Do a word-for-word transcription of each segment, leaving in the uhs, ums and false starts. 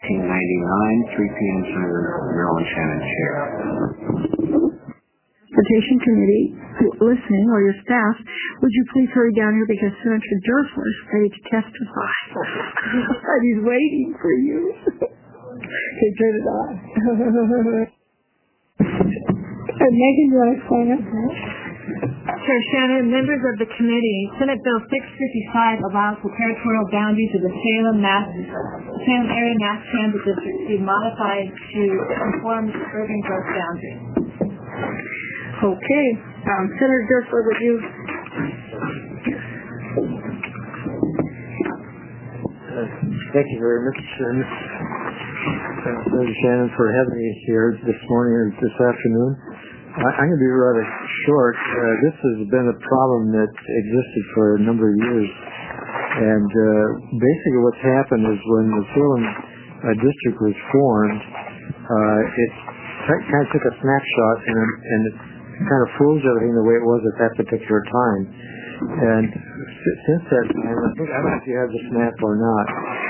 nineteen ninety-nine, three P M Senator Marilyn Shannon, Chair. Transportation Committee listening, or your staff, would you please hurry down here because Senator Dierfler is ready to testify. And he's waiting for you. Okay, turn it on. And Megan, do you want to explain it? Chair Shannon, members of the committee, Senate Bill six fifty-five allows the territorial boundaries of the Salem, Mass, Salem Area Mass Transit District to be modified to conform to urban growth boundaries. Okay. Um, Senator Dierfler, would you? Uh, thank you very much, uh, Senator Shannon, for having me here this morning or this afternoon. I, I'm going to be rather short. Uh, this has been a problem that existed for a number of years. And uh, basically what's happened is when the Salem uh, district was formed, uh, it kind of took a snapshot and, and it kind of froze everything the way it was at that particular time. And since that time, I think, I don't know if you have the map or not.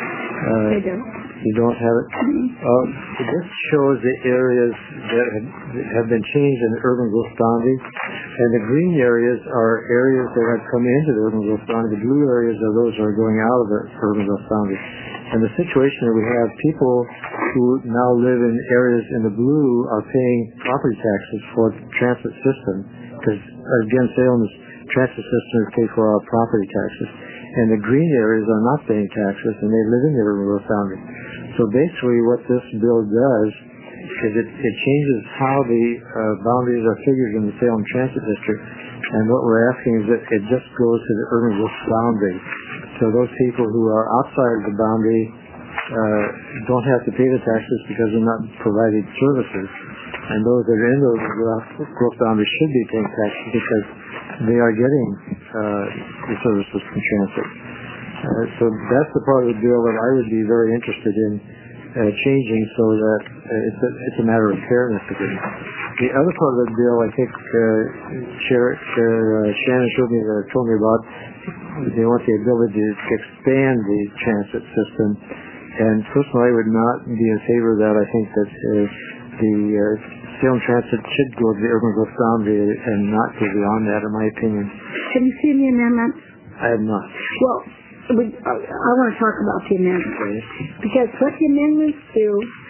Uh, I do. You don't have it? Uh, this shows the areas that have, that have been changed in the urban growth boundary. And the green areas are areas that have come into the urban growth boundary. The blue areas are those that are going out of the urban growth boundary. And the situation that we have, people who now live in areas in the blue are paying property taxes for the transit system. Because, again, Salem's transit system is paid for our property taxes. And the green areas are not paying taxes, and they live in the urban growth boundary. So basically what this bill does is it, it changes how the uh, boundaries are figured in the Salem Transit District. And what we're asking is that it just goes to the urban growth boundary. So those people who are outside of the boundary uh, don't have to pay the taxes because they're not providing services. And those that are in the urban growth boundary should be paying taxes because they are getting uh, the services from transit. Uh, so that's the part of the bill that I would be very interested in uh, changing so that uh, it's, a, it's a matter of fairness again. The other part of the bill, I think uh, Chair, Chair uh, Shannon showed me, uh, told me about, they want the ability to expand the transit system. And personally, I would not be in favor of that. I think that uh, the uh, Salem Transit should go to the urban growth boundary and not go beyond that, in my opinion. Have you seen the amendments? I have not. Well, we, I, I want to talk about the amendments. Okay. Because what the amendments do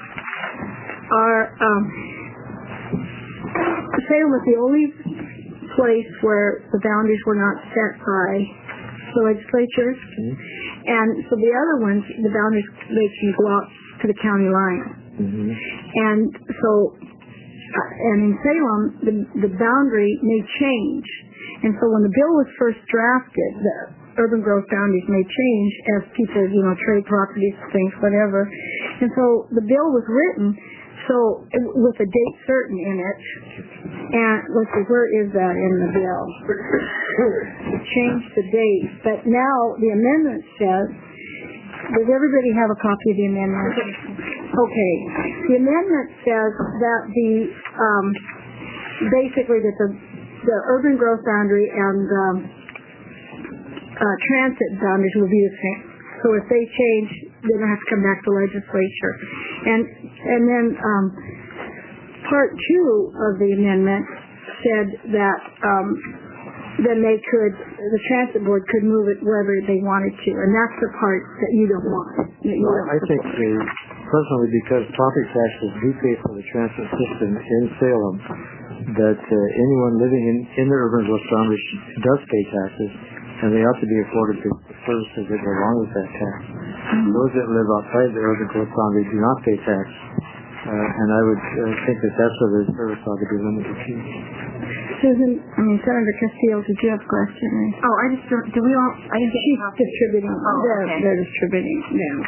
are, um, Salem was the only place where the boundaries were not set by the legislature. Mm-hmm. And so the other ones, the boundaries, they can go out to the county line. Mm-hmm. And so, uh, and in Salem, the, the boundary may change. And so when the bill was first drafted, the urban growth boundaries may change as people, you know, trade properties, things, whatever. And so the bill was written so with a date certain in it. And let's see, where is that in the bill? It changed the date. But now the amendment says, does everybody have a copy of the amendment? Okay. The amendment says that the, um, basically that the, the urban growth boundary and um, uh, transit boundaries will be the same. So if they change, they don't have to come back to legislature. And and then um, part two of the amendment said that um, then they could, the transit board could move it wherever they wanted to, and that's the part that you don't want. That you well, don't I think uh, personally, because property taxes do pay for the transit system in Salem, that uh, anyone living in, in the urban growth boundary does pay taxes, and they ought to be afforded the services that go along with that tax. Mm-hmm. Those that live outside the urban growth boundary do not pay tax, uh, and I would uh, think that that's where the service ought to be limited to. Susan, I mean, Senator Castillo, did you have a question? Oh, I just, do we all, I didn't She's distributing, oh, they're, okay. they're distributing now.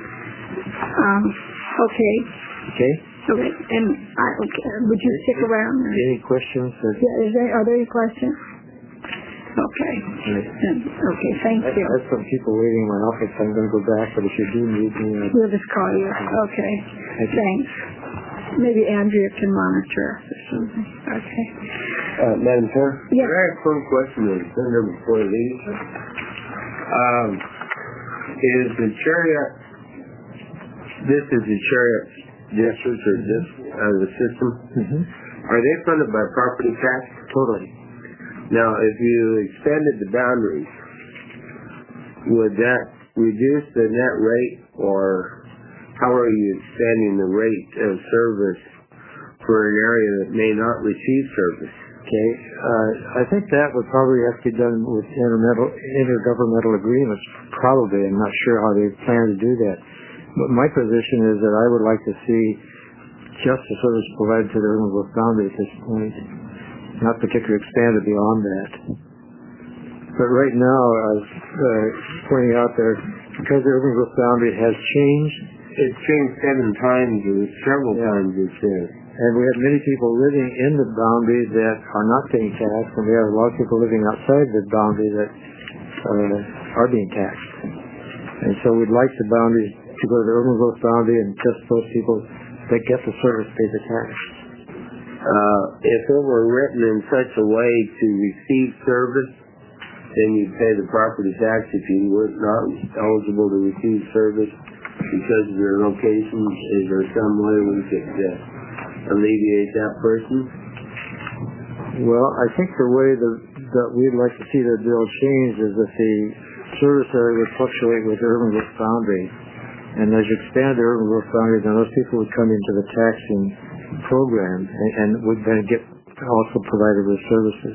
Um, okay. Okay. Okay, and I, okay, would you stick around? Or? Any questions? That Yeah, is there, are there any questions? Okay. Yes. Okay, thank I, you. I have some people waiting in my office. I'm going to go back, but if you do need me... Uh, we'll just call you. Okay, thanks. Maybe Andrea can monitor us or something. Okay. Uh, Madam Chair? Yes. Can I ask one question to the Senator before he leaves? Um, is the chariot this is the Chariot district or this uh, the system. Mm-hmm. Are they funded by property tax? Totally. Now, if you expanded the boundaries, would that reduce the net rate, or how are you expanding the rate of service for an area that may not receive service? Okay. Uh, I think that would probably have to be done with intermetal- intergovernmental agreements. Probably. I'm not sure how they plan to do that. But my position is that I would like to see just the service provided to the urban growth boundary at this point, not particularly expanded beyond that. But right now, as uh, pointing out there, because the urban growth boundary has changed, It's changed seven times or several Yeah. times, it says. and we have many people living in the boundary that are not paying tax, and we have a lot of people living outside the boundary that uh, are being taxed. And so we'd like the boundaries to go to the urban growth boundary, and just those people that get the service pay the tax. Uh, if it were written in such a way to receive service, then you'd pay the property tax. If you were not eligible to receive service because of your location, is there some way we could uh, alleviate that person? Well, I think the way the, that we'd like to see the bill changed is that the service area would fluctuate with the urban growth boundary. And as you expand the urban growth boundary, then those people would come into the taxing program and, and would then get also provided with services.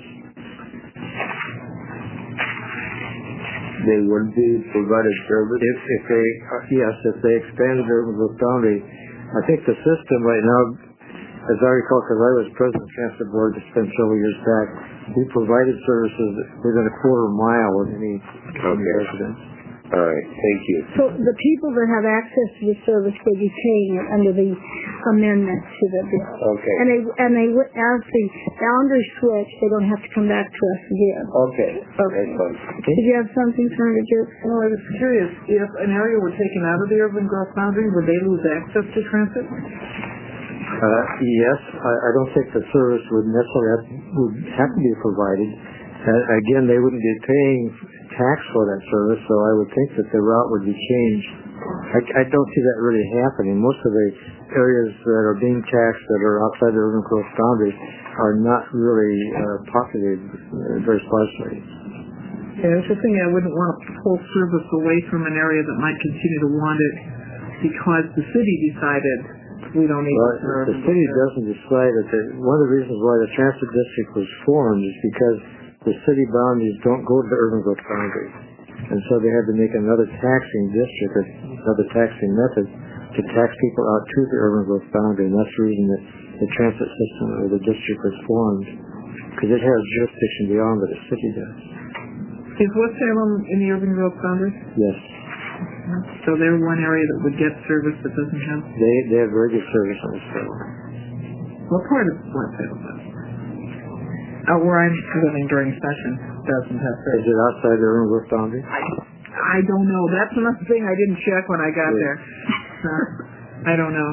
They would be provided service? If, if they, uh, yes, if they expanded the urban growth boundary, I think the system right now, as I recall, because I was president of the Transit Board to spend several years back, we provided services within a quarter mile of any, any Okay. residence. All right, thank you. So the people that have access to the service will be paying it under the amendment to the bill. Okay. And they, and they, would- as the boundary switch, they don't have to come back to us again. Okay. Okay. That's fine. Did you have something, Senator Jukes? Well, I was curious, if an area were taken out of the urban growth boundary, would they lose access to transit? Uh, yes, I, I don't think the service would necessarily have, would have to be provided. Uh, again, they wouldn't be paying tax for that service, so I would think that the route would be changed. I, I don't see that really happening. Most of the areas that are being taxed that are outside the urban growth boundary are not really uh, populated uh, very sparsely. Yeah, it's just thinking I wouldn't want to pull service away from an area that might continue to want it because the city decided we don't need Well, it. for the urban city growth. doesn't decide that. The, one of the reasons why the transit district was formed is because the city boundaries don't go to the urban growth boundary. And so they had to make another taxing district, another taxing method to tax people out to the urban growth boundary. And that's the reason that the transit system or the district was formed, because it has jurisdiction beyond what the city does. Is West Salem in the urban growth boundary? Yes. So they're one area that would get service that doesn't have... They, they have very good service on this bill. What part of West Salem does? Oh, where I'm living during session doesn't have Is service. it outside the urban growth boundary? I don't know. That's another thing I didn't check when I got Yeah. there. So, I don't know.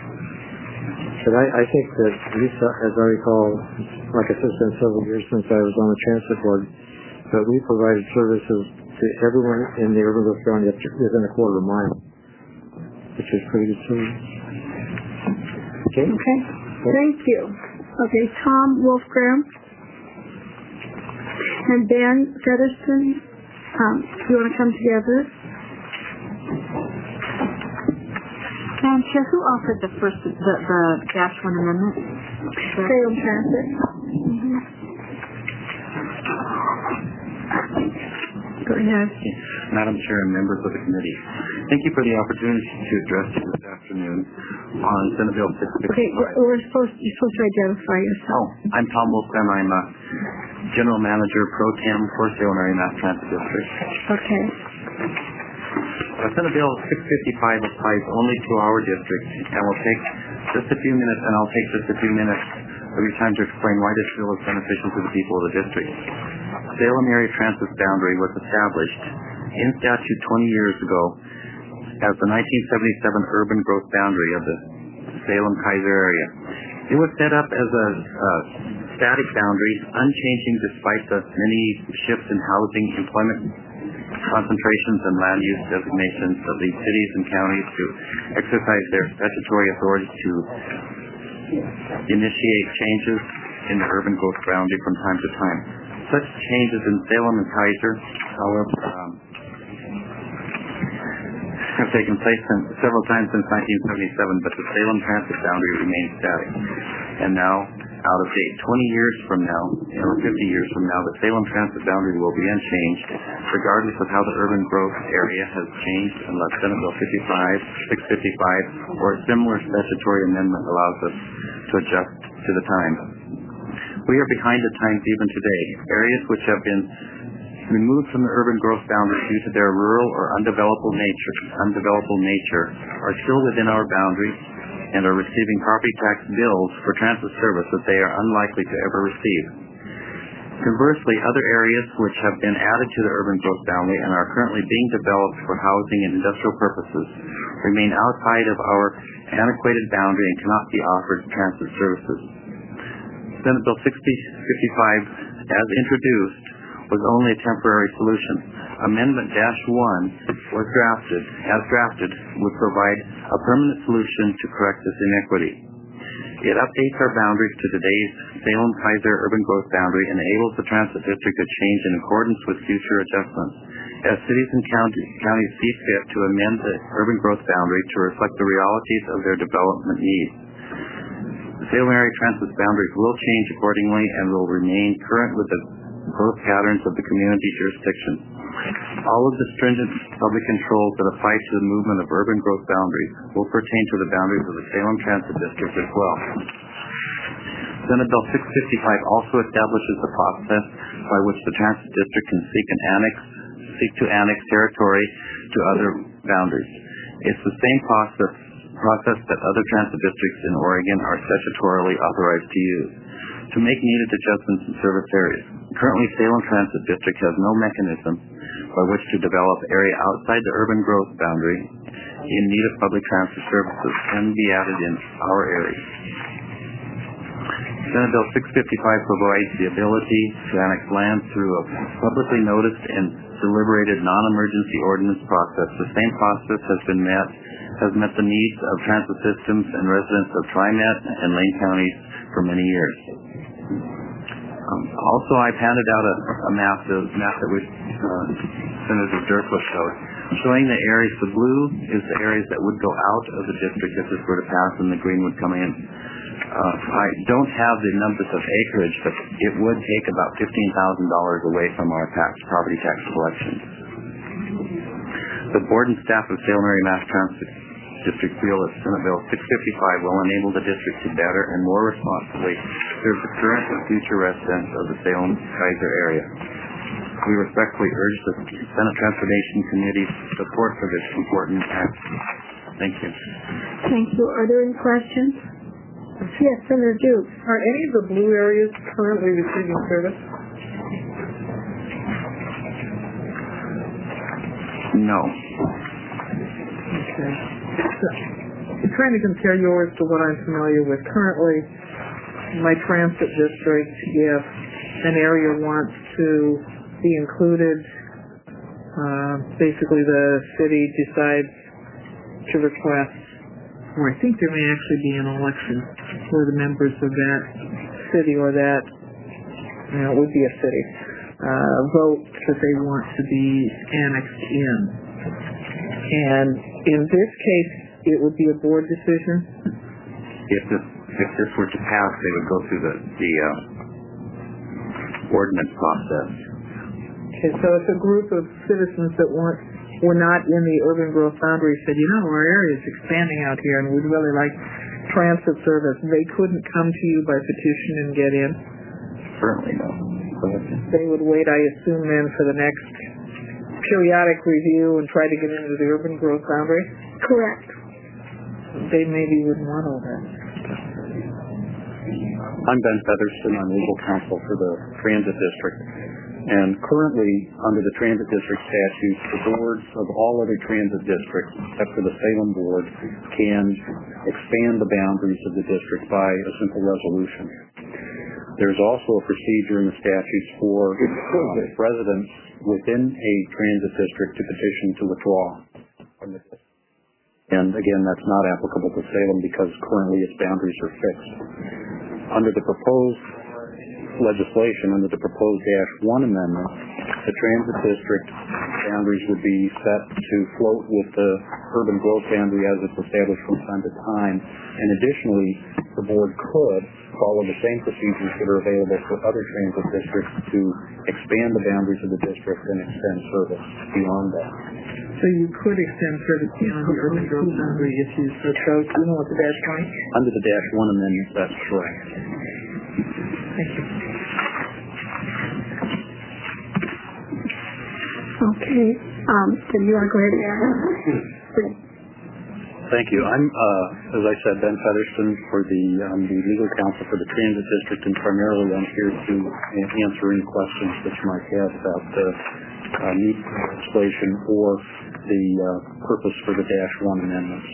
But I, I think that, at least as I recall, like I said, it's been several years since I was on the transit board, but we provided services to everyone in the urban growth boundary up to within a quarter of a mile, which is pretty good service. Okay? Okay, thank you. Okay, Tom Wolfgram and Ben Featherston, um, do you want to come together? Madam Chair, who offered the first, the, the dash one amendment? Salem Transit. Go ahead. Madam Chair and members of the committee, thank you for the opportunity to address you this afternoon on Senate Bill six Okay, fifty-five. we're supposed, you're supposed to identify yourself. Oh, I'm Tom Wolfram. I'm a General Manager Pro Tem for Salem Area Mass Transit District. Okay. Uh, Senate Bill six fifty-five applies only to our district and will take just a few minutes, and I'll take just a few minutes of your time to explain why this bill is beneficial to the people of the district. Salem Area Transit Boundary was established in statute twenty years ago as the nineteen seventy-seven urban growth boundary of the Salem-Kaiser area. It was set up as a, a static boundary, unchanging despite the many shifts in housing, employment concentrations and land use designations that lead cities and counties to exercise their statutory authority to initiate changes in the urban growth boundary from time to time. Such changes in Salem and Kaiser, however, um, have taken place since, several times since nineteen seventy-seven, but the Salem transit boundary remains static. And now, out of date, twenty years from now, or fifty years from now, the Salem transit boundary will be unchanged, regardless of how the urban growth area has changed, unless Senate Bill fifty-five, six fifty-five, or a similar statutory amendment allows us to adjust to the times. We are behind the times even today. Areas which have been removed from the urban growth boundary due to their rural or undevelopable nature, undevelopable nature are still within our boundaries and are receiving property tax bills for transit service that they are unlikely to ever receive. Conversely, other areas which have been added to the urban growth boundary and are currently being developed for housing and industrial purposes remain outside of our antiquated boundary and cannot be offered transit services. Senate Bill sixty fifty-five, as introduced, was only a temporary solution. Amendment dash one was drafted, as drafted, would provide a permanent solution to correct this inequity. It updates our boundaries to today's Salem-Kaiser urban growth boundary and enables the transit district to change in accordance with future adjustments. As cities and county, counties see fit to amend the urban growth boundary to reflect the realities of their development needs. The Salem area transit boundaries will change accordingly and will remain current with the growth patterns of the community jurisdiction. All of the stringent public controls that apply to the movement of urban growth boundaries will pertain to the boundaries of the Salem Transit District as well. Senate Bill six fifty-five also establishes the process by which the Transit District can seek an annex, seek to annex territory to other boundaries. It's the same process process that other transit districts in Oregon are statutorily authorized to use to make needed adjustments in service areas. Currently, Salem Transit District has no mechanism by which to develop area outside the urban growth boundary in need of public transit services can be added in our area. Senate Bill six fifty-five provides the ability to annex land through a publicly noticed and deliberated non-emergency ordinance process. The same process has been met, has met the needs of transit systems and residents of TriMet and Lane counties for many years. Um, also, I've handed out a, a map, the map that we, uh, Senator Durkle showed, showing the areas. The blue is the areas that would go out of the district if this were to pass, and the green would come in. Uh, I don't have the numbers of acreage, but it would take about fifteen thousand dollars away from our tax, property tax collections. The board and staff of Salem Area Mass Transit District feel that Senate Bill six fifty-five will enable the district to better and more responsibly serve the current and future residents of the Salem-Kaiser area. We respectfully urge the Senate Transportation Committee's support for this important act. Thank you. Thank you. Are there any questions? Yes, Senator Duke. Are any of the blue areas currently receiving service? No. Okay. I'm trying to compare yours to what I'm familiar with. Currently, my transit district, if an area wants to be included, uh, basically the city decides to request, or I think there may actually be an election for the members of that city or that, you know, it would be a city, uh, vote that they want to be annexed in. And in this case, it would be a board decision? If this, if this were to pass, they would go through the, the uh, ordinance process. Okay, so if a group of citizens that weren't, were not in the urban growth boundary said, you know, our area is expanding out here and we'd really like transit service, they couldn't come to you by petition and get in? Certainly no. They would wait, I assume, then for the next periodic review and try to get into the urban growth boundary? Correct. They maybe wouldn't want all that. I'm Ben Featherston. I'm legal counsel for the Transit District. And currently, under the Transit District statutes, the boards of all other transit districts, except for the Salem Board, can expand the boundaries of the district by a simple resolution. There's also a procedure in the statutes for uh, residents within a transit district to petition to withdraw from the district. And again, that's not applicable to Salem because currently its boundaries are fixed. Under the proposed legislation, under the proposed Dash one amendment, the transit district boundaries would be set to float with the urban growth boundary as it's established from time to time. And additionally, the board could follow the same procedures that are available for other transit districts to expand the boundaries of the district and extend service beyond that. So you could extend service beyond the urban growth boundary if you so chose, even with the dash one? Under the Dash one amendment, that's correct. Thank you. Okay. Um, so you want to go ahead and ask? Thank you. I'm, uh, as I said, Ben Featherston for the, um, the legal counsel for the transit district, and primarily I'm here to answer any questions that you might have about the uh, need for legislation or the uh, purpose for the Dash one amendments.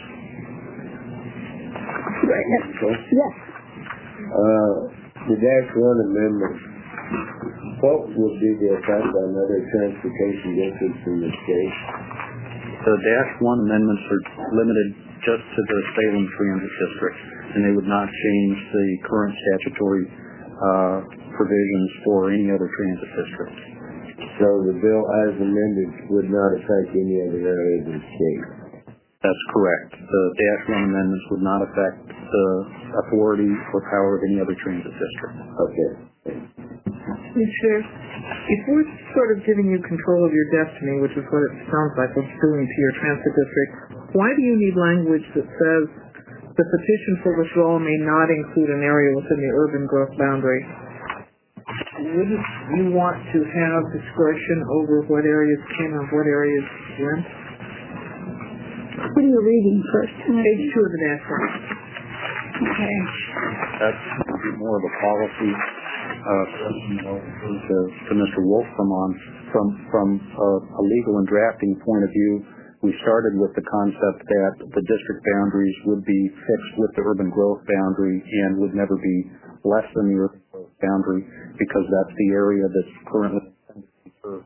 Yes. Uh, the Dash one amendment, what would be the effect on other transportation districts in the state? The Dash one amendments are limited just to the Salem Transit District, and they would not change the current statutory uh, provisions for any other transit district. So the bill as amended would not affect any other areas of the state? That's correct. The Dash one amendments would not affect the authority or power of any other transit district. Okay. Mister If we're sort of giving you control of your destiny, which is what it sounds like it's doing to your transit district, why do you need language that says the petition for withdrawal may not include an area within the urban growth boundary? Wouldn't you want to have discretion over what areas can and what areas went? What are you reading first? Page two of the national. Okay. That's more of a policy uh, question to, to Mister Wolf from on. From, from uh, a legal and drafting point of view, we started with the concept that the district boundaries would be fixed with the urban growth boundary and would never be less than the urban growth boundary because that's the area that's currently served.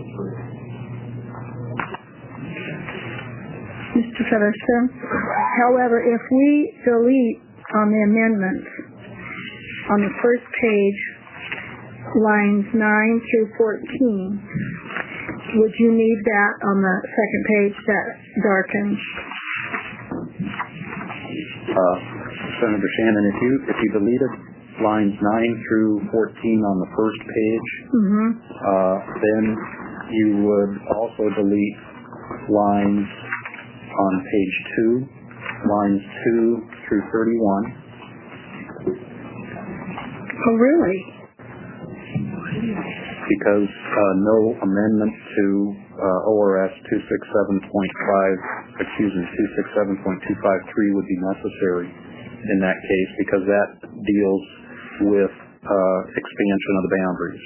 Mister Featherston, however, if we delete on the amendments on the first page lines nine through fourteen, would you need that on the second page that darkens? Uh, Senator Shannon, if you if you deleted lines nine through fourteen on the first page, mm-hmm. uh, then you would also delete lines on page two, lines two through thirty-one. Oh, really? Because uh, no amendment to uh, O R S two sixty-seven point five, excuse me, two sixty-seven point two five three would be necessary in that case because that deals with uh, expansion of the boundaries.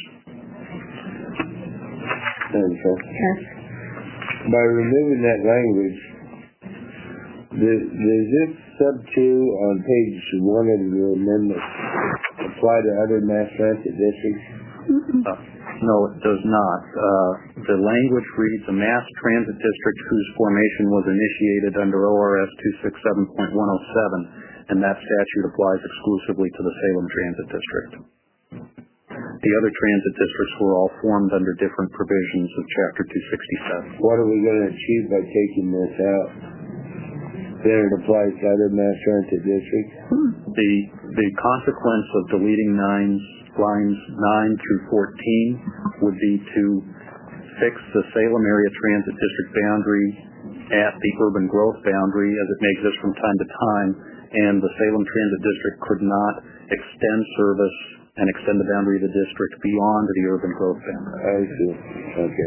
Yes. By removing that language, does, does this sub two on page one of the amendment apply to other mass transit districts? Uh, no, it does not. Uh, the language reads a mass transit district whose formation was initiated under O R S two sixty-seven point one oh seven, and that statute applies exclusively to the Salem Transit District. The other transit districts were all formed under different provisions of Chapter two sixty-seven. What are we going to achieve by taking this out? That it applies to other mass transit districts? The the consequence of deleting nines, lines nine through fourteen would be to fix the Salem Area Transit District boundary at the urban growth boundary as it may exist from time to time, and the Salem Transit District could not extend service and extend the boundary of the district beyond the urban growth boundary. I see. Okay.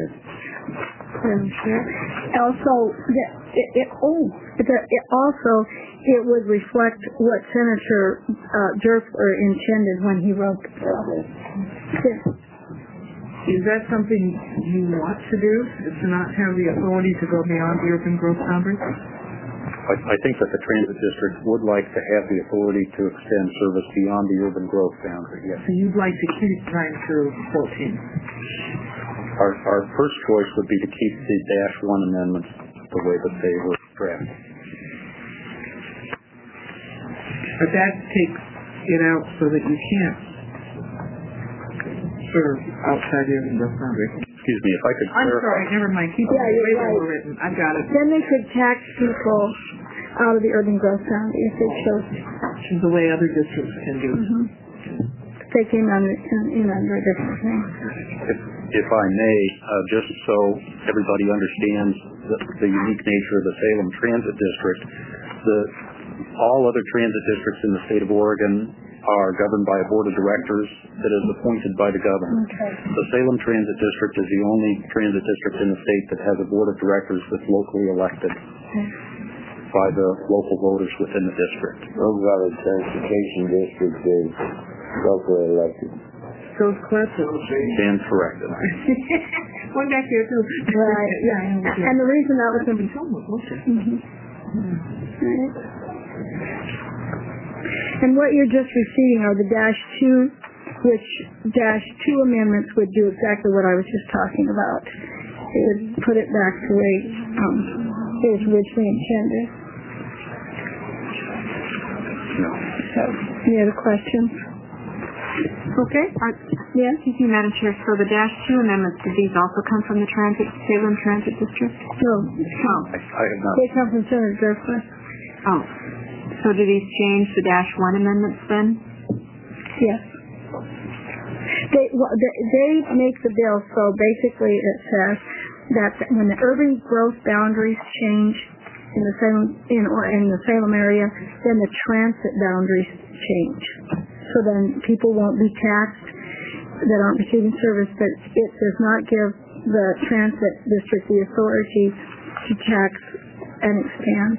Also, it, it, oh, it, it also it would reflect what Senator uh, Dierfler intended when he wrote the bill. Yes. Is that something you want to do? Is to not have the authority to go beyond the urban growth boundary? I, I think that the transit district would like to have the authority to extend service beyond the urban growth boundary, yes. So you'd like to keep nine through fourteen? Our, our first choice would be to keep the dash one amendments the way that they were drafted. But that takes it out so that you can't serve outside the urban growth boundary. Excuse me, if I could I'm clarify. sorry, never mind. Keep Yeah, it the you're way they right. were written. I've got it. Then they could tax people out of the urban growth boundary if they chose. Which is the way other districts can do. Mm-hmm. They came under, in under a different thing. If, if I may, uh, just so everybody understands the, the unique nature of the Salem Transit District, the, all other transit districts in the state of Oregon are governed by a board of directors that is appointed by the governor. Okay. The Salem Transit District is the only transit district in the state that has a board of directors that's locally elected Okay. by the local voters within the district. Rhode Valley Transportation District is locally elected. So it's classic. Stand corrected. One back there too. Right, yeah. And the reason that was I've in been told, okay. Mm-hmm. Right. And what you're just receiving are the dash two, which dash two amendments would do exactly what I was just talking about. It would put it back to the way um, it was originally intended. No. So, any other questions? Okay. Are, Yeah. Thank you, Madam Chair. So the dash two amendments, did these also come from the transit, Salem Transit District? No. Oh. I, I have not. They come from Senator Durfler. Oh. So do these change the dash one amendments then? Yes. They, well, they they make the bill so basically it says that when the urban growth boundaries change in the Salem in or in the Salem area, then the transit boundaries change. So then people won't be taxed that aren't receiving service, but it does not give the transit district the authority to tax and expand.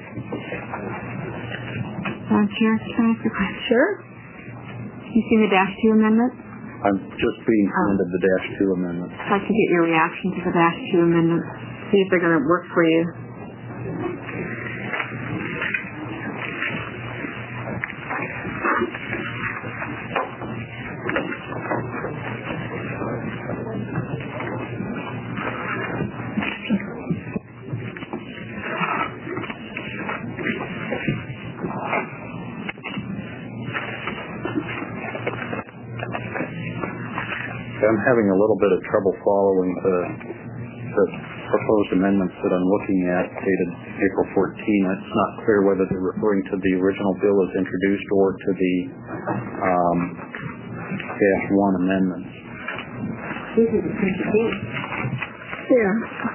Madam Chair, can I ask a question? Sure. You see the dash two amendment? I'm just being handed the dash two amendment. I'd like to get your reaction to the dash two amendment. See if they're going to work for you. I'm having a little bit of trouble following the, the proposed amendments that I'm looking at, dated April fourteenth. It's not clear whether they're referring to the original bill as introduced or to the um, dash one amendments. Yeah.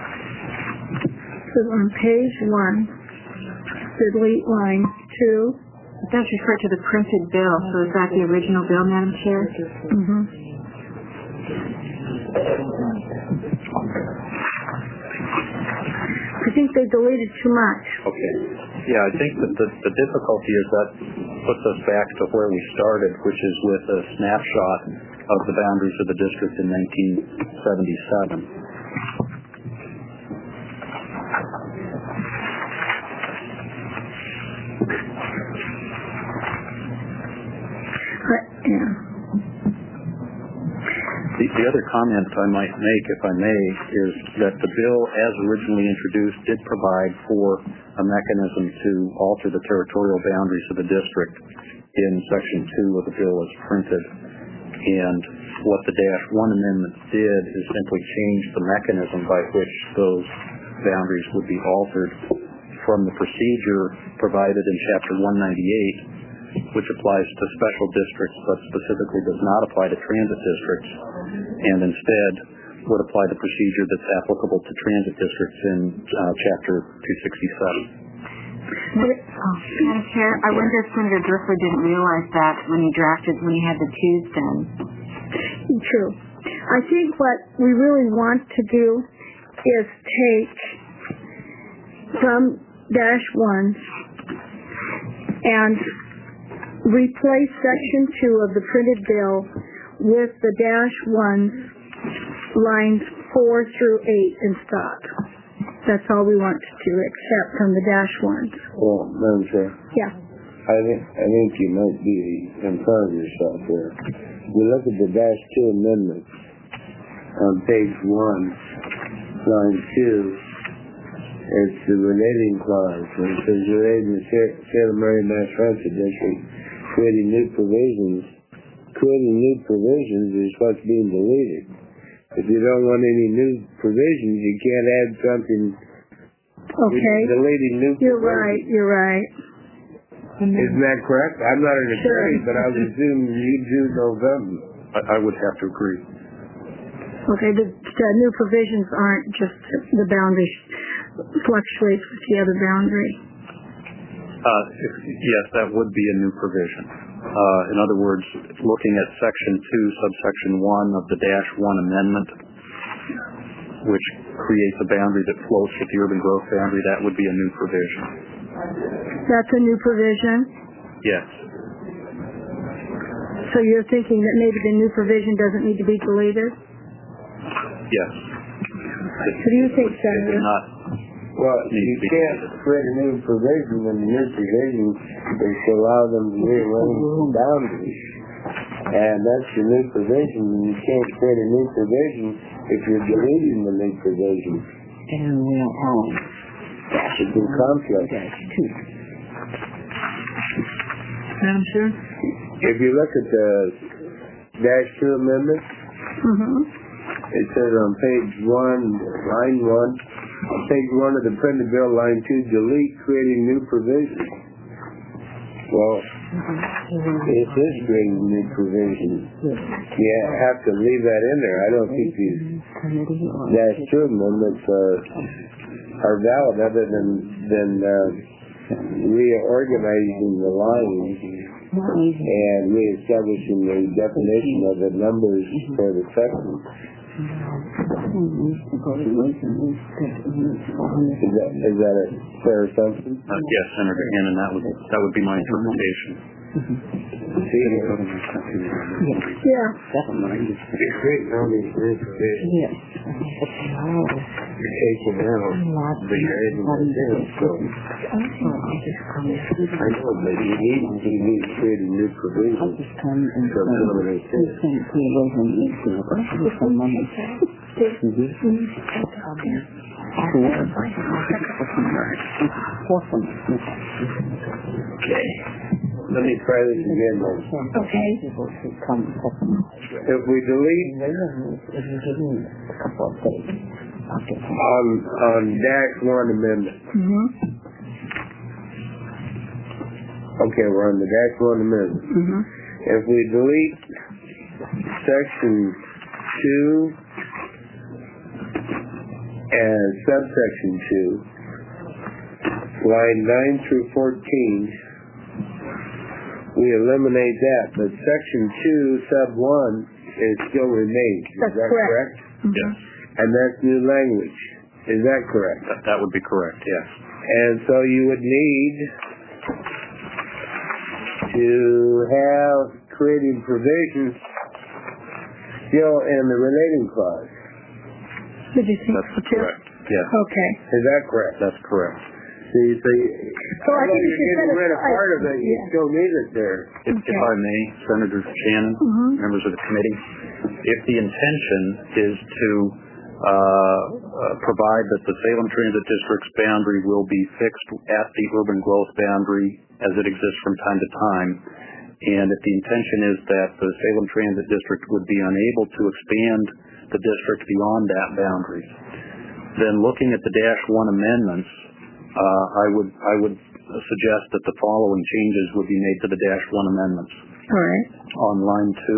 So on page one, delete line two. It does refer to the printed bill, so is that the original bill, Madam Chair? Mm-hmm. I think they deleted too much. Okay. Yeah, I think that the, the difficulty is that puts us back to where we started, which is with a snapshot of the boundaries of the district in nineteen seventy-seven. But, yeah. The, the other comment I might make, if I may, is that the bill as originally introduced did provide for a mechanism to alter the territorial boundaries of the district in section two of the bill as printed. And what the dash one amendment did is simply change the mechanism by which those boundaries would be altered from the procedure provided in chapter one ninety-eight, which applies to special districts but specifically does not apply to transit districts, and instead would apply the procedure that's applicable to transit districts in uh, chapter two sixty-seven. Oh, Madam Chair, I wonder if Senator Durfler didn't realize that when he drafted, when he had the twos done. True. I think what we really want to do is take from dash one and replace section two of the printed bill with the dash ones, lines four through eight in stock. That's all we want to do, except from the dash ones. Well, Madam Chair, Yeah. I think, I think you might be in front of yourself there. You look at the dash two amendments, on page one, line two, it's the relating clause. When it says relating to Sa- Salem Area Mass Transit District, creating new provisions, creating new provisions is what's being deleted. If you don't want any new provisions, you can't add something. Okay. Deleting new You're provisions. right, you're right. Isn't that correct? I'm not an attorney, but I would assume you do know them. I, I would have to agree. Okay, the, the new provisions aren't just the boundary fluctuates with the other boundary. Uh, if- yes, that would be a new provision. Uh, in other words, looking at section two, subsection one of the dash one amendment, which creates a boundary that floats with the urban growth boundary, that would be a new provision. That's a new provision? Yes. So you're thinking that maybe the new provision doesn't need to be deleted? Yes. What do you think, It Senator? does not. Well, you can't create a new provision when the new provision is to allow them to rearrange boundaries. And that's the new provision, and you can't create a new provision if you're deleting the new provision. And we're on It's in conflict. dash two. Madam Chair? If you look at the dash two amendment, Mm-hmm. it says on page one, line one, on page one of the printed bill, line two, delete creating new provisions. Well, it is creating new provisions. You have to leave that in there. I don't think these dash two amendments are, are valid other than, than uh, reorganizing the lines and reestablishing the definition of the numbers for the sections. Is that, is that a fair assumption? Uh, yes, Senator Hannon, that would that would be my interpretation. See, Yeah. you're creating all these new provisions. Yes. You're taking out, but you're adding them in. So, I know, but you need, you need to create a new provision. So, so they say. Okay. Let me try this again then. Okay. If we delete on, on dash one amendment. Mm-hmm. Okay, we're on the dash one amendment. Mm-hmm. If we delete section two and subsection two, line nine through fourteen, we eliminate that, but section two, sub one, is still remains. Is That's that correct. correct? Mm-hmm. Yes. And that's new language. Is that correct? That, that would be correct, yes. And so you would need to have creating provisions still in the relating clause. Did you think That's so too? correct. Yes. Okay. Is that correct? That's correct. See, so you, So I think you you're should getting set rid of aside- part of it, you yeah. still need it there. If, Okay. if I may, Senator Shannon, Mhm. members of the committee, if the intention is to uh, uh, provide that the Salem Transit District's boundary will be fixed at the urban growth boundary as it exists from time to time, and if the intention is that the Salem Transit District would be unable to expand the district beyond that boundary, then looking at the dash one amendments, uh, I would I would suggest that the following changes would be made to the dash one amendments. All right. On line two,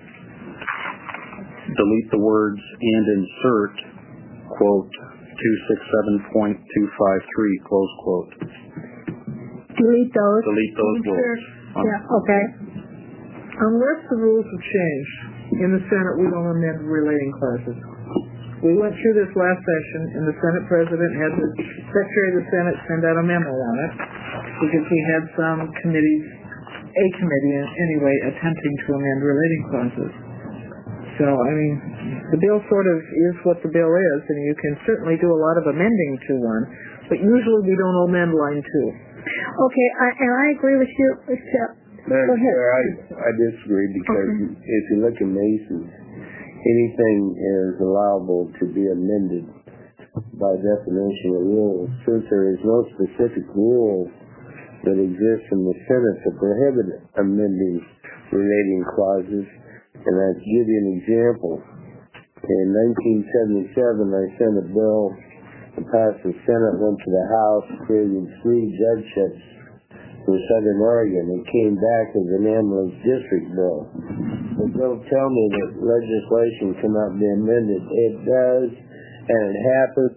delete the words and insert, quote, two sixty-seven point two five three, close quote. Delete those. Delete those Sure. words. On- Yeah, okay. Unless the rules have changed, in the Senate, we don't amend relating clauses. We went through this last session, and the Senate President had the Secretary of the Senate send out a memo on it, because we had some committees, a committee anyway, attempting to amend relating clauses. So, I mean, the bill sort of is what the bill is, and you can certainly do a lot of amending to one, but usually we don't amend line two. Okay, I, and I agree with you, except, Madam go ahead. Chair, I, I disagree because Okay. if you look at Mason's, anything is allowable to be amended by definition of rules. Since there is no specific rule that exists in the Senate to prohibit amending relating clauses, and I'll give you an example. In nineteen seventy-seven, I sent a bill that passed the Senate, went to the House, creating three judgeships for Southern Oregon. It came back as an ambulance district bill. But don't tell me that legislation cannot be amended. It does, and it happens.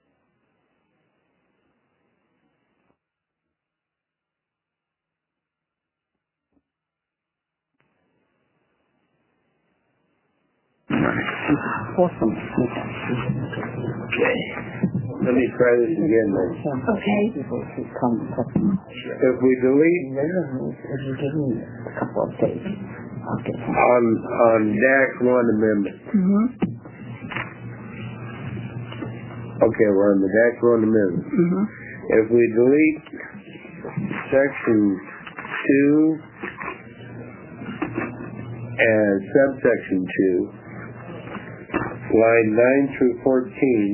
Awesome. Okay. Let me try this again then. Okay. If we delete a couple of days. Okay. on on dash one amendment. Mm-hmm. Okay, we're on the dash one amendment. Mm-hmm. If we delete section two and subsection two, line nine through fourteen,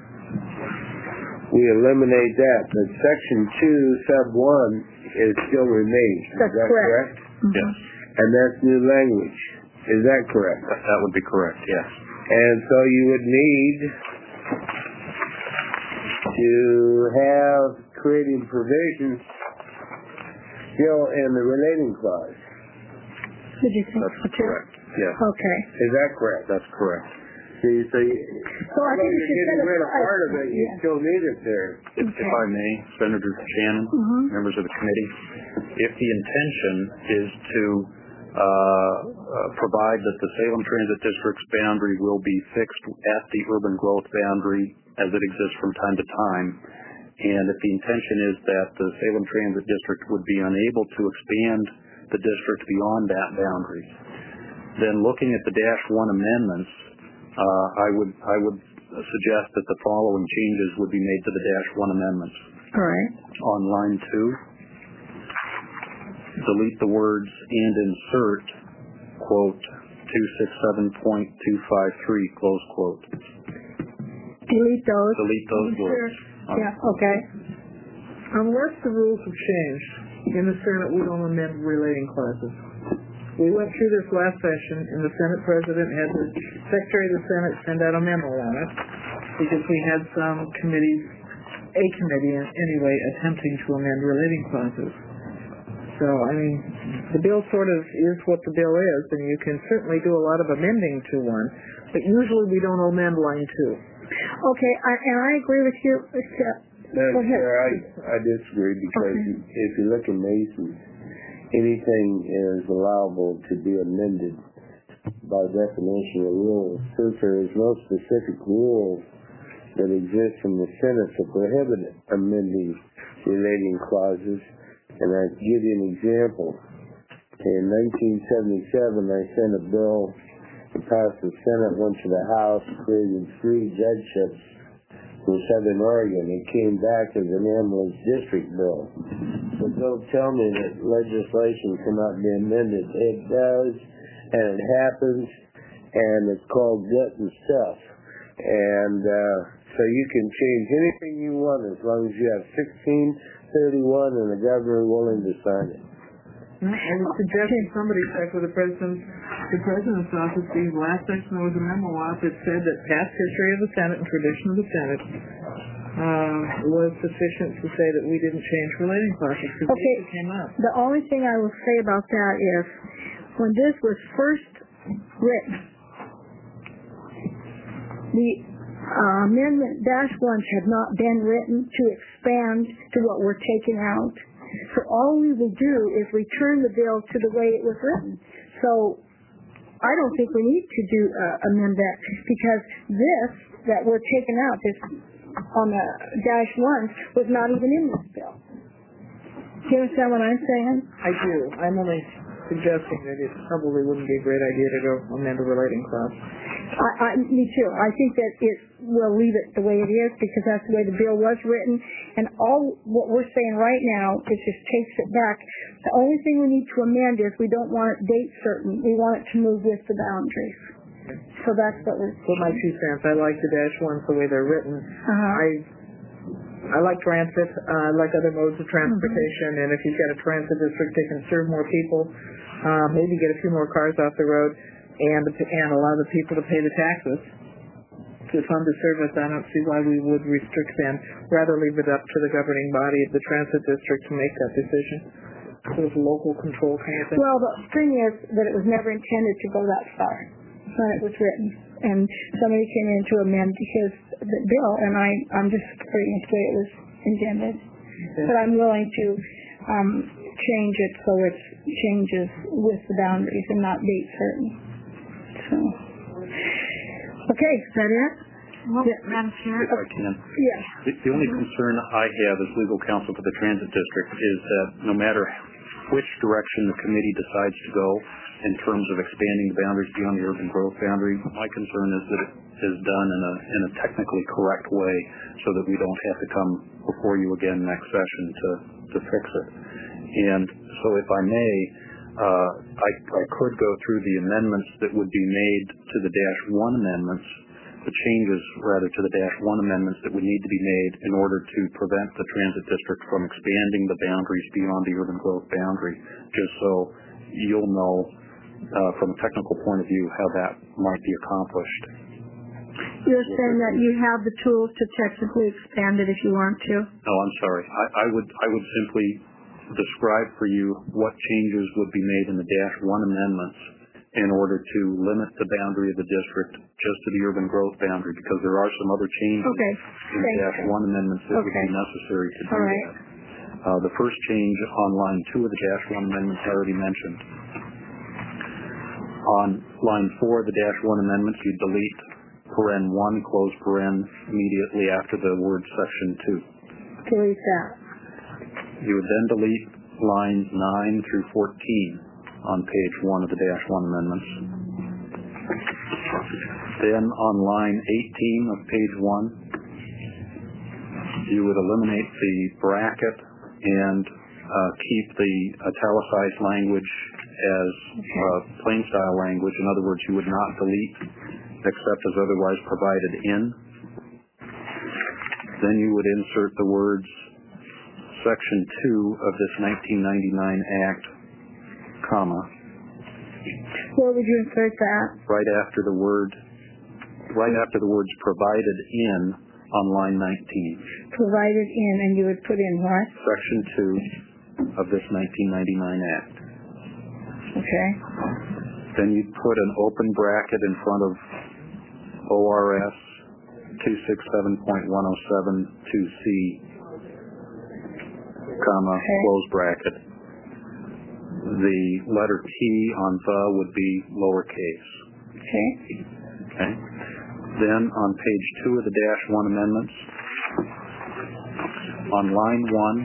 we eliminate that, but section two, sub one, is still remains. Is That's that correct. correct? Mm-hmm. Yes. And that's new language. Is that correct? That, that would be correct, yes. And so you would need to have creating provisions still in the relating clause. Did you say That's so too? correct, yes. Okay. Is that correct? That's correct. See, so you, So I think although we you're should getting set rid of aside- part of it, you yeah. still need it there. If, if I may, Senator Shannon, Mhm. members of the committee, if the intention is to uh, uh, provide that the Salem Transit District's boundary will be fixed at the urban growth boundary as it exists from time to time, and if the intention is that the Salem Transit District would be unable to expand the district beyond that boundary, then looking at the dash one amendments, uh, I would I would suggest that the following changes would be made to the dash one amendments. All right. On line two, delete the words and insert, quote, two sixty-seven point two five three, close quote. Delete those. Delete those words. Yeah, okay. Unless the rules have changed, in the Senate we don't amend relating clauses. We went through this last session, and the Senate President had the Secretary of the Senate send out a memo on it, because we had some committees, a committee anyway, attempting to amend relating clauses. So, I mean, the bill sort of is what the bill is, and you can certainly do a lot of amending to one, but usually we don't amend line two. Okay, I, and I agree with you. Except, Madam go ahead. Chair, I, I disagree because Okay. if you look at Mason's, anything is allowable to be amended by definition of rules. Since there is no specific rule that exists in the Senate to prohibit amending relating clauses, and I'll give you an example. In nineteen seventy-seven, I sent a bill that passed the Senate, went to the House, creating three judgeships for Southern Oregon. It came back as an ambulance district bill. But don't tell me that legislation cannot be amended. It does, and it happens, and it's called getting stuff. And uh, so you can change anything you want as long as you have sixteen thirty-one and the governor willing to sign it. I would suggest that somebody check with the President, the President's office. The last section there was a memo out that said that past history of the Senate and tradition of the Senate uh, was sufficient to say that we didn't change relating clauses because Okay. it came up. The only thing I will say about that is, when this was first written, the uh, amendment dash ones had not been written to expand to what we're taking out. So all we will do is return the bill to the way it was written. So I don't think we need to do uh, amend that, because this that we're taking out, this on the dash ones, was not even in this bill. Do you understand what I'm saying? I do. I'm only suggesting that it probably wouldn't be a great idea to go amend a relating clause. I, I, me too. I think that it will leave it the way it is, because that's the way the bill was written. And all what we're saying right now is just takes it back. The only thing we need to amend is we don't want it date certain. We want it to move with the boundaries. So that's what we're... For my two cents, I like the dash ones the way they're written. Uh-huh. I I like transit. Uh, I like other modes of transportation. Mm-hmm. And if you've got a transit district that can serve more people, uh, maybe get a few more cars off the road, and and allow the people to pay the taxes to fund the service, I don't see why we would restrict them. Rather leave it up to the governing body of the transit district to make that decision. Sort of local control kind of thing. Well, the thing is that it was never intended to go that far when it was written. And somebody came in to amend his the bill, and I, I'm just supporting it the way it was intended. Okay. But I'm willing to um, change it so it changes with the boundaries and not date certain. So, okay, is that it? Well, yeah. Madam Chair? If I can. Yes. The, the only concern I have as legal counsel for the transit district is that no matter which direction the committee decides to go in terms of expanding the boundaries beyond the urban growth boundary, my concern is that it is done in a in a technically correct way so that we don't have to come before you again next session to, to fix it. And so if I may, uh, I, I could go through the amendments that would be made to the dash one amendments, the changes rather to the dash one amendments that would need to be made in order to prevent the transit district from expanding the boundaries beyond the urban growth boundary, just so you'll know uh, from a technical point of view how that might be accomplished. You're saying that you have the tools to technically expand it if you want to? No, I'm sorry. I, I would I would simply describe for you what changes would be made in the dash one amendments in order to limit the boundary of the district just to the urban growth boundary, because there are some other changes okay. in the dash one amendments that okay. would be necessary to do All right. that. Uh, the first change on line two of the dash one amendments I already mentioned. On line four of the dash one amendments, you delete paren one, close paren immediately after the word section two. Delete that. You would then delete lines nine through fourteen on page one of the dash one amendments. Then on line eighteen of page one, you would eliminate the bracket and uh, keep the italicized language as uh, plain style language. In other words, you would not delete except as otherwise provided in. Then you would insert the words section two of this nineteen ninety-nine Act, comma. Where would you insert that? Right after the word, right after the words provided in on line nineteen. Provided in, and you would put in what? Section two of this nineteen ninety-nine Act. Okay. Then you'd put an open bracket in front of O R S two sixty-seven point one oh seven two C, comma, okay. close bracket. The letter T on the would be lowercase. Okay. Okay. Then on page two of the dash one amendments, on line one,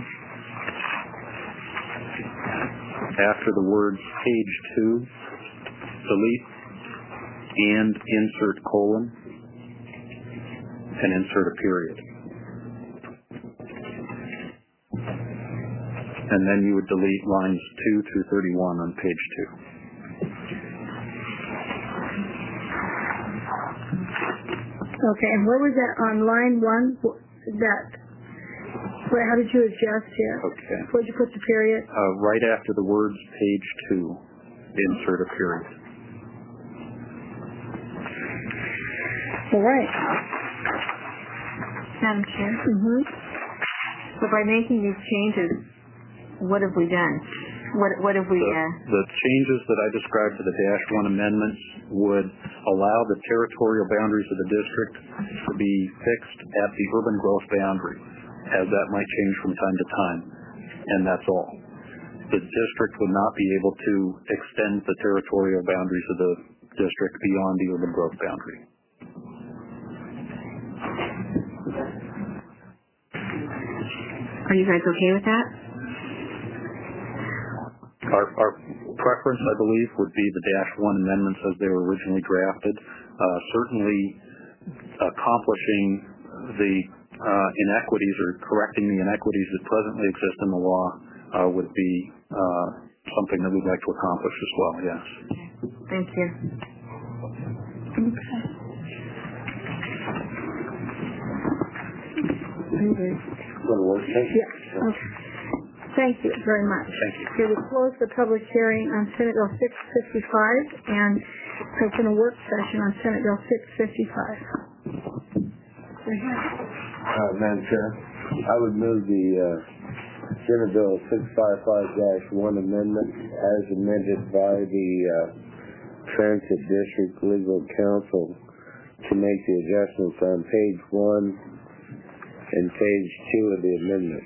after the words page two, delete and insert colon and insert a period. And then you would delete lines two through thirty-one on page two. Okay, and where was that on line one? That, where, how did you adjust here? Okay. Where did you put the period? Uh, right after the words page two, insert a period. All right. Madam Chair? Mm-hmm. So by making these changes, what have we done? What what have we... The, uh, the changes that I described to the dash one amendments would allow the territorial boundaries of the district to be fixed at the urban growth boundary, as that might change from time to time, and that's all. The district would not be able to extend the territorial boundaries of the district beyond the urban growth boundary. Are you guys okay with that? Our, our preference, I believe, would be the dash one amendments as they were originally drafted. Uh, certainly accomplishing the uh, inequities or correcting the inequities that presently exist in the law uh, would be uh, something that we'd like to accomplish as well, yes. Thank you. Okay. Okay. Yeah. Okay. Thank you very much. Thank you. Okay, we close the public hearing on Senate Bill six fifty-five and open a work session on Senate Bill six fifty-five. Uh, Madam Chair, I would move the uh, Senate Bill six fifty-five dash one amendment as amended by the uh, Transit District Legal Counsel to make the adjustments on page one and page two of the amendment.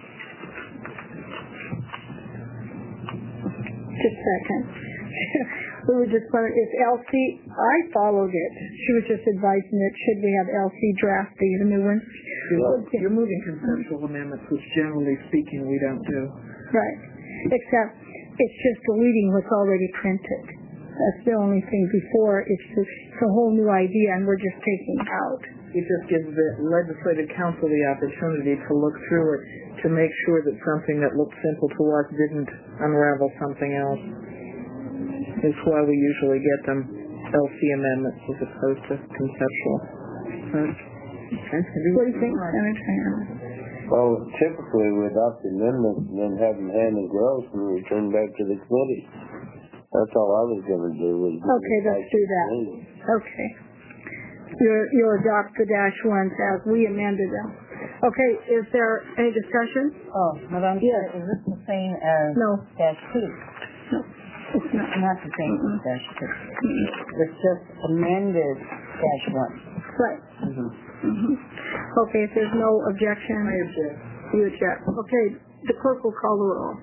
Just a second. We were just wondering if L C, I followed it. She was just advising that should we have L C draft these new ones? You're, you're moving conceptual amendments, which generally speaking we don't do. Right. Except it's just deleting what's already printed. That's the only thing. Before it's, just, it's a whole new idea and we're just taking it out. It just gives the legislative council the opportunity to look through it to make sure that something that looked simple to us didn't unravel something else. It's why we usually get them L C amendments as opposed to conceptual. But, okay. What do you think, Senator? Well, typically we adopt the amendments and then have them hand and gross and return back to the committee. That's all I was going to do. Was okay, let's do that. Okay. You'll, you'll adopt the dash ones as we amended them. Okay, is there any discussion? Oh, Madam Chair, is this the same as No. dash two? No, it's not. Not the same as dash two. It's just amended dash one. Right. Mm-hmm. Mm-hmm. Okay, if there's no objection. I object. You object. Okay, the clerk will call the roll.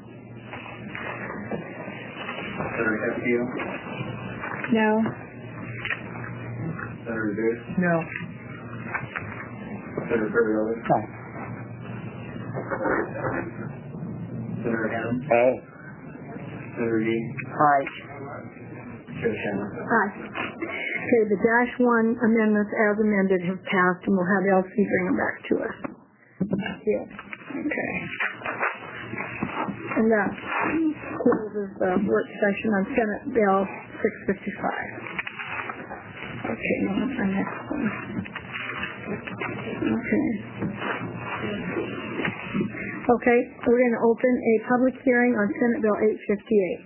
Senator Castillo? No. Senator Booth? No. Senator Ferrioli? No. Senator Hamm? Aye. Senator Yee? Aye. Chair Shannon? Aye. Okay, the dash one amendments as amended have passed and we'll have L C bring them back to us. Yeah. Okay. And that closes the work session on Senate Bill six fifty-five. Okay, now what's our next one? Okay. Okay, we're going to open a public hearing on Senate Bill eight fifty-eight.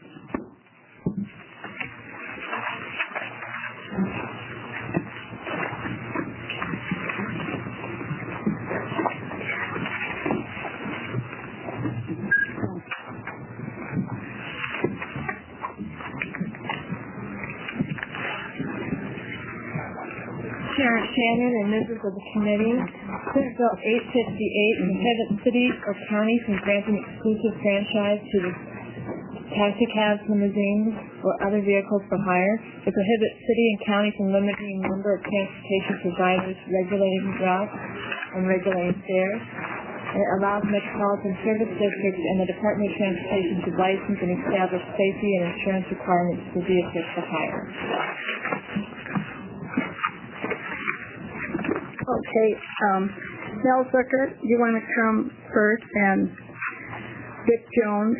Chair Shannon and members of the committee, Senate Bill eight fifty-eight prohibits cities or counties from granting exclusive franchise to the taxicabs, limousines, or other vehicles for hire. It prohibits city and county from limiting the number of transportation providers, regulating routes, and regulating fares. And it allows metropolitan service districts and the Department of Transportation to license and establish safety and insurance requirements for vehicles for hire. Okay, um, Mel Zucker, do you want to come first, and Dick Jones?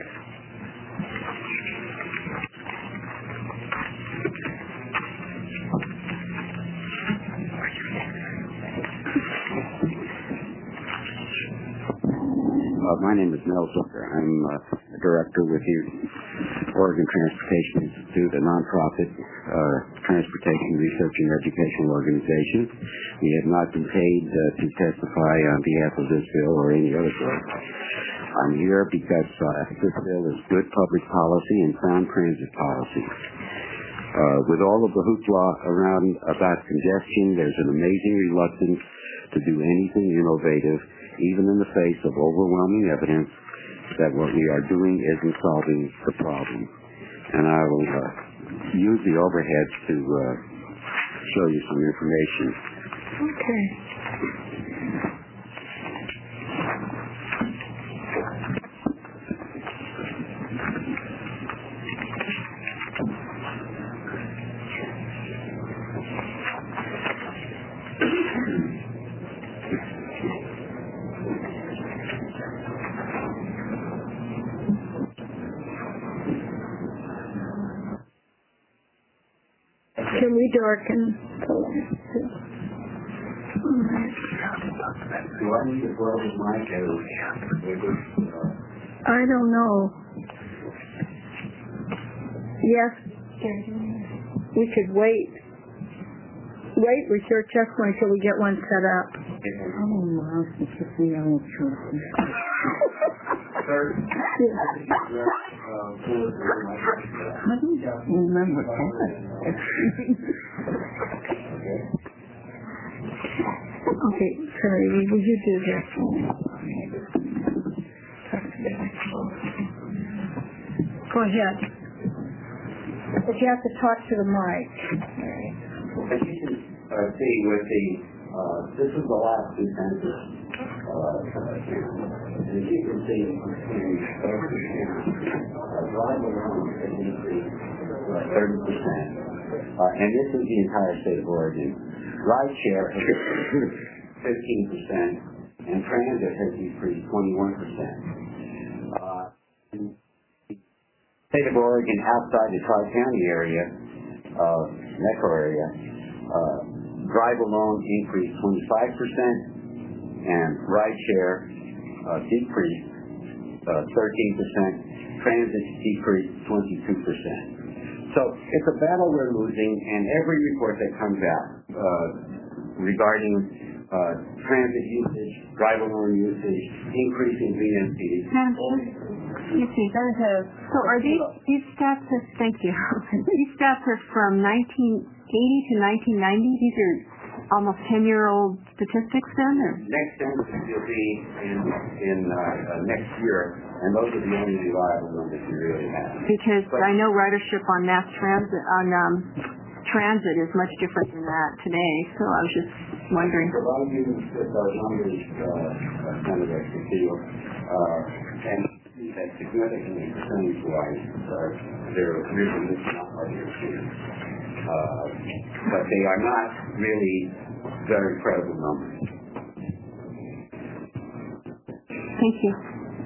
Uh, my name is Mel Zucker. I'm uh, a director with the Oregon Transportation Institute, a nonprofit uh, transportation research and educational organization. We have not been paid uh, to testify on behalf of this bill or any other bill. I'm here because uh, this bill is good public policy and sound transit policy. Uh, with all of the hoopla around about congestion, there's an amazing reluctance to do anything innovative, even in the face of overwhelming evidence that what we are doing isn't solving the problem. And I will uh, use the overheads to uh, show you some information. Okay. Okay, Can we darken the lines too? Do I need to blow his mic out? I don't know. Yes, we could wait. Wait with your check one until we get one set up. Oh, mouse, it's just the old truth. I don't remember that. Okay, Terry, will you do this? Go ahead. But you have to talk to the mic. As you can uh, see with the, uh, this is the last two census. Uh, and as you can see, in every county, uh, drive alone has increased uh, thirty percent. Uh, and this is the entire state of Oregon. Ride share has increased fifteen percent, and transit has decreased twenty-one percent. Uh, in the state of Oregon, outside the Tri-County area, uh, metro area, uh, drive alone increased twenty-five percent, and ride share uh, decreased uh, thirteen percent, transit decreased twenty-two percent. So it's a battle we're losing, and every report that comes out uh, regarding uh, transit usage, drive alone usage, increasing V M Ps. You see, that is a, so are these, these stats, are, thank you, these stats are from nineteen eighty to nineteen ninety? These are almost ten-year-old statistics then? Or? Next census will be in, in uh, uh, next year, and those are the only reliable numbers we really have. Because but, I know ridership on mass transit, on um, transit is much different than that today, so I was just wondering. A lot of you put those numbers, uh, Senator Castillo, uh, and see that significantly percentage-wise, uh, they're really missing out by your students. Uh, but they are not really very credible numbers. Thank you.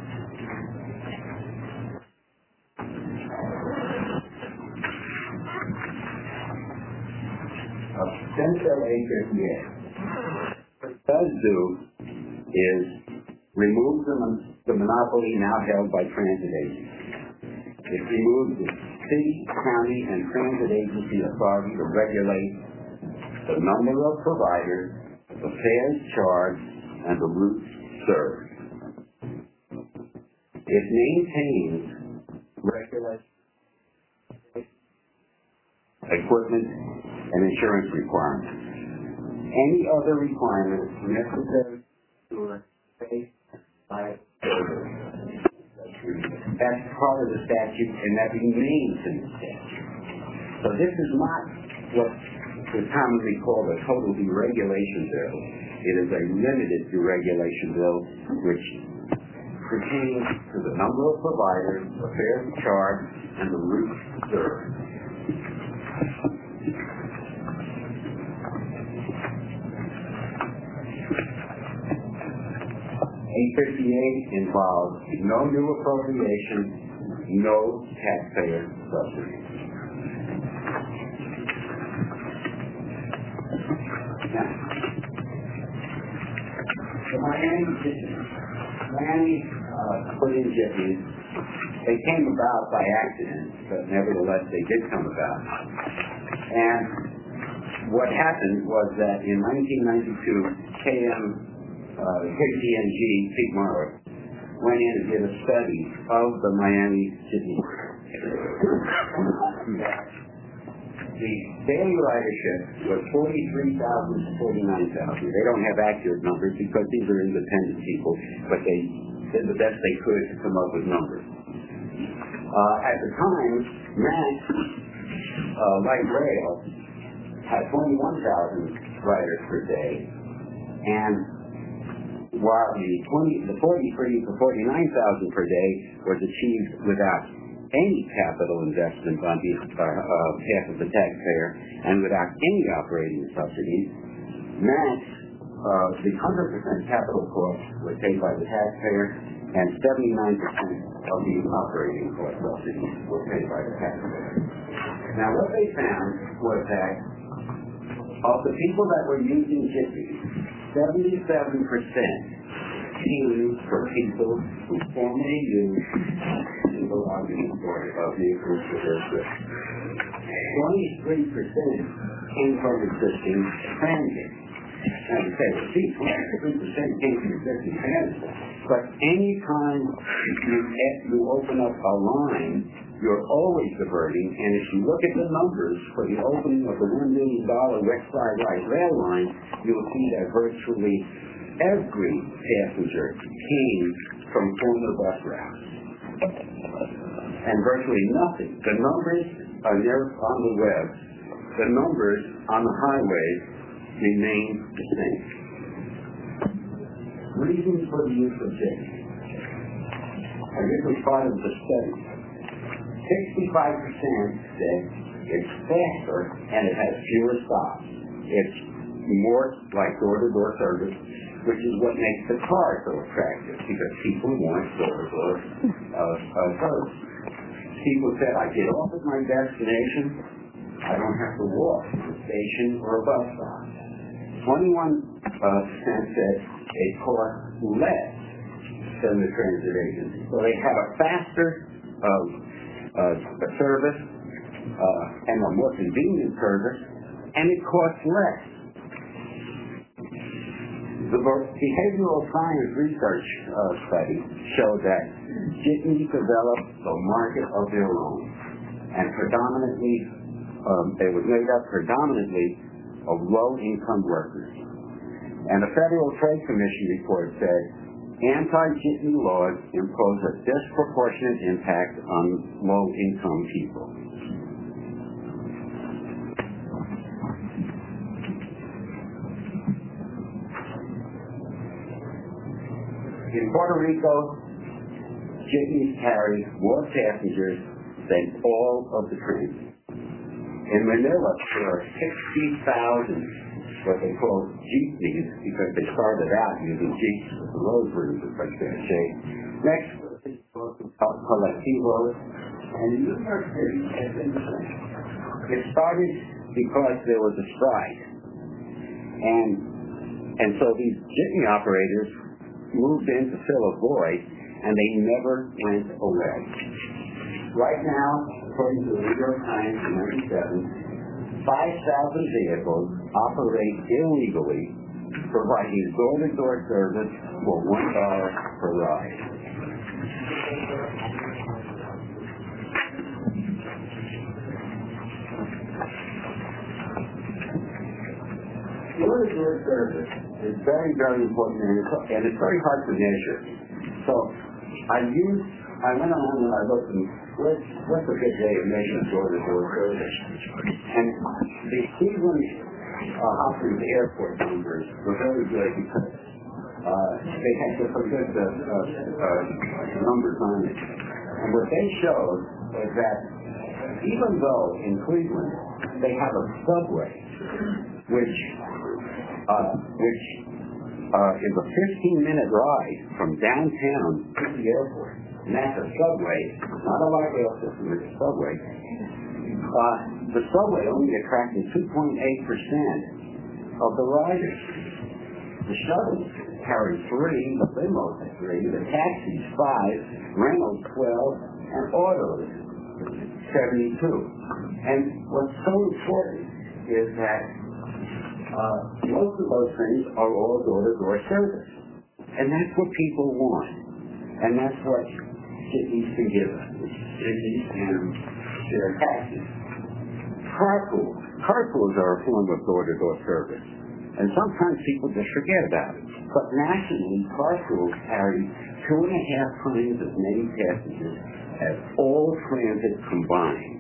Uh, Senate Bill eight fifty-eight. What it does do is remove the, the monopoly now held by transit agencies. It removes the city, county, and transit agency authority to regulate the number of providers, the fares charged, and the routes served. It maintains regulation, equipment, and insurance requirements. Any other requirements necessary to a safe life service. That's part of the statute, and that remains in the statute. So this is not what is commonly called a total deregulation bill. It is a limited deregulation bill which pertains to the number of providers, the fares charged, and the routes served. eight fifty-eight involves no new appropriation, no taxpayer subsidy. Now, the Miami, Miami uh, put in jitneys. They came about by accident, but nevertheless they did come about. And what happened was that in nineteen ninety-two, K M Uh, K P M G, Pete Morris, went in and did a study of the Miami Jitney. The daily ridership was forty-three thousand to forty-nine thousand. They don't have accurate numbers because these are independent people, but they did the best they could to come up with numbers. Uh, at the time, Mass uh, Light Rail had twenty-one thousand riders per day, and while the twenty, the forty-three to forty-nine thousand per day was achieved without any capital investment on behalf uh, of the taxpayer and without any operating subsidies, Mass, uh, the one hundred percent capital cost was paid by the taxpayer, and seventy-nine percent of the operating cost subsidies were paid by the taxpayer. Now, what they found was that of the people that were using jitneys, seventy-seven percent came from people who formerly used single argument for of the increase of their risk. twenty-three percent came from existing transit. Now, you say, well, gee, twenty-three percent came from existing transit. But any time you, you open up a line, you're always diverting, and if you look at the numbers for the opening of the one million dollar West Side Light Rail line, you'll see that virtually every passenger came from former bus routes. And virtually nothing. The numbers are there on the web. The numbers on the highways remain the same. Reasons for the use of jitneys. And this was part of the study. sixty-five percent said it's faster and it has fewer stops. It's more like door-to-door service, which is what makes the car so attractive, because people want door-to-door uh, uh, service. People said, I get off at my destination, I don't have to walk to the station or a bus stop. twenty-one percent said it costs less than the transit agency. So they have a faster uh, Uh, a service uh, and a more convenient service, and it costs less. The behavioral science research uh, study showed that jitneys developed a market of their own, and predominantly, um, it was made up predominantly of low-income workers. And the Federal Trade Commission report said anti-jitney laws impose a disproportionate impact on low-income people. In Puerto Rico, jitneys carry more passengers than all of the trains. In Manila, there are sixty thousand what they call jeepneys, because they started out using jeeps with the road bridges in such bad shape. Next, collectivos, and in New York City, it's been the same. It started because there was a strike, and and so these jitney operators moved in to fill a void, and they never went away. Right now, according to the New York Times in ninety-seven, five thousand vehicles operate illegally, providing door-to-door service for one dollar per ride. Door-to-door service is very, very important, and it's, and it's very hard to measure. So I used, I went on and I looked and what's, what's a good way of measuring door-to-door service? And the Cleveland uh, Hopkins Airport numbers were very good because uh, they had some good uh, uh, numbers on it. And what they showed was that even though in Cleveland they have a subway, which uh, which uh, is a fifteen minute ride from downtown to the airport, and that's a subway, not a light rail system, it's a subway. Uh, the subway only attracted two point eight percent of the riders. The shuttles carry three, the limos three, the taxis five, rentals twelve, and autos seventy-two. And what's so important is that uh, most of those things are all door-to-door service. And that's what people want. And that's what jitneys can give us. Jitneys and their taxis. Carpools. Carpools are a form of door-to-door service. And sometimes people just forget about it. But nationally, carpools carry two and a half times as many passengers as all transit combined.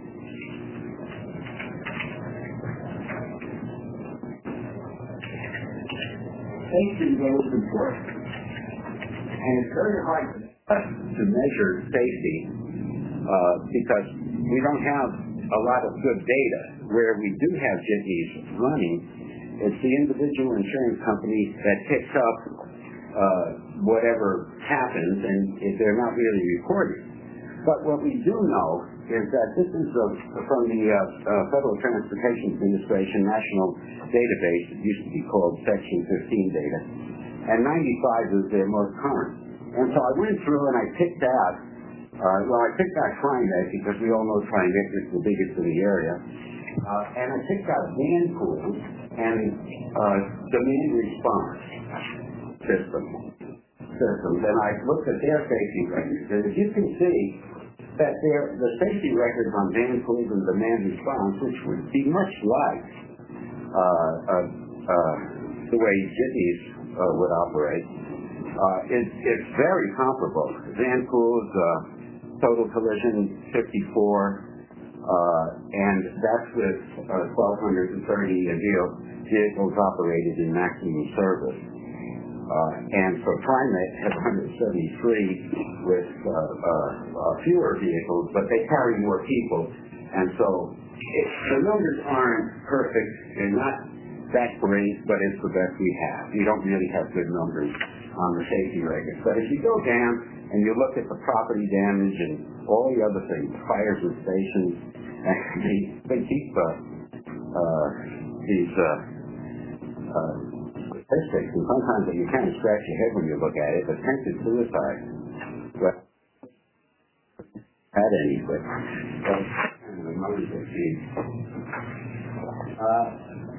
Safety is most important. And it's very hard to measure safety uh, because we don't have a lot of good data. Where we do have jitneys running, it's the individual insurance company that picks up uh, whatever happens, and if they're not really recorded. But what we do know is that this is uh, from the uh, uh, Federal Transportation Administration National Database. It used to be called Section fifteen data. And ninety-five is their most current. And so I went through and I picked out, uh, well, I picked out TriMet because we all know TriMet is the biggest in the area. Uh, and I picked out Vanpool and uh, demand response system. systems. And I looked at their safety records. And as you can see, that their, the safety records on Vanpool and demand response, which would be much like uh, uh, uh, the way Jitney's uh, would operate, uh, is, is very comparable. Vanpool's uh, total collision fifty-four, uh, and that's with uh, one thousand two hundred thirty vehicles operated in maximum service. Uh, and for TriMet have one hundred seventy-three with uh, uh, fewer vehicles, but they carry more people. And so it, the numbers aren't perfect. They're not that great, but it's the best we have. We don't really have good numbers on the safety records. But if you go down and you look at the property damage and all the other things, fires and stations, they, they keep uh, uh, these uh, uh, statistics, and sometimes you kind of scratch your head when you look at it. Attempted suicide, well, had any, but kind of the numbers that see. Uh,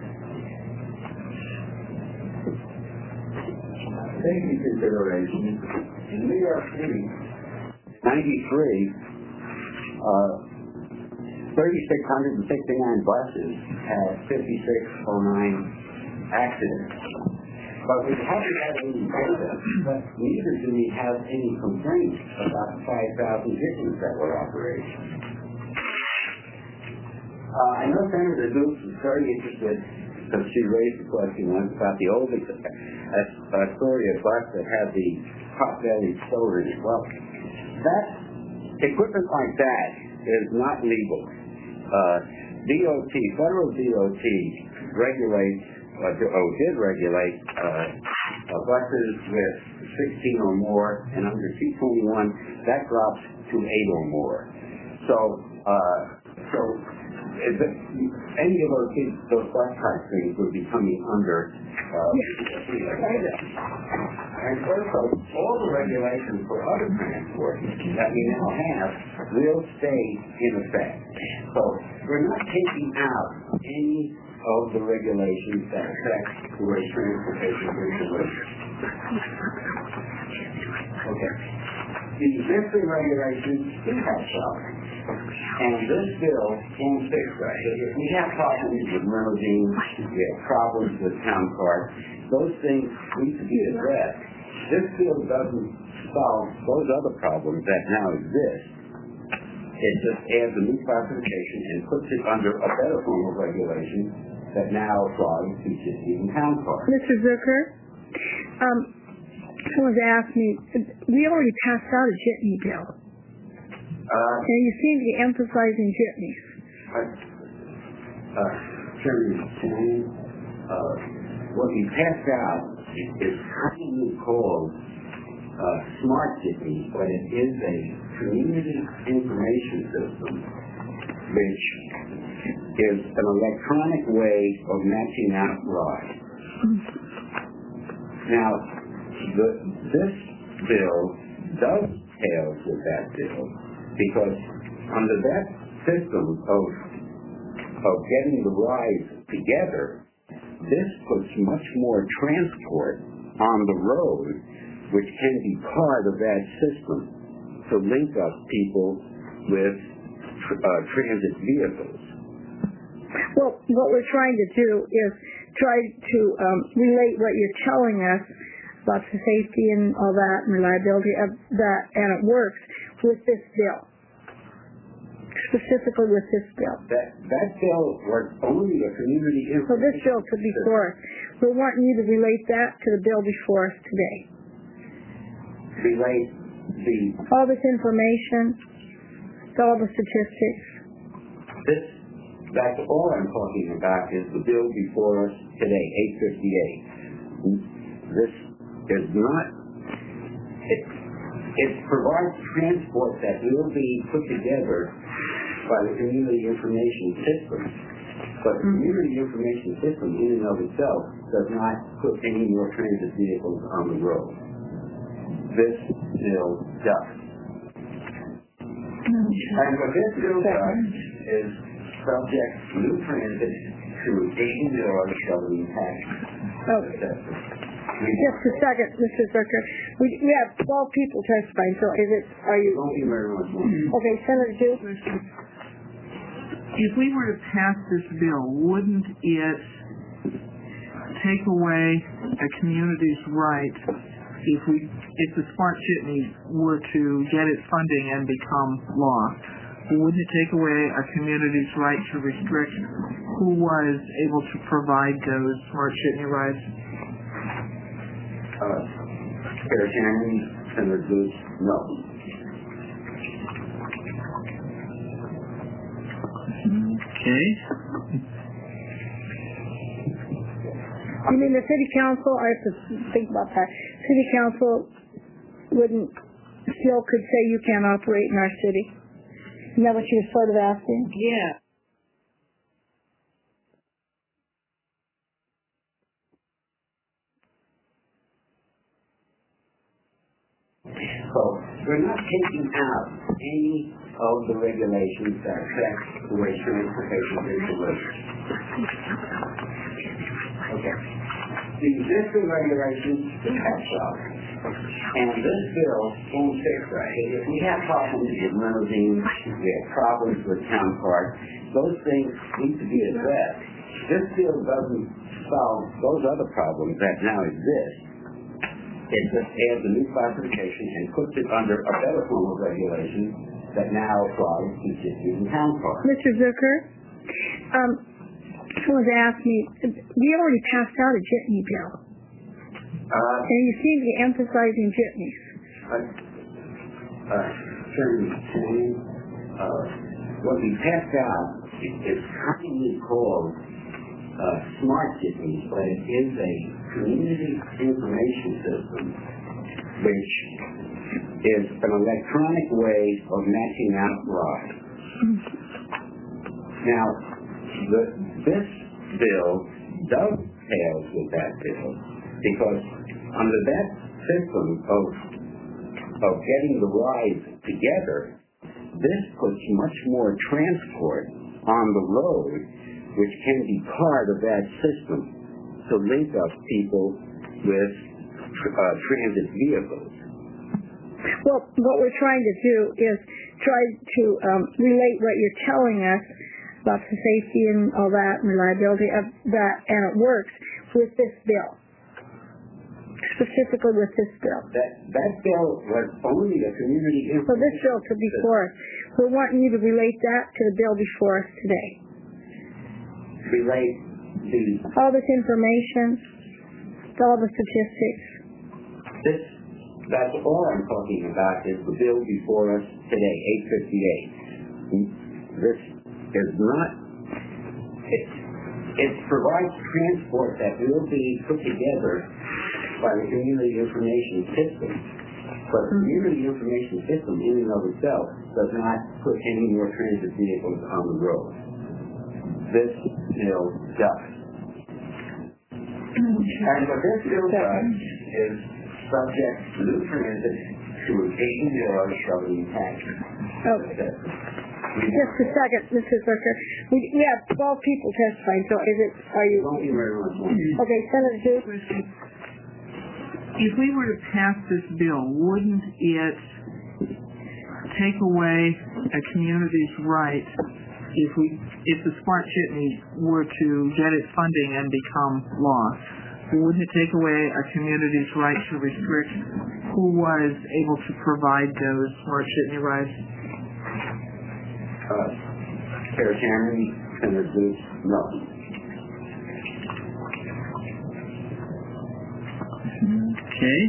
safety considerations in New York City, ninety-three, uh, three thousand six hundred sixty-nine buses had fifty-six oh nine accidents. But we haven't had any data, but neither do we have any complaints about the five thousand vehicles that were operating. Uh, I know Senator Dukes was very interested, because she raised the question once about the old Astoria bus that had the pot-bellied stove in it. Well, that equipment like that is not legal. Uh, D O T, federal D O T, regulates Uh, oh, did regulate uh, uh, buses with sixteen or more, and under two twenty-one, that drops to eight or more. So, uh, so if it, any of those, those bus type things would be coming under uh, and also, all the regulations for other transport that we now have will stay in effect. So, we're not taking out any of the regulations that affect the way transportation is delivered. Okay. The existing regulations do have some, and this bill won't fix that. If we have problems with limousines, we have problems with town cars, those things need to be addressed. This bill doesn't solve those other problems that now exist. It just adds a new classification and puts it under a better form of regulation that now applies to cities and town cars. Mister Zucker, um, someone's asked me, we already passed out a jitney bill. Uh, and you seem to be emphasizing jitneys. Uh, uh, Chairman Chang, uh, what we passed out is commonly called uh, smart jitney, but it is a community information system which is an electronic way of matching out rides. Now, the, this bill does tail with that bill because under that system of of getting the rides together, this puts much more transport on the road, which can be part of that system to link up people with tr- uh, transit vehicles. Well, what we're trying to do is try to um, relate what you're telling us about the safety and all that and reliability of that, and it works with this bill, specifically with this bill. That that bill works only the community information. So this bill could be before us. We're wanting you to relate that to the bill before us today. Relate the all this information, all the statistics. This. That's all I'm talking about is the bill before us today, eight fifty-eight. This is not, it, it provides transport that will be put together by the community information system. But the community information system in and of itself does not put any more transit vehicles on the road. This bill does. And what this bill does is subject new transit to eighty dollars governing tax. Oh. Just a second, Mister Zucker. We, we have twelve people testifying, so is it, are you? Thank you very much. Okay, Senator Duke. If we were to pass this bill, wouldn't it take away a community's right if we, if the Smart Jitney were to get its funding and become law? Wouldn't it take away a community's right to restrict who was able to provide those Smart Jitney rides? Uh, Chair Shannon, Senator Goose, no. Okay. You mean the city council, I have to think about that, city council wouldn't, still could say you can't operate in our city? Isn't that what you were sort of asking? Yeah. So we're not taking out any of the regulations that affect the way transportation is delivered. Okay. The existing regulations catch up, and this bill won't fix that. If we have problems with limousines, we have problems with town parks, those things need to be addressed. This bill doesn't solve those other problems that now exist. It just adds a new classification and puts it under a better form of regulation that now applies to cities and town parks. Mister Zucker, um, someone's asked me, we already passed out a jitney bill. Uh, and you seem to be emphasizing jitneys. Uh, uh, Chairman Shannon, uh, what we passed out is commonly called uh, Smart Jitneys, but it is a community information system which is an electronic way of matching out rides. Now, the, this bill does tail with that bill because under that system of of getting the rides together, this puts much more transport on the road, which can be part of that system to link up people with uh, transit vehicles. Well, what we're trying to do is try to um, relate what you're telling us about the safety and all that and reliability of that, and it works with this bill, specifically with this bill. That that bill was only a community information. So this bill to before us, we're wanting you to relate that to the bill before us today. Relate the all this information, all the statistics. This, that's all I'm talking about is the bill before us today, eight fifty-eight. This is not, it, it provides transport that will be put together by the community information system. But the community information system in and of itself does not put any more transit vehicles on the road. This bill does. And what this bill does is subject new transit to an eighty dollars governing tax. Okay. Just a second, Mister Zucker. We, we have twelve people testifying, so is it, are you? Thank you very much. Okay, Senator Duke. If we were to pass this bill, wouldn't it take away a community's right if we, if the Smart Jitney were to get its funding and become law? Wouldn't it take away a community's right to restrict who was able to provide those Smart Jitney rides? Uh, Chair Shannon, Senator Goose, no. Okay.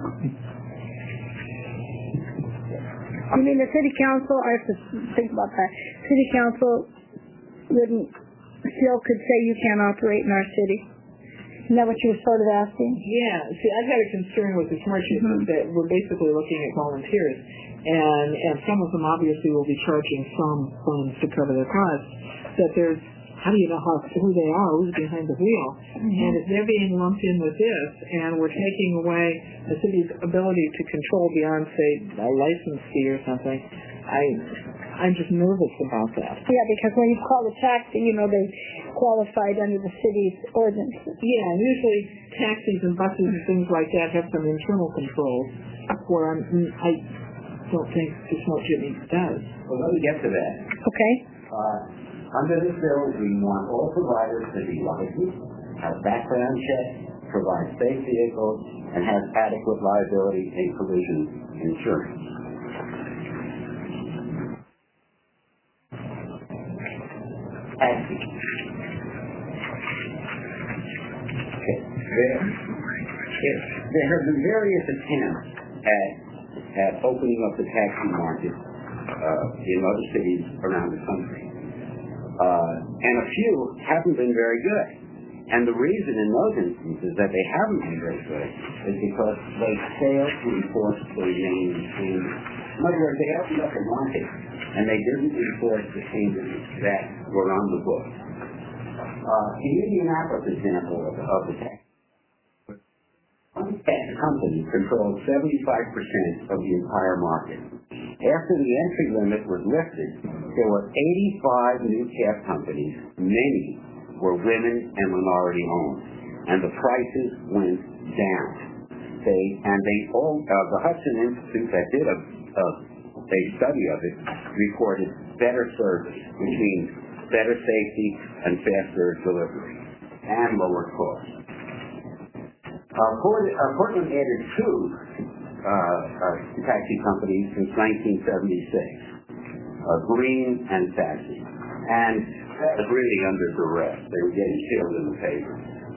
You mean the city council, I have to think about that, city council wouldn't, still could say you can't operate in our city? Isn't that what you were sort of asking? Yeah. See, I've had a concern with the smart ships mm-hmm. that we're basically looking at volunteers, and and some of them obviously will be charging some funds to cover their costs. That there's how do you know how, who they are, who's behind the wheel? Mm-hmm. And if they're being lumped in with this, and we're taking away the city's ability to control beyond, say, a license fee or something, I, I'm just nervous about that. Yeah, because when you call a taxi, you know, they qualified under the city's ordinances. Yeah, and usually taxis and buses and things like that have some internal controls, where I'm, I don't think the Smart Jitney does. Well, let me get to that. Okay. Uh, Under this bill, we want all providers to be licensed, have background checks, provide safe vehicles, and have adequate liability and collision insurance. Taxi. Okay. There, there have been various attempts at, at opening up the taxi market uh, in other cities around the country. Uh, and a few haven't been very good. And the reason in those instances that they haven't been very good is because they failed to enforce the remaining standards. In other words, they opened up a market and they didn't enforce the standards that were on the books. Uh, the Indianapolis example of, of the tax. One tax company controlled seventy-five percent of the entire market. After the entry limit was lifted, there were eighty-five new cab companies. Many were women and minority owned, and the prices went down. They and they all uh, the Hudson Institute that did a, a a study of it reported better service, which means better safety and faster delivery and lower cost. Uh, Portland added two Uh, uh, taxi companies since nineteen seventy-six, uh, Green and Taxi, and that was really under duress. They were getting killed in the paper.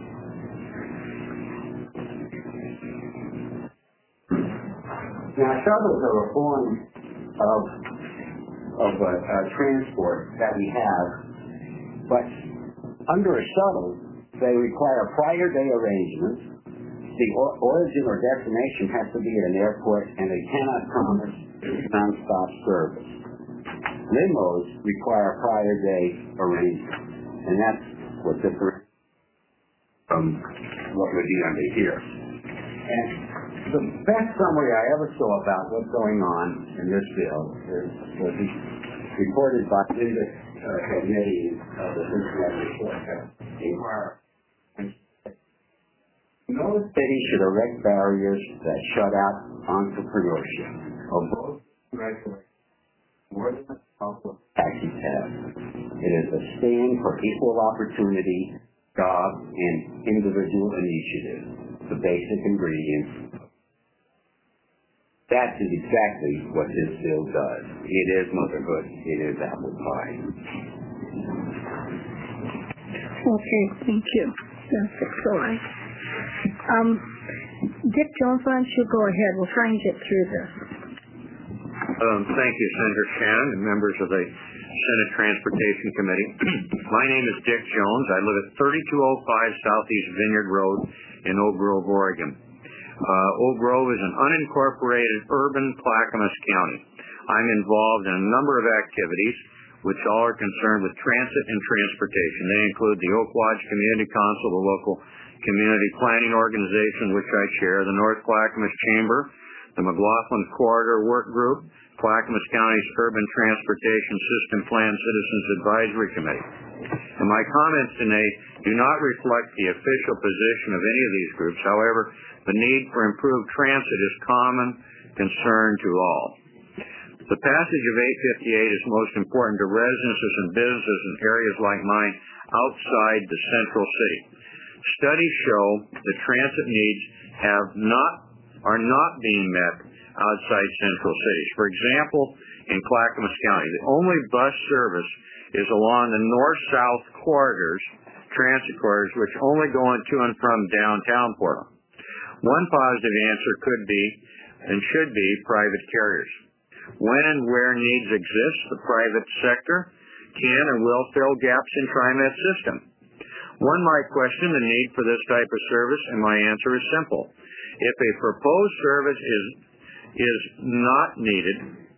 Now, shuttles are a form of of uh, uh, transport that we have, but under a shuttle, they require prior day arrangements. The or- origin or destination has to be at an airport, and they cannot promise non-stop service. Limos require prior day arrangements, and that's what differentiates from what would be under here. And the best summary I ever saw about what's going on in this bill is, was reported by Linda uh, Committee of the Cincinnati Report. No city should erect barriers that shut out entrepreneurship of both regulation more than also taxi cabs. It is a stand for equal opportunity, job, and individual initiative, the basic ingredients. That is exactly what this bill does. It is motherhood. It is apple pie. Okay, thank you. That's excellent. Um, Dick Jones, why don't you go ahead? We'll try and get through this. Um, thank you, Senator Shannon and members of the Senate Transportation Committee. My name is Dick Jones. I live at thirty-two oh five Southeast Vineyard Road in Oak Grove, Oregon. Uh, Oak Grove is an unincorporated urban Clackamas County. I'm involved in a number of activities which all are concerned with transit and transportation. They include the Oak Lodge Community Council, the local community planning organization which I chair, the North Clackamas Chamber, the McLaughlin Corridor Work Group, Clackamas County's Urban Transportation System Plan Citizens Advisory Committee. And my comments today do not reflect the official position of any of these groups. However, the need for improved transit is common concern to all. The passage of eight fifty-eight is most important to residences and businesses in areas like mine outside the central city. Studies show that transit needs have not are not being met outside central cities. For example, in Clackamas County, the only bus service is along the north-south corridors, transit corridors, which only go to and from downtown Portland. One positive answer could be and should be private carriers. When and where needs exist, the private sector can and will fill gaps in TriMet system. One might question the need for this type of service, and my answer is simple. If a proposed service is is not needed,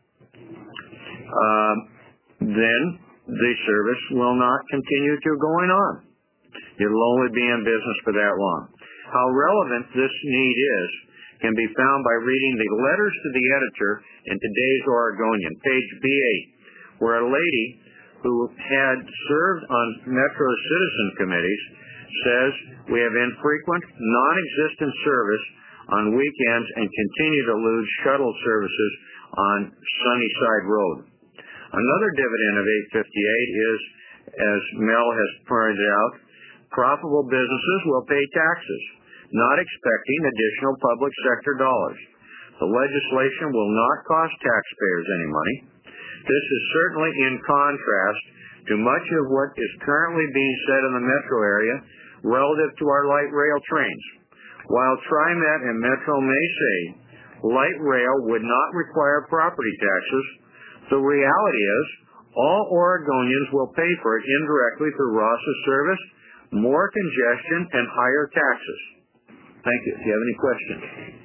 uh, then the service will not continue to going on. It'll only be in business for that long. How relevant this need is can be found by reading the letters to the editor in today's Oregonian, page B eight, where a lady who had served on Metro citizen committees says, "We have infrequent, non-existent service on weekends and continue to lose shuttle services on Sunnyside Road." Another dividend of eight fifty-eight is, as Mel has pointed out, profitable businesses will pay taxes, not expecting additional public sector dollars. The legislation will not cost taxpayers any money. This is certainly in contrast to much of what is currently being said in the metro area relative to our light rail trains. While TriMet and Metro may say light rail would not require property taxes, the reality is all Oregonians will pay for it indirectly through Ross's service, more congestion, and higher taxes. Thank you. Do you have any questions?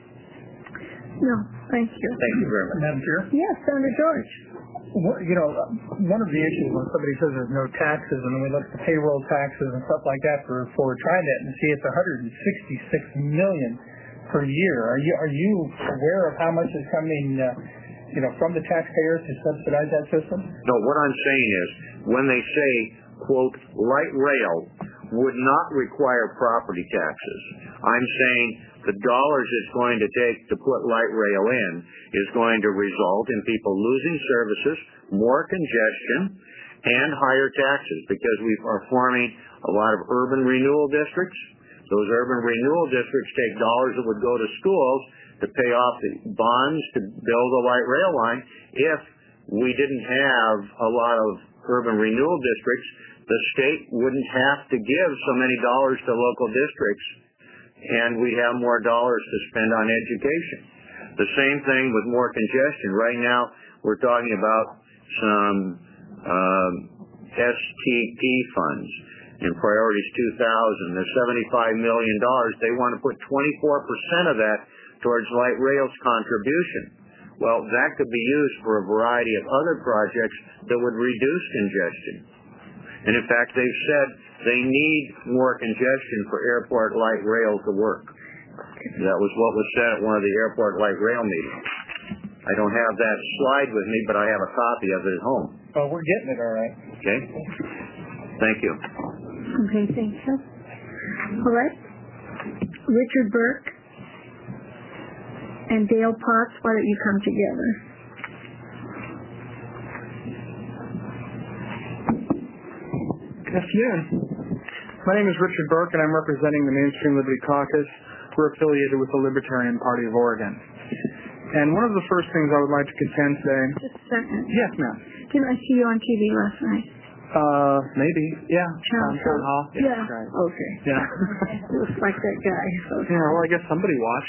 No, thank you. Thank you very much. Madam Chair? Yes, Senator George. What, you know, one of the issues when somebody says there's no taxes, and then we look at the payroll taxes and stuff like that for for TriNet and see it's one hundred sixty-six million per year. Are you are you aware of how much is coming, uh, you know, from the taxpayers to subsidize that system? No, what I'm saying is when they say, quote, light rail would not require property taxes, I'm saying the dollars it's going to take to put light rail in is going to result in people losing services, more congestion, and higher taxes because we are forming a lot of urban renewal districts. Those urban renewal districts take dollars that would go to schools to pay off the bonds to build a light rail line. If we didn't have a lot of urban renewal districts, the state wouldn't have to give so many dollars to local districts, and we'd have more dollars to spend on education. The same thing with more congestion. Right now, we're talking about some um, S T P funds in Priorities two thousand. There's seventy-five million dollars. They want to put twenty-four percent of that towards light rail's contribution. Well, that could be used for a variety of other projects that would reduce congestion. And in fact, they've said they need more congestion for airport light rail to work. That was what was said at one of the airport light rail meetings. I don't have that slide with me, but I have a copy of it at home. Oh, we're getting it all right. Okay. Thank you. Okay, thank you. All right. Richard Burke and Dale Potts, why don't you come together? Good afternoon. My name is Richard Burke, and I'm representing the Mainstream Liberty Caucus. We're affiliated with the Libertarian Party of Oregon. And one of the first things I would like to contend today... Just a second. Yes, ma'am. Didn't I see you on T V last night? Uh, maybe. Yeah. Town Town Hall. Yeah. Yeah. Right. Okay. Yeah. Looks like that guy. So. Yeah, well, I guess somebody watched.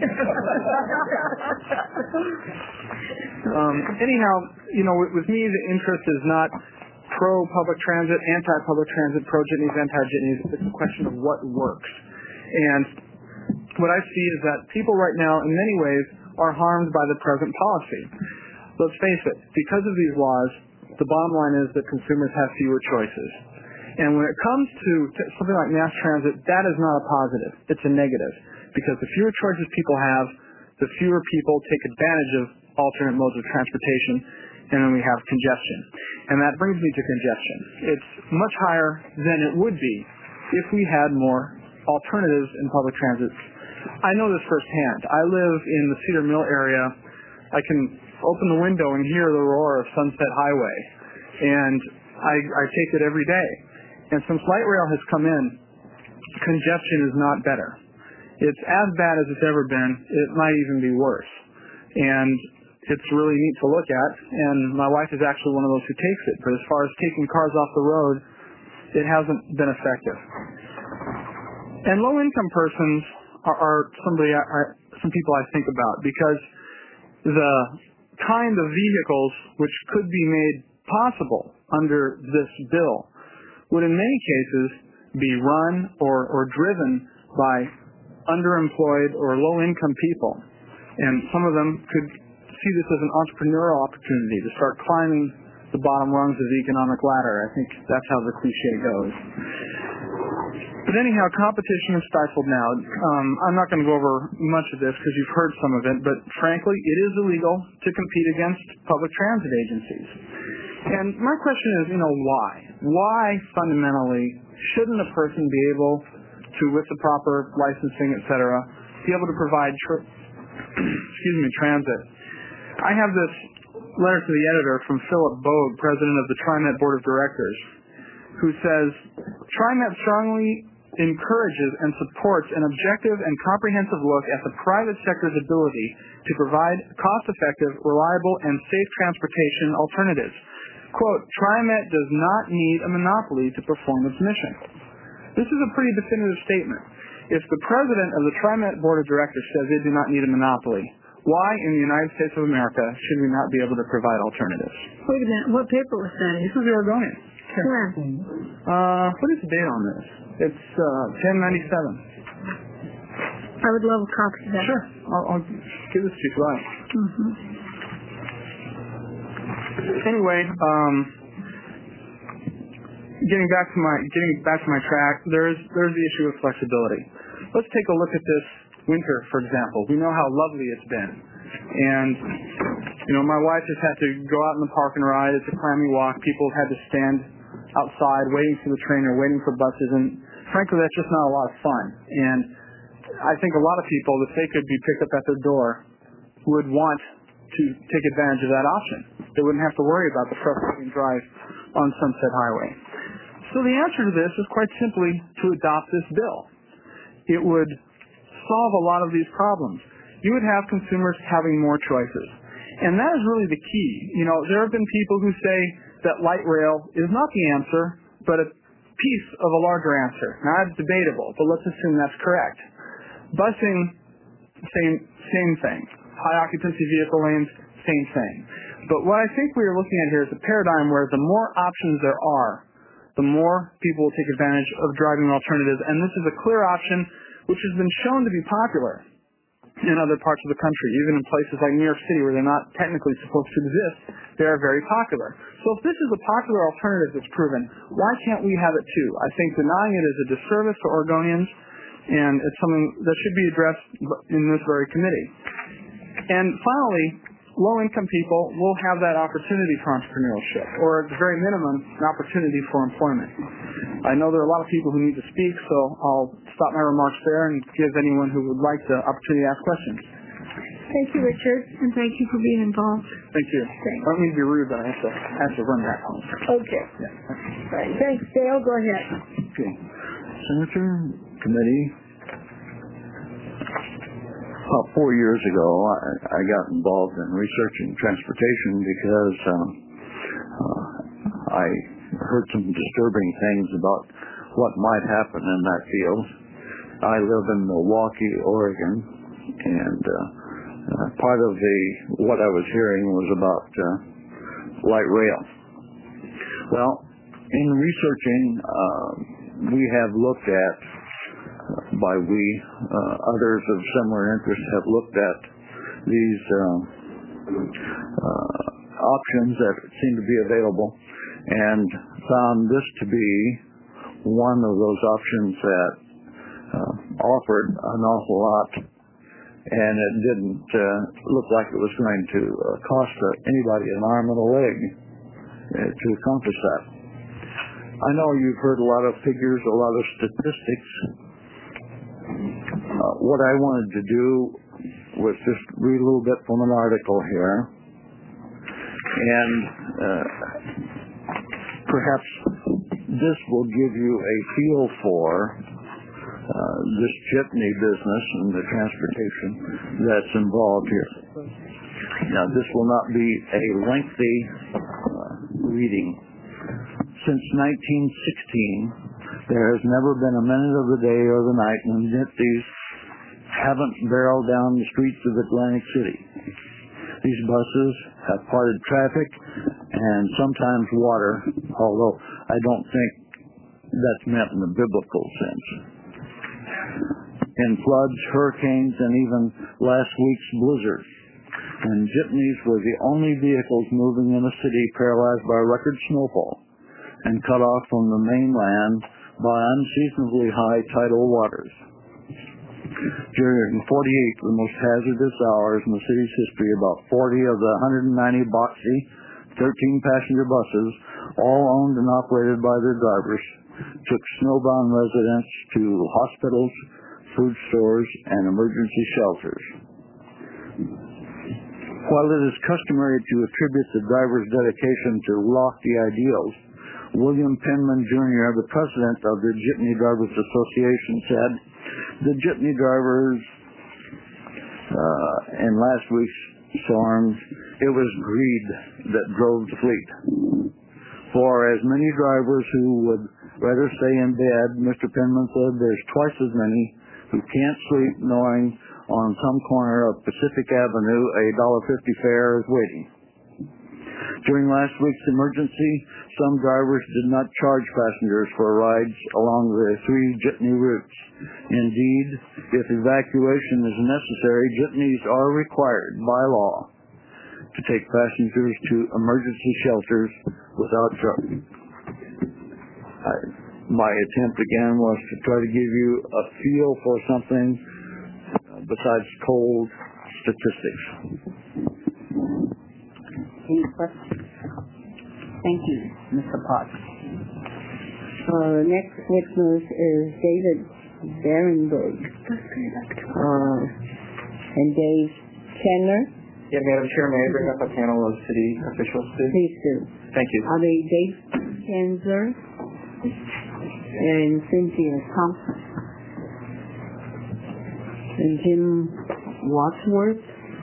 um, anyhow, you know, with, with me, the interest is not pro-public transit, anti-public transit, pro-jitneys, anti-jitneys. It's a question of what works. And what I see is that people right now, in many ways, are harmed by the present policy. Let's face it, because of these laws, the bottom line is that consumers have fewer choices. And when it comes to t- something like mass transit, that is not a positive. It's a negative. Because the fewer choices people have, the fewer people take advantage of alternate modes of transportation, and then we have congestion. And that brings me to congestion. It's much higher than it would be if we had more alternatives in public transit. I know this firsthand. I live in the Cedar Mill area. I can open the window and hear the roar of Sunset Highway, and I, I take it every day. And since light rail has come in, congestion is not better. It's as bad as it's ever been. It might even be worse. And it's really neat to look at, and my wife is actually one of those who takes it. But as far as taking cars off the road, it hasn't been effective. And low-income persons are, are somebody, I, I, some people I think about, because the kind of vehicles which could be made possible under this bill would in many cases be run or, or driven by underemployed or low-income people. And some of them could see this as an entrepreneurial opportunity to start climbing the bottom rungs of the economic ladder. I think that's how the cliche goes. But anyhow, competition is stifled now. Um, I'm not going to go over much of this because you've heard some of it, but frankly, it is illegal to compete against public transit agencies. And my question is, you know, why? Why, fundamentally, shouldn't a person be able to, with the proper licensing, et cetera, be able to provide, tr- excuse me, transit? I have this letter to the editor from Philip Bogue, president of the TriMet Board of Directors, who says, TriMet strongly encourages and supports an objective and comprehensive look at the private sector's ability to provide cost-effective, reliable, and safe transportation alternatives. Quote, TriMet does not need a monopoly to perform its mission. This is a pretty definitive statement. If the president of the TriMet Board of Directors says they do not need a monopoly, why in the United States of America should we not be able to provide alternatives? Wait a minute. What paper was that? This is the Oregonian. Where? Uh, what is the date on this? It's uh, ten ninety-seven. I would love a copy of that. Sure. I'll, I'll give this to you if you like. Mm-hmm. Anyway, um, getting back to my getting back to my track, there's there's the issue of flexibility. Let's take a look at this winter, for example. We know how lovely it's been, and you know my wife has had to go out in the park and ride. It's a clammy walk. People have had to stand outside waiting for the train or waiting for buses, and frankly, that's just not a lot of fun. And I think a lot of people, if they could be picked up at their door, would want to take advantage of that option. They wouldn't have to worry about the frustrating drive on Sunset Highway. So the answer to this is quite simply to adopt this bill. It would solve a lot of these problems. You would have consumers having more choices. And that is really the key. You know, there have been people who say that light rail is not the answer, but a piece of a larger answer. Now, that's debatable, but let's assume that's correct. Busing, same, same thing. High occupancy vehicle lanes, same thing. But what I think we are looking at here is a paradigm where the more options there are, the more people will take advantage of driving alternatives. And this is a clear option which has been shown to be popular in other parts of the country, even in places like New York City where they're not technically supposed to exist. They are very popular. So if this is a popular alternative that's proven, why can't we have it too? I think denying it is a disservice to Oregonians, and it's something that should be addressed in this very committee. And finally, low-income people will have that opportunity for entrepreneurship, or at the very minimum, an opportunity for employment. I know there are a lot of people who need to speak, so I'll stop my remarks there and give anyone who would like the opportunity to ask questions. Thank you, Richard, and thank you for being involved. Thank you. Thanks. I don't mean to be rude, but I have to, I have to run back home. Okay. Yeah. Right. Thanks, Dale. Go ahead. Okay. Senator, committee, about four years ago, I, I got involved in researching transportation because um, uh, I heard some disturbing things about what might happen in that field. I live in Milwaukee, Oregon, and uh, uh, part of the what I was hearing was about uh, light rail. Well, in researching, uh, we have looked at by we, uh, others of similar interest have looked at these uh, uh, options that seem to be available and found this to be one of those options that uh, offered an awful lot, and it didn't uh, look like it was going to uh, cost uh, anybody an arm and a leg uh, to accomplish that. I know you've heard a lot of figures, a lot of statistics. Uh, what I wanted to do was just read a little bit from an article here, and uh, perhaps this will give you a feel for uh, this jitney business and the transportation that's involved here. Now, this will not be a lengthy uh, reading. Since nineteen sixteen, there has never been a minute of the day or the night when jitneys haven't barreled down the streets of Atlantic City. These buses have parted traffic and sometimes water, although I don't think that's meant in the biblical sense. In floods, hurricanes, and even last week's blizzard. And jitneys were the only vehicles moving in a city paralyzed by record snowfall and cut off from the mainland by unseasonably high tidal waters. During forty-eight of the most hazardous hours in the city's history, about forty of the one hundred ninety boxy, thirteen passenger buses, all owned and operated by their drivers, took snowbound residents to hospitals, food stores, and emergency shelters. While it is customary to attribute the driver's dedication to lofty ideals, William Penman, Junior, the president of the Jitney Drivers Association, said, "The jitney drivers uh, in last week's storms, it was greed that drove the fleet. For as many drivers who would rather stay in bed," Mister Penman said, "there's twice as many who can't sleep knowing on some corner of Pacific Avenue a one dollar fifty fare is waiting." During last week's emergency, some drivers did not charge passengers for rides along the three jitney routes. Indeed, if evacuation is necessary, jitneys are required by law to take passengers to emergency shelters without charge. I, my attempt again was to try to give you a feel for something besides cold statistics. Any questions? Thank you, Mister Potts. Uh, next witness is David Berenberg. Uh, and Dave Chandler. Yeah, Madam Chair, may I bring up a panel of city officials, please? Please do. Thank you. Are they Dave Chandler and Cynthia Thompson and Jim Wadsworth?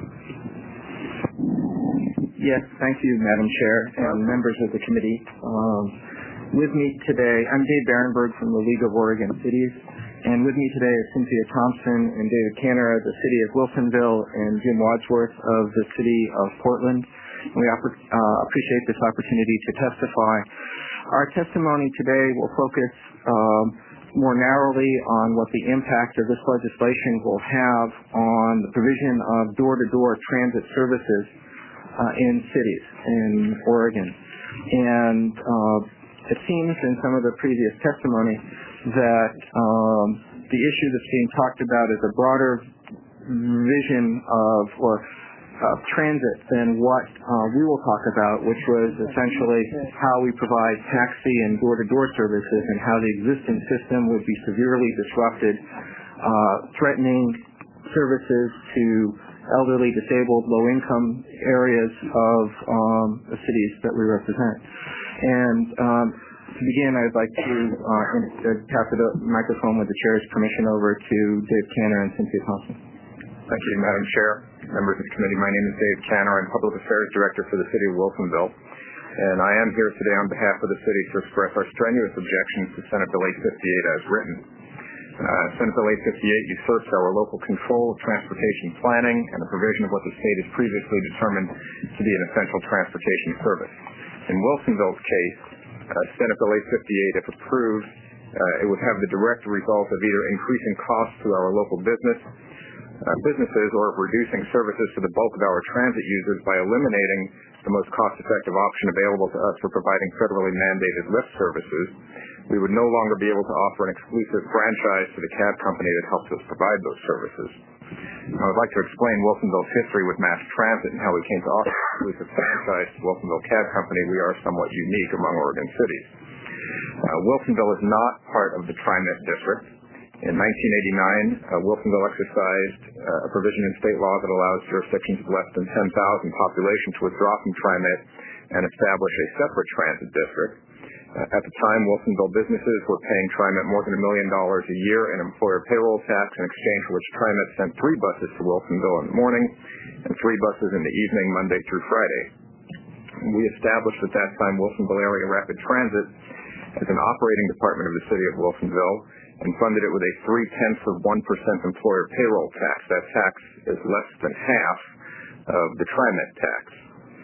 Yes, thank you, Madam Chair, and members of the committee. Um, with me today, I'm Dave Berenberg from the League of Oregon Cities, and with me today is Cynthia Thompson and David Canner of the City of Wilsonville and Jim Wadsworth of the City of Portland. We uh, appreciate this opportunity to testify. Our testimony today will focus um, more narrowly on what the impact of this legislation will have on the provision of door-to-door transit services Uh, in cities in Oregon. And uh, it seems in some of the previous testimony that um, the issue that's being talked about is a broader vision of or uh, transit than what uh, we will talk about, which was essentially how we provide taxi and door-to-door services and how the existing system would be severely disrupted, uh, threatening services to elderly, disabled, low-income areas of um, the cities that we represent. And um, to begin, I'd like to uh, pass the microphone with the Chair's permission over to Dave Canner and Cynthia Thompson. Thank you, Madam Chair, members of the committee. My name is Dave Canner. I'm Public Affairs Director for the City of Wilsonville. And I am here today on behalf of the city to express our strenuous objections to Senate Bill eight fifty-eight as written. Uh, Senate Bill eight fifty-eight usurps our local control of transportation planning and the provision of what the state has previously determined to be an essential transportation service. In Wilsonville's case, uh, Senate Bill eight fifty-eight, if approved, uh, it would have the direct result of either increasing costs to our local business, uh, businesses or of reducing services to the bulk of our transit users by eliminating the most cost-effective option available to us for providing federally mandated Lyft services. We would no longer be able to offer an exclusive franchise to the cab company that helps us provide those services. I would like to explain Wilsonville's history with mass transit and how we came to offer an exclusive franchise to Wilsonville Cab Company. We are somewhat unique among Oregon cities. Uh, Wilsonville is not part of the TriMet district. In nineteen eighty-nine, uh, Wilsonville exercised uh, a provision in state law that allows jurisdictions of less than ten thousand population to withdraw from TriMet and establish a separate transit district. Uh, at the time, Wilsonville businesses were paying TriMet more than a million dollars a year in employer payroll tax in exchange for which TriMet sent three buses to Wilsonville in the morning and three buses in the evening, Monday through Friday. We established at that time Wilsonville Area Rapid Transit as an operating department of the city of Wilsonville and funded it with a three-tenths of one percent employer payroll tax. That tax is less than half of the TriMet tax.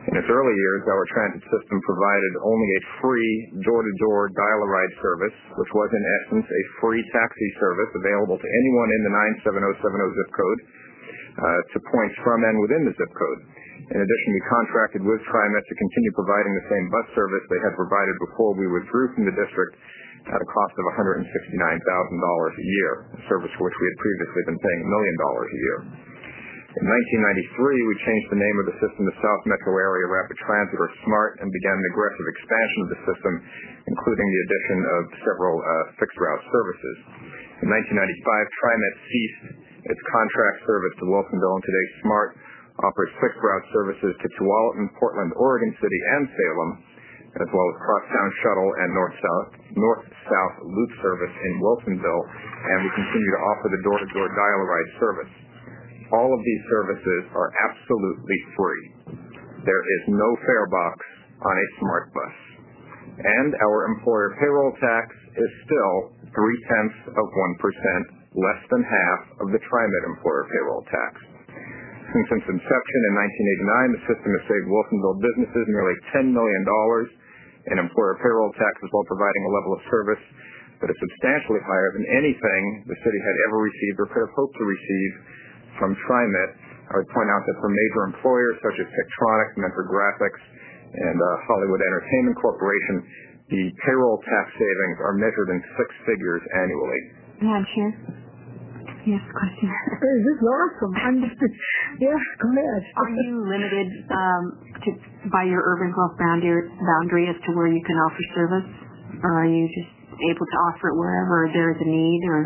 In its early years, our transit system provided only a free door-to-door dial-a-ride service, which was in essence a free taxi service available to anyone in the nine seven zero seven zero zip code uh, to points from and within the zip code. In addition, we contracted with TriMet to continue providing the same bus service they had provided before we withdrew from the district at a cost of one hundred sixty-nine thousand dollars a year, a service for which we had previously been paying a million dollars a year. In nineteen ninety-three, we changed the name of the system to South Metro Area Rapid Transit, or SMART, and began an aggressive expansion of the system, including the addition of several uh, fixed-route services. In nineteen ninety-five, TriMet ceased its contract service to Wilsonville, and today SMART offers fixed-route services to Tualatin, Portland, Oregon City, and Salem, as well as crosstown shuttle and north-south north-south loop service in Wilsonville, and we continue to offer the door-to-door dial-a-ride service. All of these services are absolutely free. There is no fare box on a SMART bus. And our employer payroll tax is still three-tenths of one percent, less than half of the TriMet employer payroll tax. Since its inception in nineteen eighty-nine, the system has saved Wilsonville businesses nearly ten million dollars in employer payroll taxes while providing a level of service that is substantially higher than anything the city had ever received or could have hoped to receive from TriMet. I would point out that for major employers such as Tektronix, Mentor Graphics, and uh, Hollywood Entertainment Corporation, the payroll tax savings are measured in six figures annually. Madam Chair? Yes, question. This is awesome. I'm just, yeah, go ahead. Are you limited um, to, by your urban growth boundary, boundary as to where you can offer service? Or are you just able to offer it wherever there is a need? Or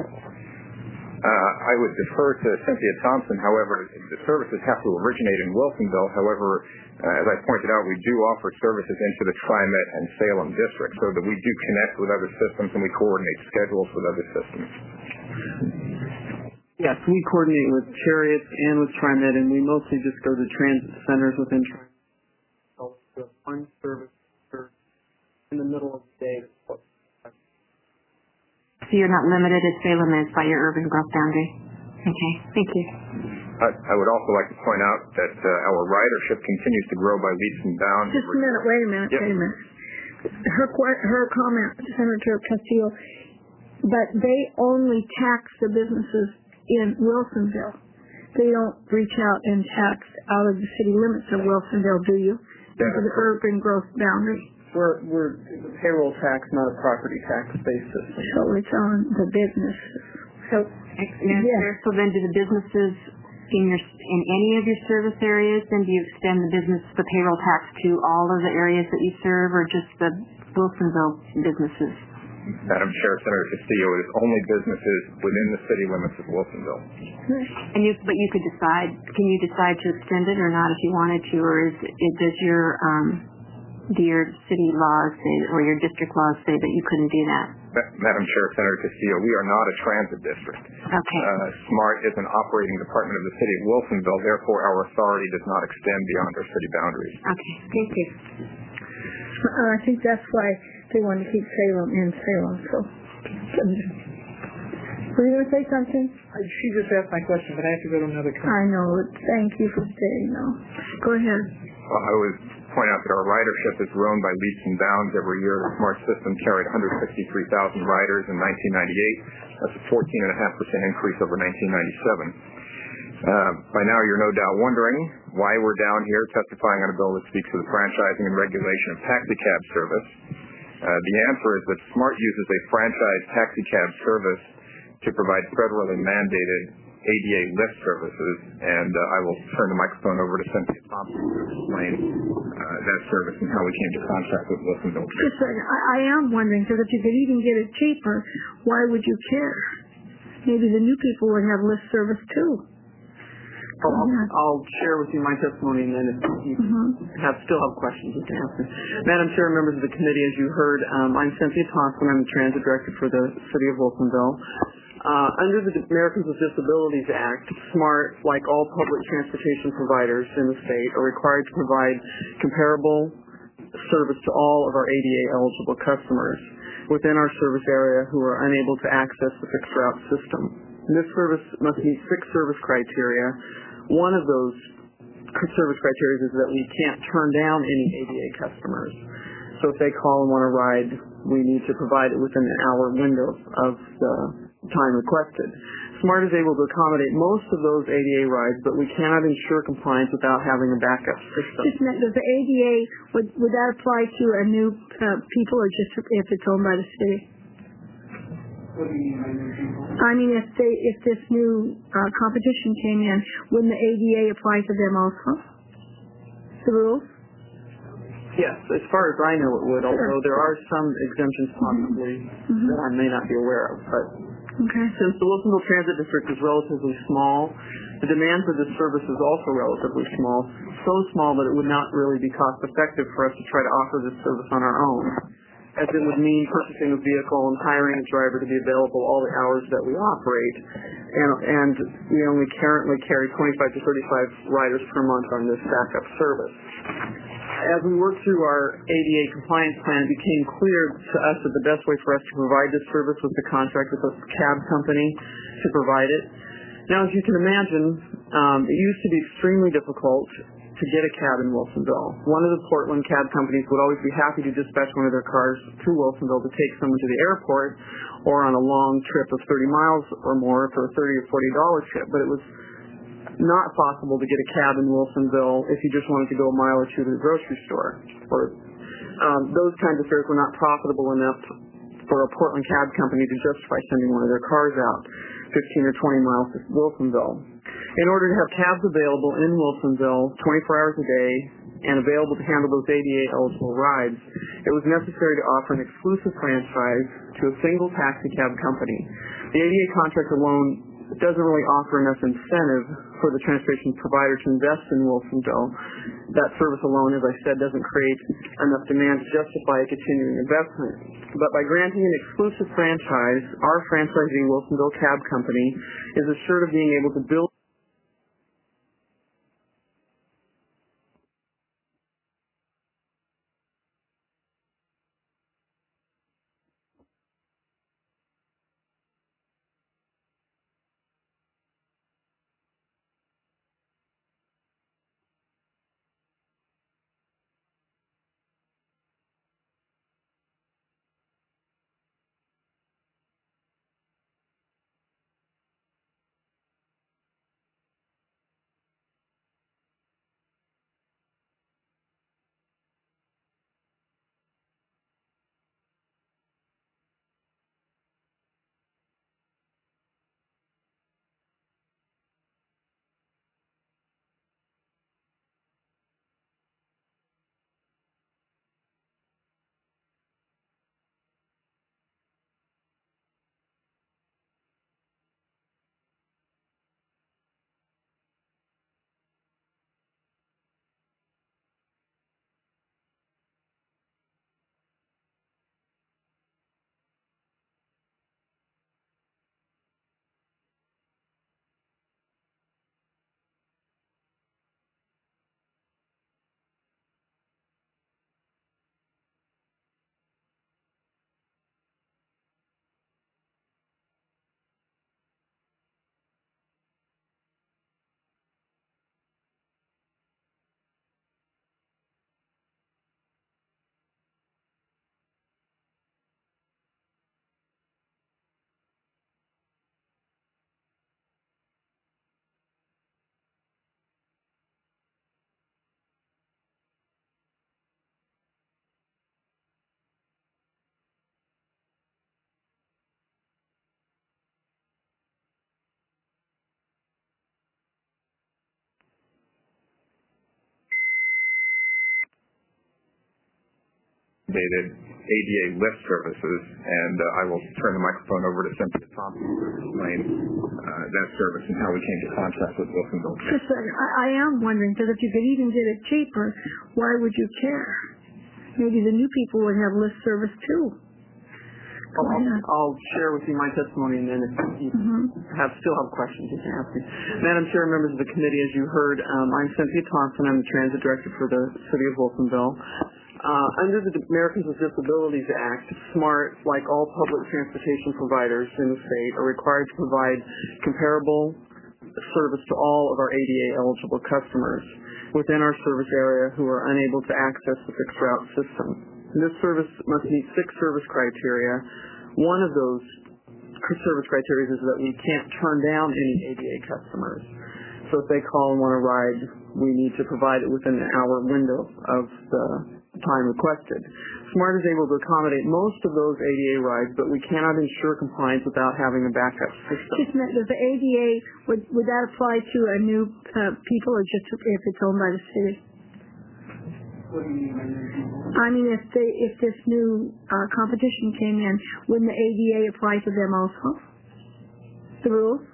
Uh, I would defer to Cynthia Thompson. However, the services have to originate in Wilsonville. However, uh, as I pointed out, we do offer services into the TriMet and Salem districts, so that we do connect with other systems and we coordinate schedules with other systems. Yes, we coordinate with Chariots and with TriMet, and we mostly just go to transit centers within TriMet. So the one service in the middle of the day. So you're not limited as Salem is by your urban growth boundary? Okay, thank you. I, I would also like to point out that uh, our ridership continues to grow by leaps and bounds. Just a minute, wait a minute, yep. wait a minute. Her, her comment, Senator Castillo, but they only tax the businesses in Wilsonville. They don't reach out and tax out of the city limits of Wilsonville, do you? Into the urban growth boundary. We're, we're payroll tax, not a property tax-based system. So it's on the businesses. So, yeah. So then do the businesses in your in any of your service areas, then do you extend the business, the payroll tax to all of the areas that you serve, or just the Wilsonville businesses? Madam Chair, Senator Castillo, it is only businesses within the city limits of Wilsonville. And you, but you could decide, can you decide to extend it or not if you wanted to, or is it, does your um, do your city laws say, or your district laws say that you couldn't do that? Madam Chair, Senator Castillo, we are not a transit district. Okay. Uh, SMART is an operating department of the city of Wilsonville. Therefore, our authority does not extend beyond our city boundaries. Okay. Thank you. Uh, I think that's why they want to keep Salem in Salem. So, were you going to say something? She just asked my question, but I have to go to another comment. I know. Thank you for staying. No. Go ahead. Well, I would point out that our ridership has grown by leaps and bounds every year. The SMART system carried one hundred sixty-three thousand riders in nineteen ninety-eight. That's a fourteen point five percent increase over nineteen ninety-seven. Uh, by now, you're no doubt wondering why we're down here testifying on a bill that speaks to the franchising and regulation of taxicab service. Uh, the answer is that SMART uses a franchise taxicab service to provide federally mandated A D A lift services, and uh, I will turn the microphone over to Cynthia Thompson to explain uh, that service and how we came to contract with Wilsonville. Just a second. I, I am wondering, because if you could even get it cheaper, why would you care? Maybe the new people would have lift service too. I'll, I'll share with you my testimony, and then if you mm-hmm. have still have questions, you can ask me. Madam Chair, members of the committee, as you heard, um, I'm Cynthia Thompson. I'm the transit director for the city of Wilsonville. Uh, under the Americans with Disabilities Act, SMART, like all public transportation providers in the state, are required to provide comparable service to all of our A D A-eligible customers within our service area who are unable to access the fixed route system. And this service must meet six service criteria. One of those service criteria is that we can't turn down any A D A customers. So if they call and want to ride, we need to provide it within an hour window of the time requested. SMART is able to accommodate most of those A D A rides, but we cannot ensure compliance without having a backup system. Just does the A D A, would, would that apply to a new uh, people or just if it's owned by the city? What do you mean by new people? I mean, if they if this new uh, competition came in, wouldn't the A D A apply to them also? The rules? Yes, as far as I know it would, although there are some exemptions possibly mm-hmm. that I may not be aware of. But okay. Since the Wilsonville Transit District is relatively small, the demand for this service is also relatively small, so small that it would not really be cost effective for us to try to offer this service on our own, as it would mean purchasing a vehicle and hiring a driver to be available all the hours that we operate. And, and we only currently carry twenty-five to thirty-five riders per month on this backup service. As we worked through our A D A compliance plan, it became clear to us that the best way for us to provide this service was to contract with a cab company to provide it. Now, as you can imagine, um, it used to be extremely difficult to get a cab in Wilsonville. One of the Portland cab companies would always be happy to dispatch one of their cars to Wilsonville to take someone to the airport or on a long trip of thirty miles or more for a thirty or forty dollar trip, but it was not possible to get a cab in Wilsonville if you just wanted to go a mile or two to the grocery store. Or um, those kinds of fares were not profitable enough for a Portland cab company to justify sending one of their cars out fifteen or twenty miles to Wilsonville. In order to have cabs available in Wilsonville twenty-four hours a day and available to handle those A D A eligible rides, it was necessary to offer an exclusive franchise to a single taxi cab company. The A D A contract alone doesn't really offer enough incentive for the transportation provider to invest in Wilsonville. That service alone, as I said, doesn't create enough demand to justify a continuing investment. But by granting an exclusive franchise, our franchisee, Wilsonville Cab Company, is assured of being able to build dated A D A lift services, and uh, I will turn the microphone over to Cynthia Thompson to explain uh, that service and how we came to contract with Wilsonville. Just a second. I, I am wondering, because if you could even get it cheaper, why would you care? Maybe the new people would have lift service too. I'll, I'll share with you my testimony, and then if you mm-hmm. have still have questions, you can ask me. Madam Chair, members of the committee, as you heard, um, I'm Cynthia Thompson. I'm the transit director for the City of Wilsonville. Uh, under the Americans with Disabilities Act, SMART, like all public transportation providers in the state, are required to provide comparable service to all of our A D A eligible customers. within our service area who are unable to access the fixed route system. This service must meet six service criteria. One of those service criteria is that we can't turn down any A D A customers. So if they call and want a ride, we need to provide it within an hour window of the time requested. SMART is able to accommodate most of those A D A rides, but we cannot ensure compliance without having a backup system. Just a minute, does the A D A, would, would that apply to a new uh, people or just if it's owned by the city? What do you mean by new people? I mean, if they, if this new uh, competition came in, wouldn't the A D A apply to them also? The rules?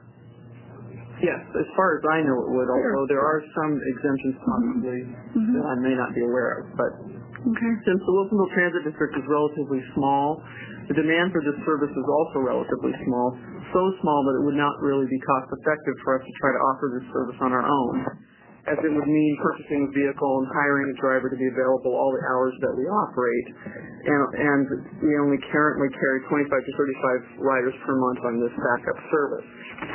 Yes, as far as I know it would, although there are some exemptions possibly mm-hmm. that I may not be aware of. But okay. Since the Wilsonville Transit District is relatively small, the demand for this service is also relatively small, so small that it would not really be cost effective for us to try to offer this service on our own, as it would mean purchasing a vehicle and hiring a driver to be available all the hours that we operate, and, and we only currently carry twenty-five to thirty-five riders per month on this backup service.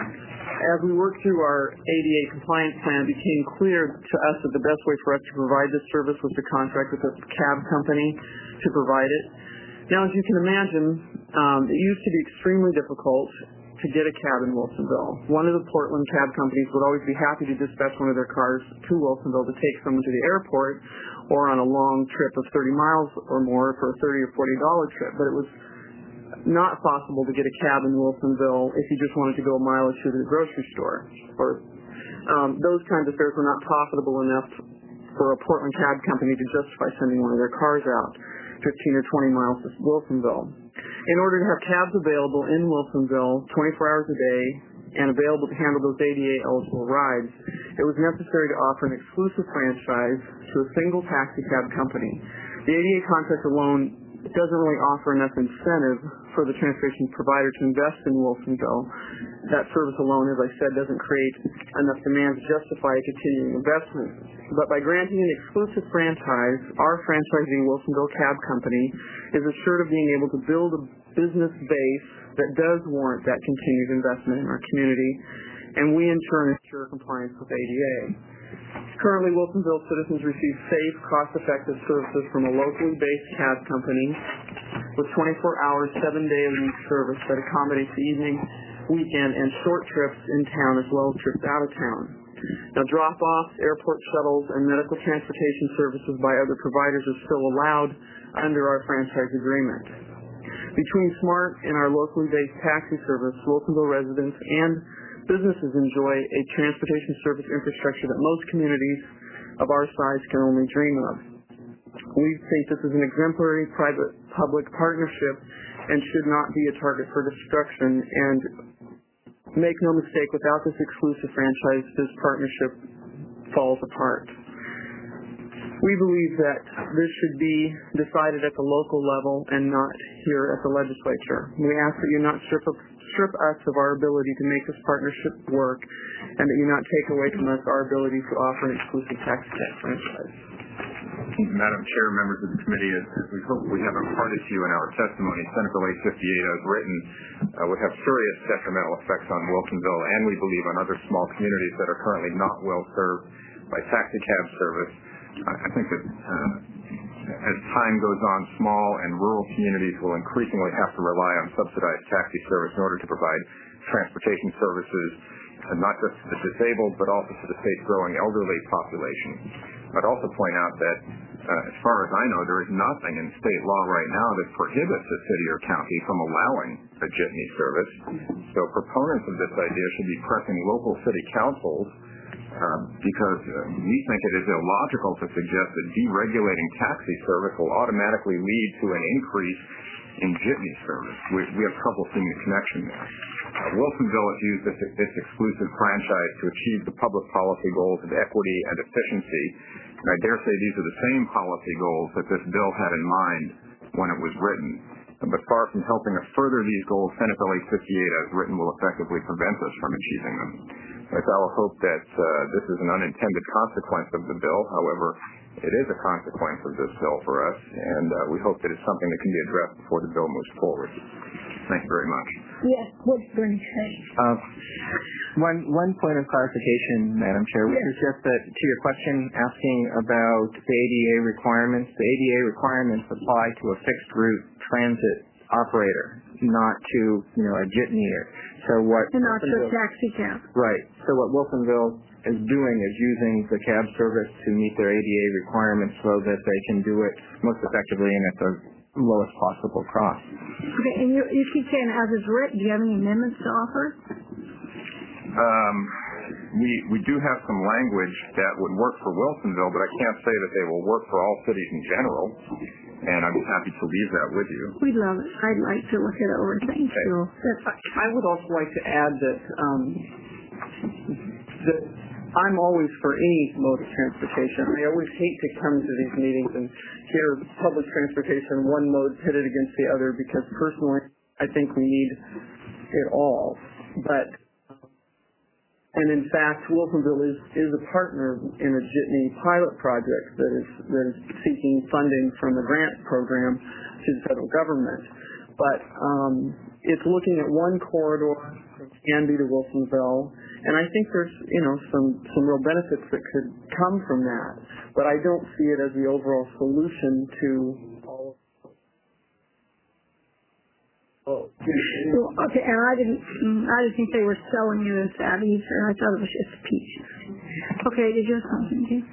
As we worked through our A D A compliance plan, it became clear to us that the best way for us to provide this service was to contract with a cab company to provide it. Now, as you can imagine, um, it used to be extremely difficult to get a cab in Wilsonville. One of the Portland cab companies would always be happy to dispatch one of their cars to Wilsonville to take someone to the airport or on a long trip of thirty miles or more for a thirty or forty dollar trip, but it was not possible to get a cab in Wilsonville if you just wanted to go a mile or two to the grocery store. Or um, those kinds of fares were not profitable enough for a Portland cab company to justify sending one of their cars out fifteen or twenty miles to Wilsonville. In order to have cabs available in Wilsonville twenty-four hours a day and available to handle those A D A eligible rides, it was necessary to offer an exclusive franchise to a single taxi cab company. The A D A contract alone doesn't really offer enough incentive for the transportation provider to invest in Wilsonville. That service alone, as I said, doesn't create enough demand to justify a continuing investment. But by granting an exclusive franchise, our franchisee, Wilsonville Cab Company, is assured of being able to build a business base that does warrant that continued investment in our community, and we in turn ensure compliance with A D A. Currently, Wilsonville citizens receive safe, cost-effective services from a locally based cab company with twenty-four hour, seven day a week service that accommodates evening, weekend, and short trips in town as well as trips out of town. Now, drop-offs, airport shuttles, and medical transportation services by other providers are still allowed under our franchise agreement. Between SMART and our locally based taxi service, Wilsonville residents and businesses enjoy a transportation service infrastructure that most communities of our size can only dream of. We think this is an exemplary private-public partnership and should not be a target for destruction. And make no mistake, without this exclusive franchise, this partnership falls apart. We believe that this should be decided at the local level and not here at the legislature. We ask that you not strip, up, strip us of our ability to make this partnership work and that you not take away from us our ability to offer an exclusive taxi cab franchise. Madam Chair, members of the committee, as, as we hope we have imparted to you in our testimony, Senate Bill eight fifty-eight as written uh, would have serious detrimental effects on Wilsonville and we believe on other small communities that are currently not well served by taxi cab service. I think that uh, as time goes on, small and rural communities will increasingly have to rely on subsidized taxi service in order to provide transportation services, and not just to the disabled, but also to the state's growing elderly population. I'd also point out that, uh, as far as I know, there is nothing in state law right now that prohibits a city or county from allowing a jitney service. So proponents of this idea should be pressing local city councils Um, because uh, we think it is illogical to suggest that deregulating taxi service will automatically lead to an increase in jitney service. We, we have trouble seeing the connection there. Uh, Wilsonville has used this, this exclusive franchise to achieve the public policy goals of equity and efficiency, and I dare say these are the same policy goals that this bill had in mind when it was written. But far from helping us further these goals, Senate Bill eight fifty-eight as written will effectively prevent us from achieving them. It's our hope that uh, this is an unintended consequence of the bill. However, it is a consequence of this bill for us, and uh, we hope that it's something that can be addressed before the bill moves forward. Thank you very much. Yes, what's Bernie say? Uh, one one point of clarification, Madam Chair, which yes. is just that to your question asking about the A D A requirements, the A D A requirements apply to a fixed route transit operator, not to you know a jitney. So what? And not to a taxi cab. Right. So what Wilsonville is doing is using the cab service to meet their A D A requirements so that they can do it most effectively and at the lowest possible cost. Okay, and you, you keep saying as is written. Do you have any amendments to offer? Um, we we do have some language that would work for Wilsonville, but I can't say that they will work for all cities in general. And I'm happy to leave that with you. We'd love it. I'd like to look it over. Thank okay. you. I would also like to add that um, that I'm always for any mode of transportation. I always hate to come to these meetings and hear public transportation, one mode pitted against the other, because personally, I think we need it all. But, and in fact, Wilsonville is, is a partner in a jitney pilot project that is, that is seeking funding from a grant program to the federal government. But um, it's looking at one corridor from Canby to Wilsonville, and I think there's, you know, some, some real benefits that could come from that. But I don't see it as the overall solution to all of Oh. Well, okay, and I didn't, I didn't think they were selling you this ad either. I thought it was just peaches. Okay, did you have something, Jim?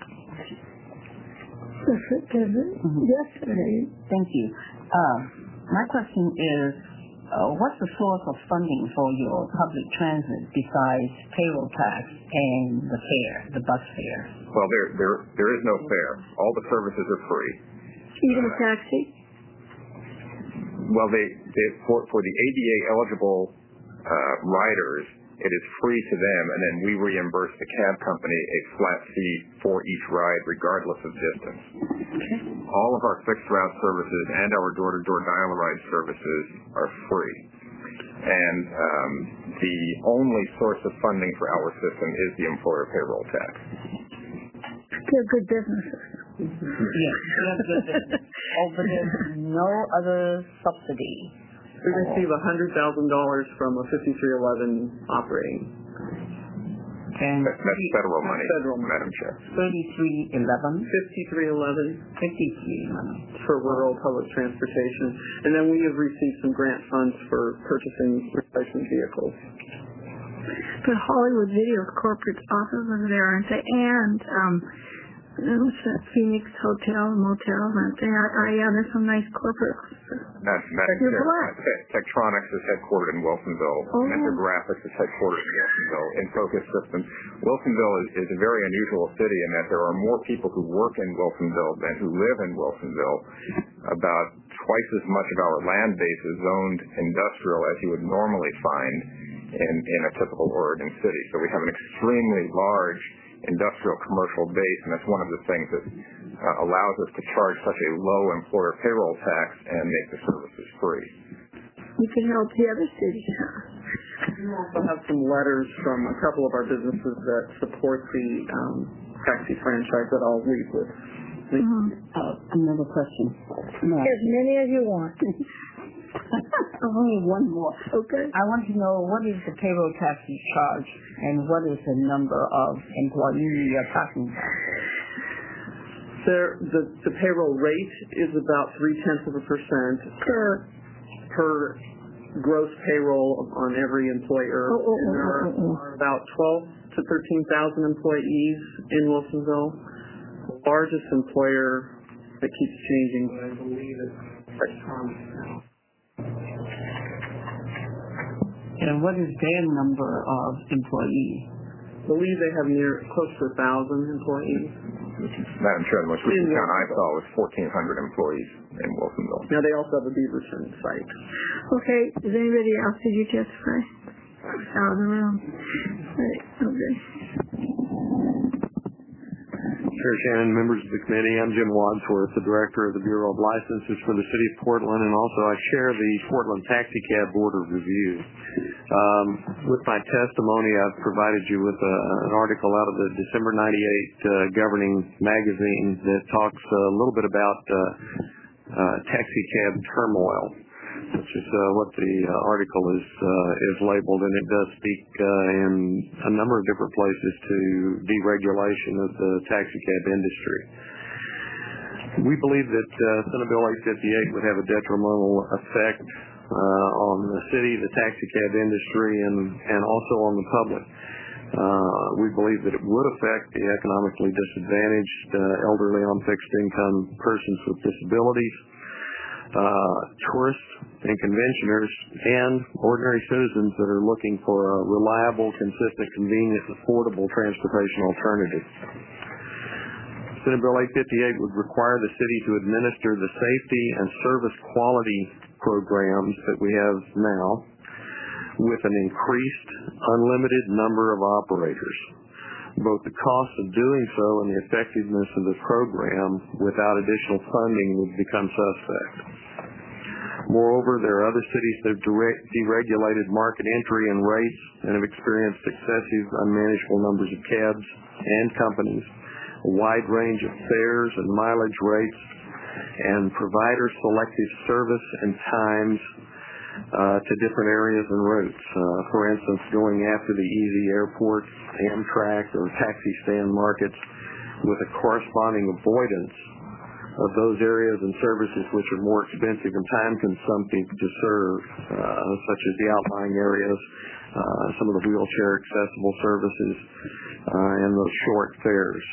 Mm-hmm. Yes, thank you. Uh, my question is, uh, what's the source of funding for your public transit besides payroll tax and the fare, the bus fare? Well, there there there is no fare. All the services are free. Even a taxi? Well, they, they for, for the A D A eligible uh, riders, it is free to them, and then we reimburse the cab company a flat fee for each ride, regardless of distance. All of our fixed route services and our door-to-door dial-a-ride services are free. And um, the only source of funding for our system is the employer payroll tax. They're good businesses. Yes, they're good business. Oh, but there's no other subsidy. We receive one hundred thousand dollars from a fifty-three eleven operating. And that, that's federal money, federal Madam Chair. thirty-three eleven? fifty-three eleven. fifty-three eleven. For rural public transportation. And then we have received some grant funds for purchasing replacement vehicles. But Hollywood Video's corporate offices there, aren't they? And, um, what's that, Phoenix Hotel, Motel, aren't they? Uh, yeah, there's some nice corporate offices. Madam Chair, Tektronix is headquartered in Wilsonville. Oh. Mentor Graphics is headquartered in Wilsonville. In Focus Systems. Wilsonville is, is a very unusual city in that there are more people who work in Wilsonville than who live in Wilsonville. About twice as much of our land base is zoned industrial as you would normally find in, in a typical Oregon city. So we have an extremely large industrial commercial base, and that's one of the things that uh, allows us to charge such a low employer payroll tax and make the services free. You can help the other cities. We also have some letters from a couple of our businesses that support the um, taxi franchise that I'll read with. Mm-hmm. Uh, another question. No. As many as you want. Only one more. Okay. I want to know what is the payroll tax you charge and what is the number of employees you're talking about? There, the, the payroll rate is about three-tenths of a percent per, per gross payroll on every employer. Oh, oh, and there are, oh, oh, oh. are about twelve to thirteen thousand employees in Wilsonville. The largest employer that keeps changing, but I believe it's Tektronix. And what is their number of employees? I believe they have near close to a thousand employees. Madam Chair, the most recent count I saw was fourteen hundred employees in Wilsonville. Now they also have a Beaverton site. Okay, is anybody else? Did you testify? Out of the room. Right. Okay. Chair Shannon, members of the committee, I'm Jim Wadsworth, the Director of the Bureau of Licenses for the City of Portland, and also I chair the Portland Taxi Cab Board of Review. Um, with my testimony, I've provided you with a, an article out of the December ninety-eight uh, governing magazine that talks a little bit about uh, uh, taxi cab turmoil. which is uh, what the uh, article is uh, is labeled, and it does speak uh, in a number of different places to deregulation of the taxi cab industry. We believe that uh, Senate Bill eight fifty-eight would have a detrimental effect uh, on the city, the taxi cab industry, and, and also on the public. Uh, we believe that it would affect the economically disadvantaged, uh, elderly on fixed income persons with disabilities, uh, tourists and conventioners, and ordinary citizens that are looking for a reliable, consistent, convenient, affordable transportation alternative. Senate Bill eight fifty-eight would require the city to administer the safety and service quality programs that we have now with an increased, unlimited number of operators. Both the cost of doing so and the effectiveness of the program without additional funding would become suspect. Moreover, there are other cities that have direct, deregulated market entry and rates and have experienced excessive, unmanageable numbers of cabs and companies, a wide range of fares and mileage rates, and provider-selective service and times uh, to different areas and routes. Uh, for instance, going after the easy airport, Amtrak, or taxi stand markets with a corresponding avoidance of those areas and services which are more expensive and time-consuming to serve, uh, such as the outlying areas, uh, some of the wheelchair-accessible services, uh, and those short fares.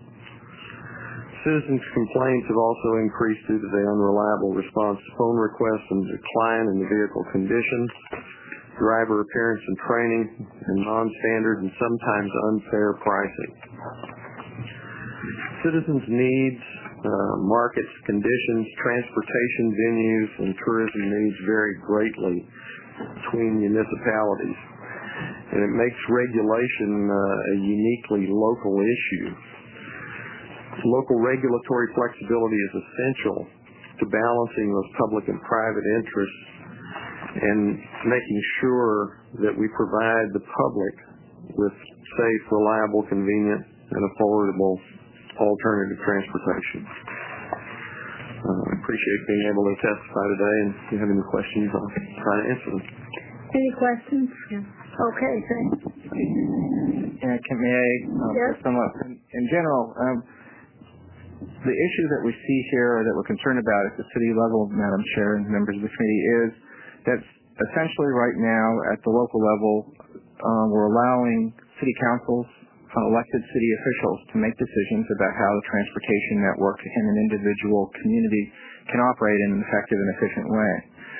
Citizens' complaints have also increased due to the unreliable response to phone requests and decline in the vehicle conditions, driver appearance and training, and non-standard and sometimes unfair pricing. Citizens' needs, uh, markets, conditions, transportation venues, and tourism needs vary greatly between municipalities, and it makes regulation uh, a uniquely local issue. Local regulatory flexibility is essential to balancing those public and private interests and making sure that we provide the public with safe, reliable, convenient, and affordable alternative transportation. I uh, appreciate being able to testify today, and if you have any questions, I'll try to answer them. Any questions? Yeah. Okay, thanks. Uh, can, may I, um, yes. somewhat, in, in general, um, the issue that we see here or that we're concerned about at the city level, Madam Chair and members of the committee, is that essentially right now at the local level, uh, we're allowing city councils, uh, elected city officials to make decisions about how the transportation network in an individual community can operate in an effective and efficient way.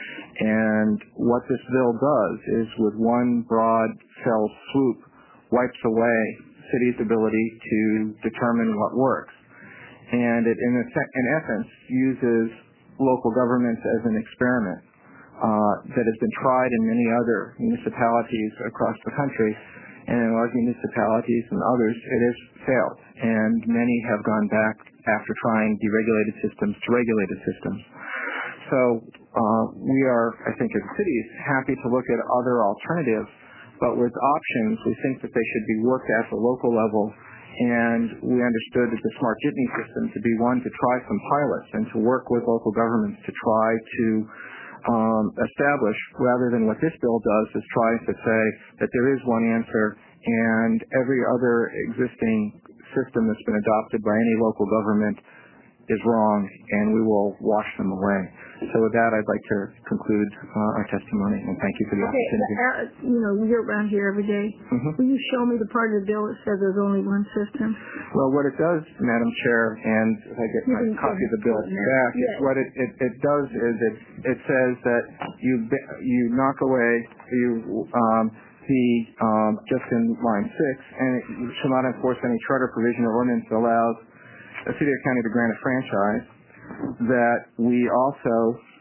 And what this bill does is with one broad fell swoop wipes away city's ability to determine what works. And it, in, a, in essence, uses local governments as an experiment uh, that has been tried in many other municipalities across the country. And in large municipalities and others, it has failed. And many have gone back after trying deregulated systems to regulated systems. So uh, we are, I think, as cities, happy to look at other alternatives. But with options, we think that they should be worked at the local level. And we understood that the smart jitney system to be one to try some pilots and to work with local governments to try to um, establish, rather than what this bill does, is try to say that there is one answer and every other existing system that's been adopted by any local government is wrong, and we will wash them away. So with that, I'd like to conclude uh, our testimony, and thank you for the okay, opportunity. Uh, you know, you're around here every day. Mm-hmm. Will you show me the part of the bill that says there's only one system? Well, what it does, Madam Chair, and if I get my copy of the bill back, yes. what it, it, it does is it, it says that you you knock away you um, the um, just in line six, and it shall not enforce any charter provision or ordinance that allows a city or county to grant a franchise. That we also,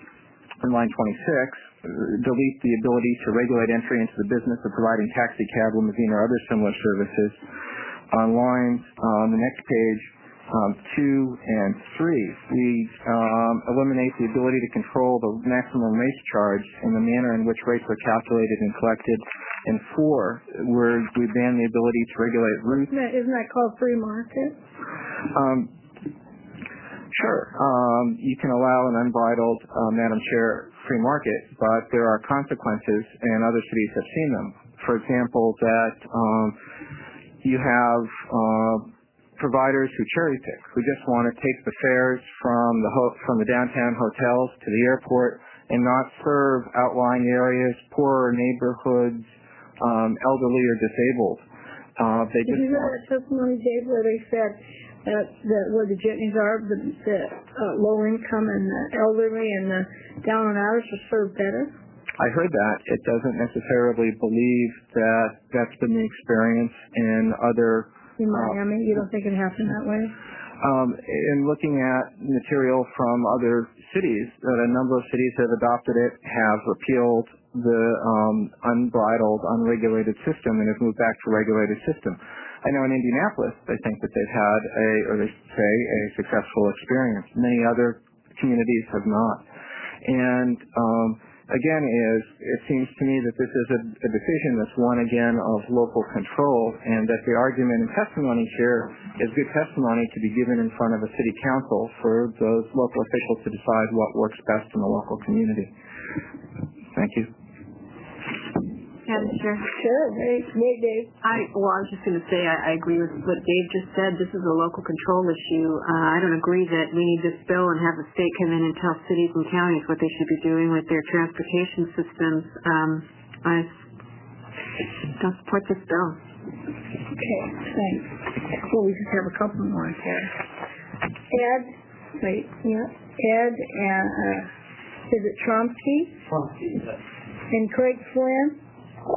in line twenty-six, delete the ability to regulate entry into the business of providing taxi, cab, limousine, or other similar services. On lines on the next page, um, two and three, we um, eliminate the ability to control the maximum rates charged and the manner in which rates are calculated and collected. And four, where we ban the ability to regulate routes. Isn't that, isn't that called free market? Um, Sure. Um, you can allow an unbridled, uh, Madam Chair, free market, but there are consequences, and other cities have seen them. For example, that um, you have uh, providers who cherry pick, who just want to take the fares from the ho- from the downtown hotels to the airport and not serve outlying areas, poorer neighborhoods, um, elderly or disabled. Uh, they Did just you hear that testimony, Dave, where they said that, that where the jitneys are, the, the uh, low income and the elderly and the down and outers are served better? I heard that. It doesn't necessarily believe that that's been the experience in other... In Miami, uh, you don't think it happened that way? Um, in looking at material from other cities, that a number of cities have adopted it, have repealed the um, unbridled, unregulated system, and have moved back to a regulated system. I know in Indianapolis, they think that they've had a, or they say, a successful experience. Many other communities have not. And um, again, is it seems to me that this is a, a decision that's one, again, of local control, and that the argument and testimony here is good testimony to be given in front of a city council for those local officials to decide what works best in the local community. Thank you. Madam Chair. Sure. Hey, hey, Dave. I, well, I was just going to say I, I agree with what Dave just said. This is a local control issue. Uh, I don't agree that we need this bill and have the state come in and tell cities and counties what they should be doing with their transportation systems. Um, I don't support this bill. Okay, thanks. Well, we just have a couple more here. Ed, wait, yeah, Ed, and uh, is it Tromsky? Tromsky, yes. And Craig Flynn?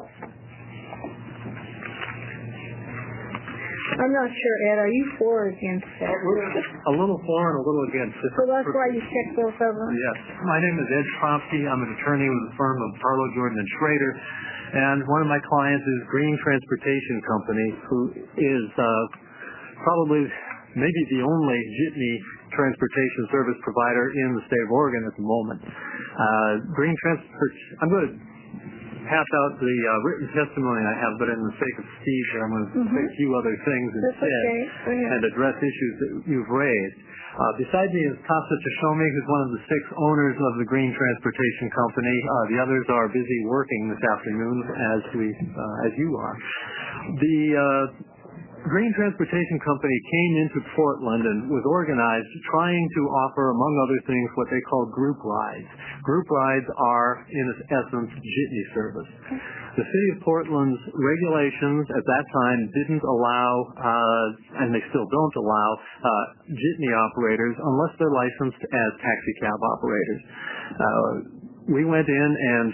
I'm not sure, Ed. Are you for or against that? We're a little for and a little against it. So that's why you checked both of them? Yes. My name is Ed Tromsky. I'm an attorney with the firm of Carlo, Jordan, and Schrader. And one of my clients is Green Transportation Company, who is uh, probably maybe the only jitney transportation service provider in the state of Oregon at the moment. Uh, Green Transport, I'm going to pass out the uh, written testimony I have, but in the sake of speed here, I'm going to mm-hmm. say a few other things That's instead okay. and address issues that you've raised. Uh, beside me is Costa Tashomi, who's one of the six owners of the Green Transportation Company. Uh, the others are busy working this afternoon, as we, uh, as you are. The uh, Green Transportation Company came into Portland and was organized trying to offer, among other things, what they call group rides. Group rides are, in essence, jitney service. The City of Portland's regulations at that time didn't allow, uh, and they still don't allow, uh, jitney operators unless they're licensed as taxi cab operators. Uh, we went in and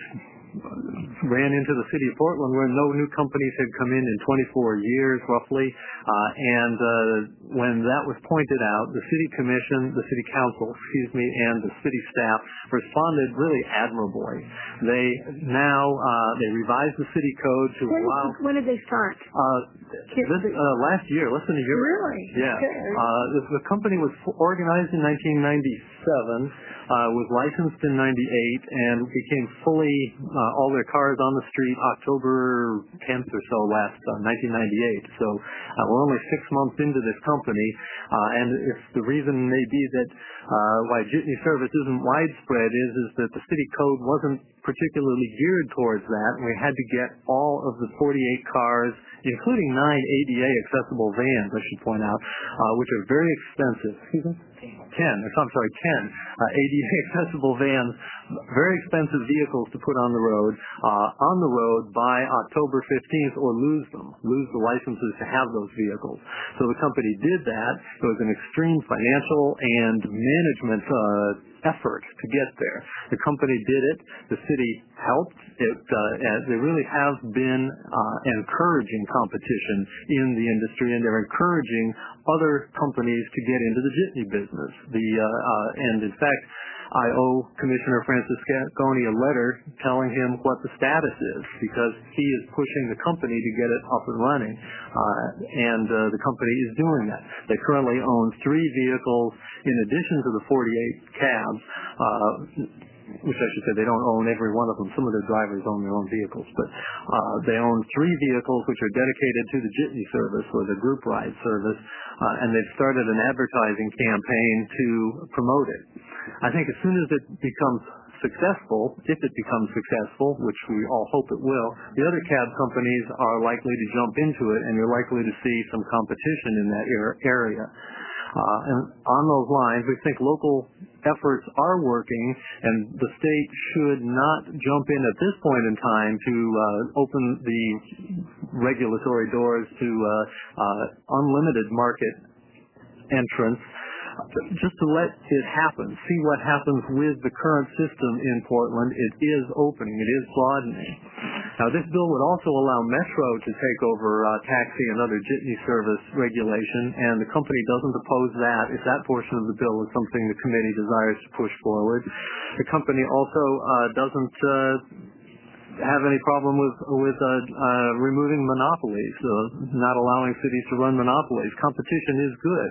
ran into the city of Portland where no new companies had come in in twenty-four years roughly, uh, and uh, when that was pointed out, the city commission, the city council, excuse me, and the city staff responded really admirably. They now, uh, they revised the city code to when allow... Did, when did they start? Uh, this, uh, last year, less than a year ago. Really? Yeah. Okay. Uh, the, the company was organized in nineteen ninety-seven, uh, was licensed in ninety-eight, and became fully, uh, all their cars on the street October tenth or so last, uh, nineteen ninety-eight. So uh, we're only six months into this company, uh, and if the reason may be that uh, why jitney service isn't widespread is, is that the city code wasn't particularly geared towards that. We had to get all of the forty-eight cars, including nine A D A accessible vans, I should point out, uh, which are very expensive. Excuse me? ten, I'm sorry, ten uh, A D A accessible vans, very expensive vehicles to put on the road, uh, on the road by October fifteenth or lose them, lose the licenses to have those vehicles. So the company did that. It was an extreme financial and management uh, effort to get there. The company did it. The city helped. It, uh, and they really have been uh, encouraging competition in the industry, and they're encouraging other companies to get into the jitney business. The uh, uh, and in fact, I owe Commissioner Francisconi a letter telling him what the status is, because he is pushing the company to get it up and running, uh, and uh, the company is doing that. They currently own three vehicles in addition to the forty-eight cabs, uh, which I should say they don't own every one of them. Some of their drivers own their own vehicles, but uh, they own three vehicles which are dedicated to the jitney service or the group ride service, uh, and they've started an advertising campaign to promote it. I think as soon as it becomes successful, if it becomes successful, which we all hope it will, the other cab companies are likely to jump into it, and you're likely to see some competition in that area. Uh, and on those lines, we think local efforts are working, and the state should not jump in at this point in time to uh, open the regulatory doors to uh, uh, unlimited market entrance, just to let it happen, see what happens with the current system in Portland. It is opening, it is broadening. Now, this bill would also allow Metro to take over uh, taxi and other jitney service regulation, and the company doesn't oppose that if that portion of the bill is something the committee desires to push forward. The company also uh, doesn't uh, have any problem with with uh, uh, removing monopolies, uh, not allowing cities to run monopolies. Competition is good.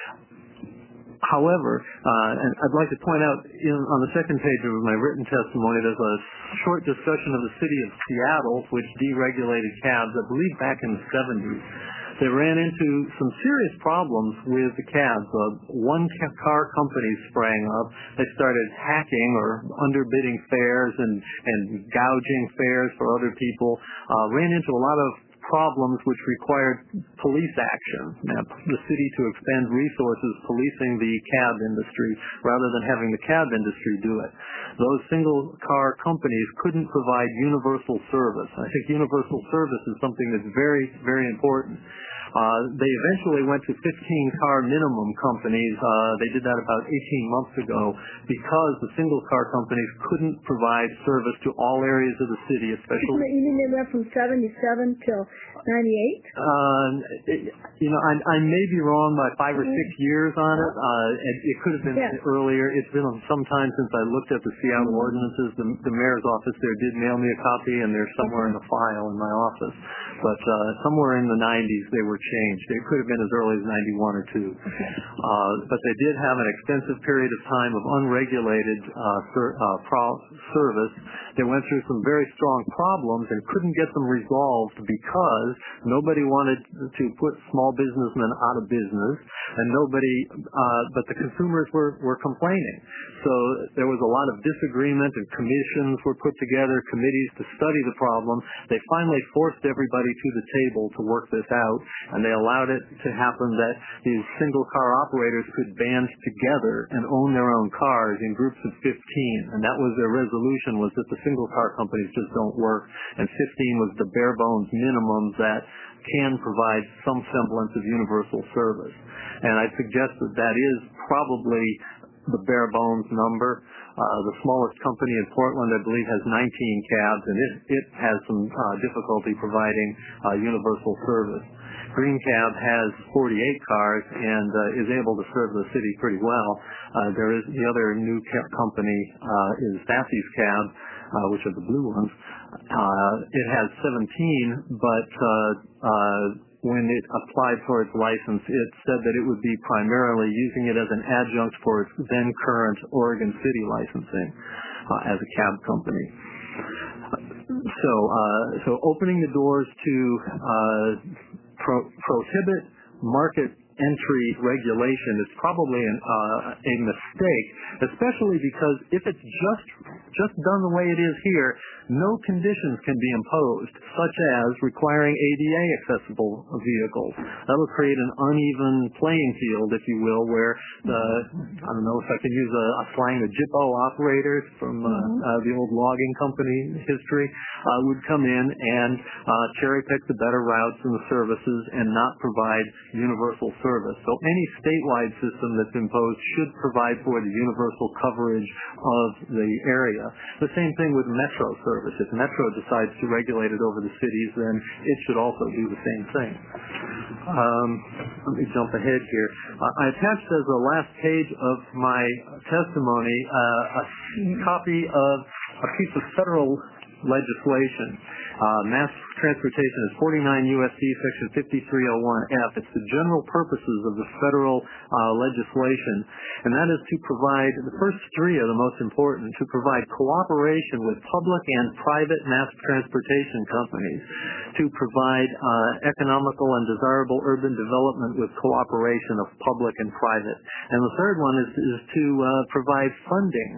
However, uh, and I'd like to point out in, on the second page of my written testimony, there's a short discussion of the city of Seattle, which deregulated cabs, I believe back in the seventies. They ran into some serious problems with the cabs. Uh, one car company sprang up. They started hacking or underbidding fares and, and gouging fares for other people. Uh, ran into a lot of problems which required police action. Now, the city to expend resources policing the cab industry rather than having the cab industry do it. Those single car companies couldn't provide universal service. I think universal service is something that's very, very important. Uh, they eventually went to fifteen car minimum companies. Uh, they did that about eighteen months ago because the single car companies couldn't provide service to all areas of the city, especially. You mean they went from seventy-seven till ninety-eight? Uh, it, you know, I, I may be wrong by five or six years on it. Uh, it, it could have been yeah. earlier. It's been some time since I looked at the Seattle mm-hmm. ordinances. The, the mayor's office there did mail me a copy, and they're somewhere in a file in my office. But uh, somewhere in the nineties, they were changed. It could have been as early as ninety-one or two. Okay. Uh, but they did have an extensive period of time of unregulated uh, ser- uh, pro- service. They went through some very strong problems and couldn't get them resolved because nobody wanted to put small businessmen out of business, and nobody, uh, but the consumers were, were complaining. So there was a lot of disagreement, and commissions were put together, committees to study the problem. They finally forced everybody to the table to work this out, and they allowed it to happen that these single car operators could band together and own their own cars in groups of fifteen, and that was their resolution, was that the single car companies just don't work, and fifteen was the bare bones minimum that can provide some semblance of universal service. And I suggest that that is probably the bare bones number. Uh, the smallest company in Portland, I believe, has nineteen cabs, and it, it has some uh, difficulty providing uh, universal service. Green Cab has forty-eight cars and uh, is able to serve the city pretty well. Uh, there is the other new cab company uh, is Sassy's Cab, uh, which are the blue ones. Uh, it has seventeen, but uh, uh, when it applied for its license, it said that it would be primarily using it as an adjunct for its then current Oregon City licensing uh, as a cab company. So, uh, so opening the doors to uh, pro- prohibit market entry regulation is probably an, uh, a mistake, especially because if it's just just done the way it is here, no conditions can be imposed, such as requiring A D A accessible vehicles. That will create an uneven playing field, if you will, where the, I don't know if I can use a, a slang, the Jippo operators from uh, uh, the old logging company history uh, would come in and uh, cherry pick the better routes and the services and not provide universal service. So any statewide system that's imposed should provide for the universal coverage of the area. The same thing with Metro service. If Metro decides to regulate it over the cities, then it should also do the same thing. Um, let me jump ahead here. Uh, I attached as the last page of my testimony uh, a copy of a piece of federal legislation. Uh, mass transportation is forty-nine U S C section fifty-three oh one F. It's the general purposes of the federal uh, legislation, and that is to provide, the first three are the most important, to provide cooperation with public and private mass transportation companies, to provide uh, economical and desirable urban development with cooperation of public and private. And the third one is, is to uh, provide funding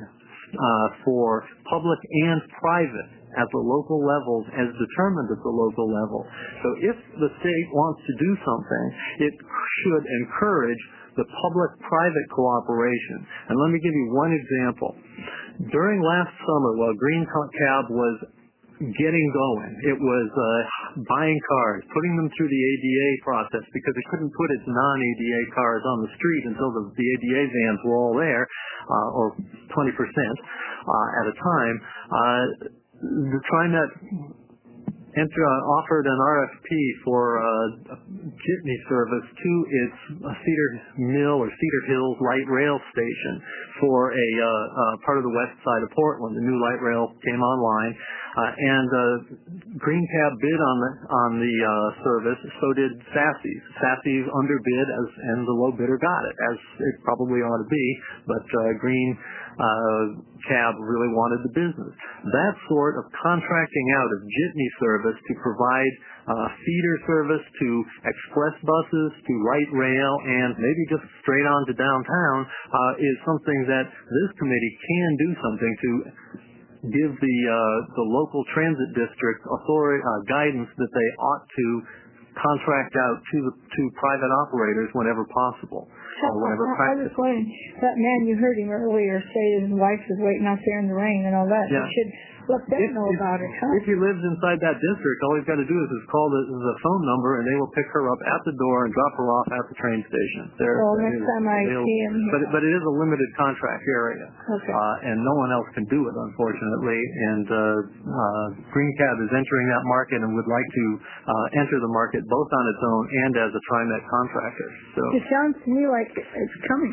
uh, for public and private at the local levels as determined at the local level. So if the state wants to do something, it should encourage the public-private cooperation. And let me give you one example. During last summer, while Green Cab was getting going, it was uh, buying cars, putting them through the A D A process because it couldn't put its non-A D A cars on the street until the, the A D A vans were all there, uh, or twenty percent uh, at a time. Uh, the TriMet enter, uh, offered an R F P for uh, jitney service to its uh, Cedar Mill or Cedar Hills light rail station for a uh, uh, part of the west side of Portland. The new light rail came online, uh, and uh, Green Cab bid on the on the uh, service. So did Sassy's. Sassy's underbid, as and the low bidder got it, as it probably ought to be. But uh, Green uh, Cab really wanted the business. That sort of contracting out of jitney service to provide uh, feeder service to express buses, to light rail, and maybe just straight on to downtown uh, is something that this committee can do something to give the uh, the local transit district authority uh, guidance that they ought to contract out to the, to private operators whenever possible. Or whenever I, I practical. was wondering, that man you heard him earlier say his wife is waiting out there in the rain and all that. Yeah. You should let them If, know if, about it, huh? if he lives inside that district, all he's got to do is, is call the, the phone number, and they will pick her up at the door and drop her off at the train station. They're, Well, next time I see him. But, but it is a limited contract area, Okay. uh, and no one else can do it, unfortunately. And uh, uh, Green Cab is entering that market and would like to uh, enter the market both on its own and as a TriMet contractor. So It sounds to me like it's coming.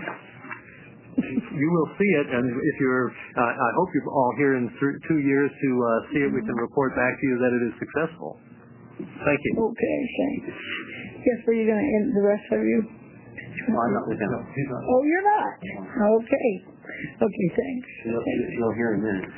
you will see it, and if you're, uh, I hope you're all here in th- two years to uh, see it. We can report back to you that it is successful. Thank you. Okay, thanks. Guess where you're going to end the rest of you? Oh, I'm not with him. Oh, you're not? Okay. Okay, thanks. You'll, you'll hear in a minute.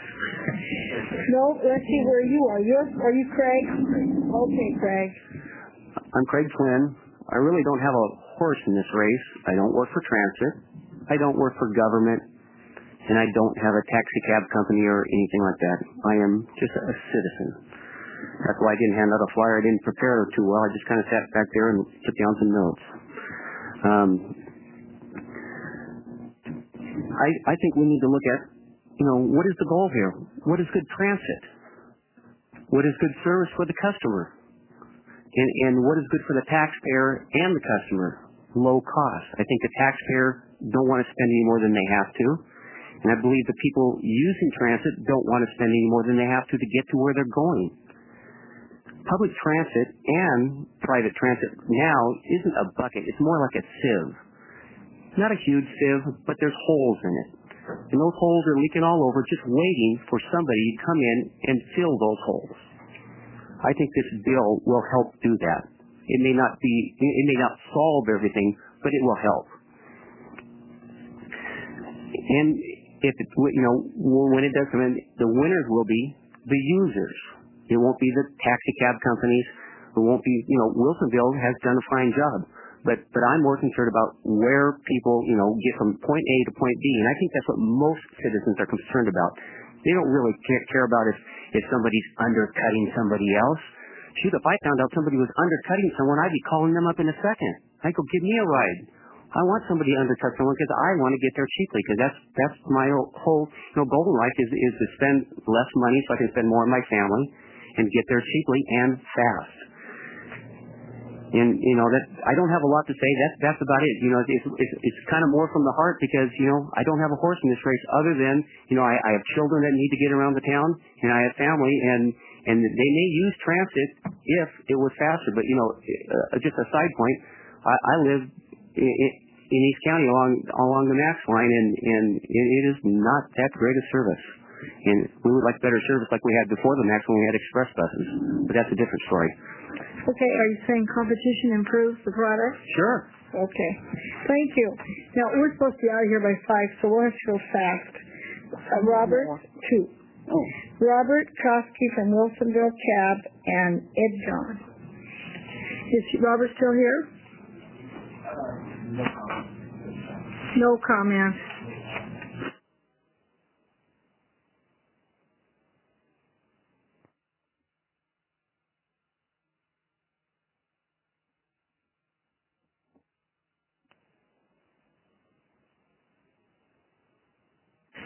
No, let's see where you are. You're, are you Craig? Okay, Craig. I'm Craig Flynn. I really don't have a horse in this race. I don't work for transit. I don't work for government, and I don't have a taxi cab company or anything like that. I am just a citizen. That's why I didn't hand out a flyer. I didn't prepare too well. I just kind of sat back there and took down some notes. Um, I, I think we need to look at, you know, what is the goal here? What is good transit? What is good service for the customer? And, and what is good for the taxpayer and the customer? Low cost. I think the taxpayer don't want to spend any more than they have to. And I believe the people using transit don't want to spend any more than they have to to get to where they're going. Public transit and private transit now isn't a bucket. It's more like a sieve. Not a huge sieve, but there's holes in it. And those holes are leaking all over, just waiting for somebody to come in and fill those holes. I think this bill will help do that. It may not be, it may not solve everything, but it will help. And if it, you know, when it does come in, the winners will be the users. It won't be the taxi cab companies. It won't be, you know, Wilsonville has done a fine job. But, but I'm more concerned about where people, you know, get from point A to point B. And I think that's what most citizens are concerned about. They don't really care, care about if, if somebody's undercutting somebody else. Shoot, if I found out somebody was undercutting someone, I'd be calling them up in a second. I'd go, give me a ride. I want somebody to undercut someone because I want to get there cheaply, because that's that's my whole you know goal in life is is to spend less money so I can spend more on my family and get there cheaply and fast. And you know that I don't have a lot to say. That's that's about it. You know, it's it's, it's kind of more from the heart, because you know I don't have a horse in this race other than you know I, I have children that need to get around the town, and I have family, and and they may use transit if it was faster. But you know, uh, just a side point, I, I live in, in East County along along the Max line, and and it, it is not that great a service. And we would like better service like we had before the Max when we had express buses. But that's a different story. Okay, are you saying competition improves the product? Sure. Okay. Thank you. Now, we're supposed to be out of here by five, so we'll have to go fast. Uh, Robert, two. Oh. Robert Kosky from Wilsonville Cab and Ed John. Is Robert still here? No comment.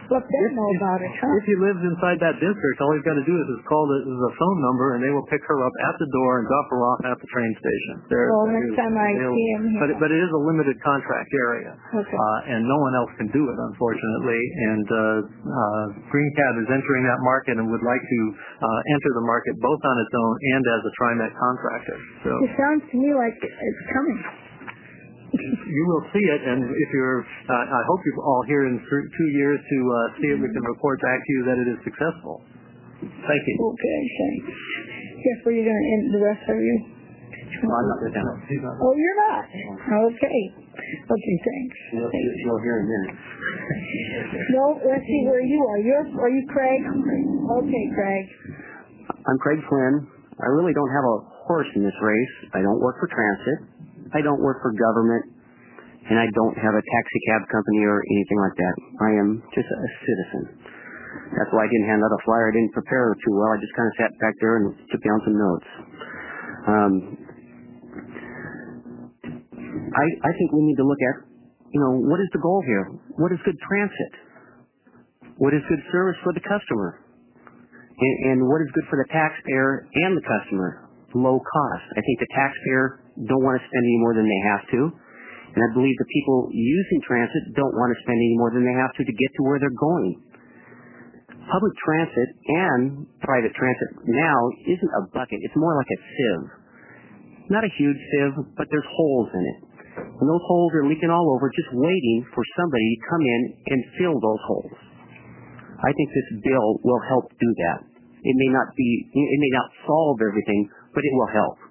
let them if, know if, about it, huh? If he lives inside that district, all he's got to do is just call the, the phone number, and they will pick her up at the door and drop her off at the train station. They're, well, next time I see him here. But, but it is a limited contract area, okay. uh, and no one else can do it, unfortunately. And uh, uh, Green Cab is entering that market and would like to uh, enter the market both on its own and as a TriMet contractor. So it sounds to me like it's coming. You will see it, and if you're, uh, I hope you're all here in th- two years to uh, see it. We can report back to you that it is successful. Thank you. Okay, thanks. Jeff, were you going to end the rest of you? No, I'm not going to. Oh, you're not? Okay. Okay, thanks. You'll, you'll hear in a minute. No, let's see where you are. You're, are you Craig? Okay, Craig. I'm Craig Flynn. I really don't have a horse in this race. I don't work for transit. I don't work for government, and I don't have a taxi cab company or anything like that. I am just a citizen. That's why I didn't hand out a flyer. I didn't prepare too well. I just kind of sat back there and took down some notes. Um, I, I think we need to look at, you know, what is the goal here? What is good transit? What is good service for the customer? And, and what is good for the taxpayer and the customer? Low cost. I think the taxpayer don't want to spend any more than they have to. And I believe the people using transit don't want to spend any more than they have to to get to where they're going. Public transit and private transit now isn't a bucket. It's more like a sieve. Not a huge sieve, but there's holes in it. And those holes are leaking all over, just waiting for somebody to come in and fill those holes. I think this bill will help do that. It may not be, it may not solve everything, but it will help.